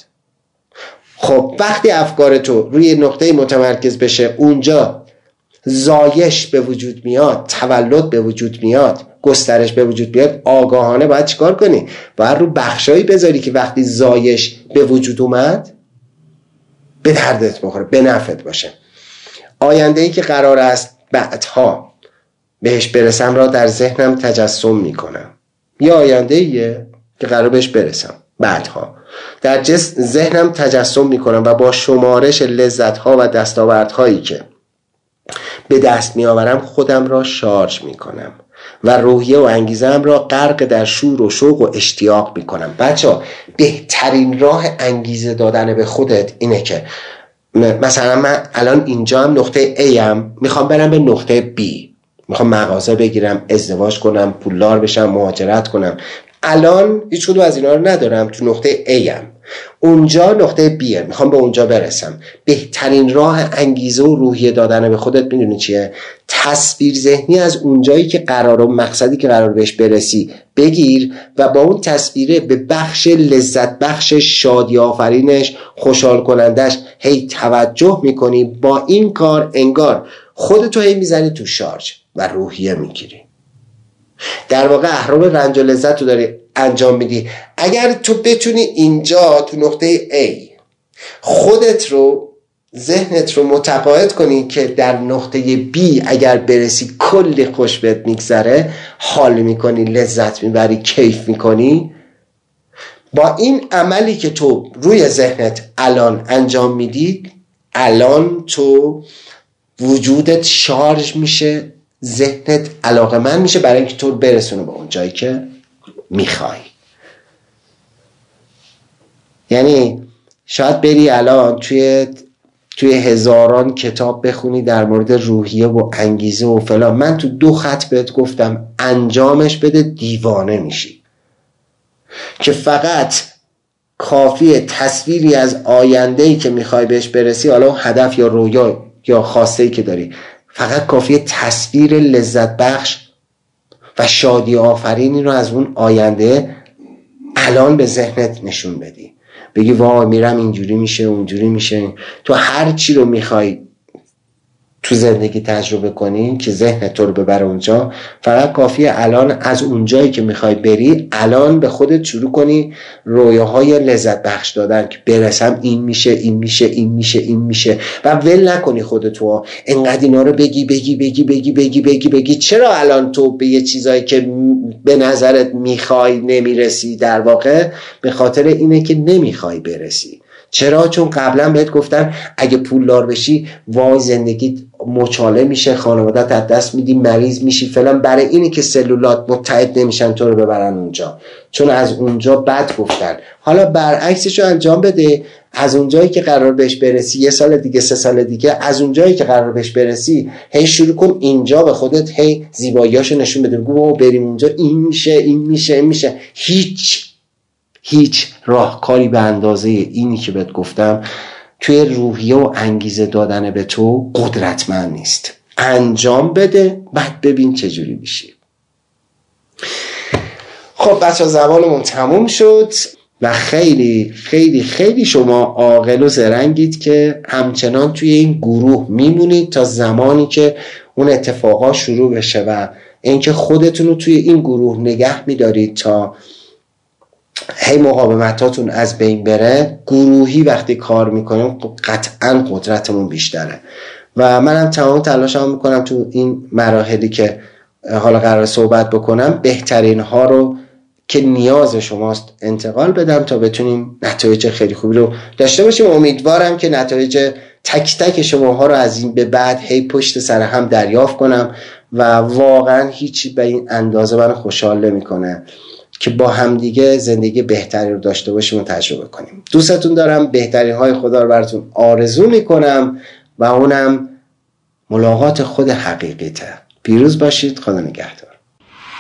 خب وقتی افکارتو روی نقطه متمرکز بشه، اونجا زایش به وجود میاد، تولد به وجود میاد، گسترش به وجود میاد. آگاهانه باید چیکار کنی؟ باید رو بخشایی بذاری که وقتی زایش به وجود اومد به دردت بخوره، به نفعت باشه. آینده‌ای که قرار است بعدها بهش برسم را در ذهنم تجسم میکنم. یه آینده‌ایه که قرار بهش برسم بعدها در ذهنم تجسم میکنم و با شمارش لذت‌ها و دستاوردهایی که به دست میآورم خودم را شارژ میکنم و روحیه و انگیزه‌ام را غرق در شور و شوق و اشتیاق میکنم. بچه‌ها بهترین راه انگیزه دادن به خودت اینه که مثلا من الان اینجا هم نقطه A ام، میخوام برم به نقطه B، میخوام مغازه بگیرم، ازدواج کنم، پولدار بشم، مهاجرت کنم. الان هیچ کدوم از اینا رو ندارم، تو نقطه A ام. اونجا نقطه B ام، میخوام به اونجا برسم. بهترین راه انگیزه و روحیه دادن به خودت میدونی چیه؟ تصویر ذهنی از اونجایی که قرار و مقصدی که قرار بهش برسی بگیر و با اون تصویره به بخش لذت بخش، شادی آفرینش، خوشحال کنندش هی توجه میکنی. با این کار انگار خودتو هی میزنی تو شارژ و روحیه میگیری. در واقع اهرام رنج و لذت رو داری انجام میدی. اگر تو بتونی اینجا تو نقطه A خودت رو، ذهنت رو متقاعد کنی که در نقطه B اگر برسی کلی خوش بهت میگذره، حال میکنی، لذت میبری، کیف میکنی، با این عملی که تو روی ذهنت الان انجام میدی، الان تو وجودت شارژ میشه، ذهنت علاقه‌مند میشه برای اینکه تو برسونه به اون جایی که میخوای. یعنی شاید بری الان توی توی هزاران کتاب بخونی در مورد روحیه و انگیزه و فلان. من تو دو خط بهت گفتم انجامش بده، دیوانه میشی. که فقط کافیه تصویری از آینده‌ای که میخوای بهش برسی، حالا هدف یا رویا یا خواسته‌ای که داری، فقط کافیه تصویر لذت بخش و شادی آفرینی رو از اون آینده الان به ذهنت نشون بدی. بگی وای میرم اینجوری میشه، اونجوری میشه. تو هر چی رو میخوای تو زندگی تجربه کنی که ذهنت تو رو ببره اونجا، فقط کافیه الان از اونجایی که میخوای بری الان به خودت شروع کنی رویاهای لذت بخش دادن که برسم این میشه، این میشه، این میشه، این میشه و ول نکنی خودتو. انقدر اینا رو بگی بگی بگی بگی بگی بگی بگی چرا الان تو به یه چیزایی که به نظرت میخوای نمیرسی؟ در واقع به خاطر اینه که نمیخوای برسی. چرا؟ چون قبلا بهت گفتن اگه پولدار بشی وای زندگی مچاله میشه، خانوادت از دست میدی، مریض میشی فلان. برای اینی که سلولات متحد نمیشن تو رو ببرن اونجا، چون از اونجا بد گفتن. حالا برعکسش رو انجام بده. از اونجایی که قرار بهش برسی یه سال دیگه، سه سال دیگه، از اونجایی که قرار بهش برسی هی شروع کن اینجا به خودت هی زیباییاشو نشون بده. بگو بریم اونجا، این میشه، این میشه، این میشه. هیچ هیچ راهکاری به اندازه اینی که بهت گفتم توی روحیه و انگیزه دادن به تو قدرتمند نیست. انجام بده بعد ببین چجوری میشی. خب بچه زبانمون تموم شد و خیلی خیلی خیلی شما عاقل و زرنگید که همچنان توی این گروه میمونید تا زمانی که اون اتفاقا شروع بشه و اینکه خودتون رو توی این گروه نگه میدارید تا هی مقاومتاتون از بین بره. گروهی وقتی کار میکنیم قطعا قدرتمون بیشتره و منم تمام تلاشم میکنم تو این مراحلی که حالا قرار صحبت بکنم بهترین ها رو که نیاز شماست انتقال بدم تا بتونیم نتایج خیلی خوبی رو داشته باشیم. امیدوارم که نتایج تک تک شماها رو از این به بعد هی پشت سر هم دریافت کنم و واقعا هیچی به این اندازه من خوشحال نمیکنه که با همدیگه زندگی بهتری رو داشته باشیم و تجربه کنیم. دوستتون دارم، بهترین های خدا رو براتون آرزو میکنم و اونم ملاقات خود حقیقیته. پیروز باشید. خدا نگهدار.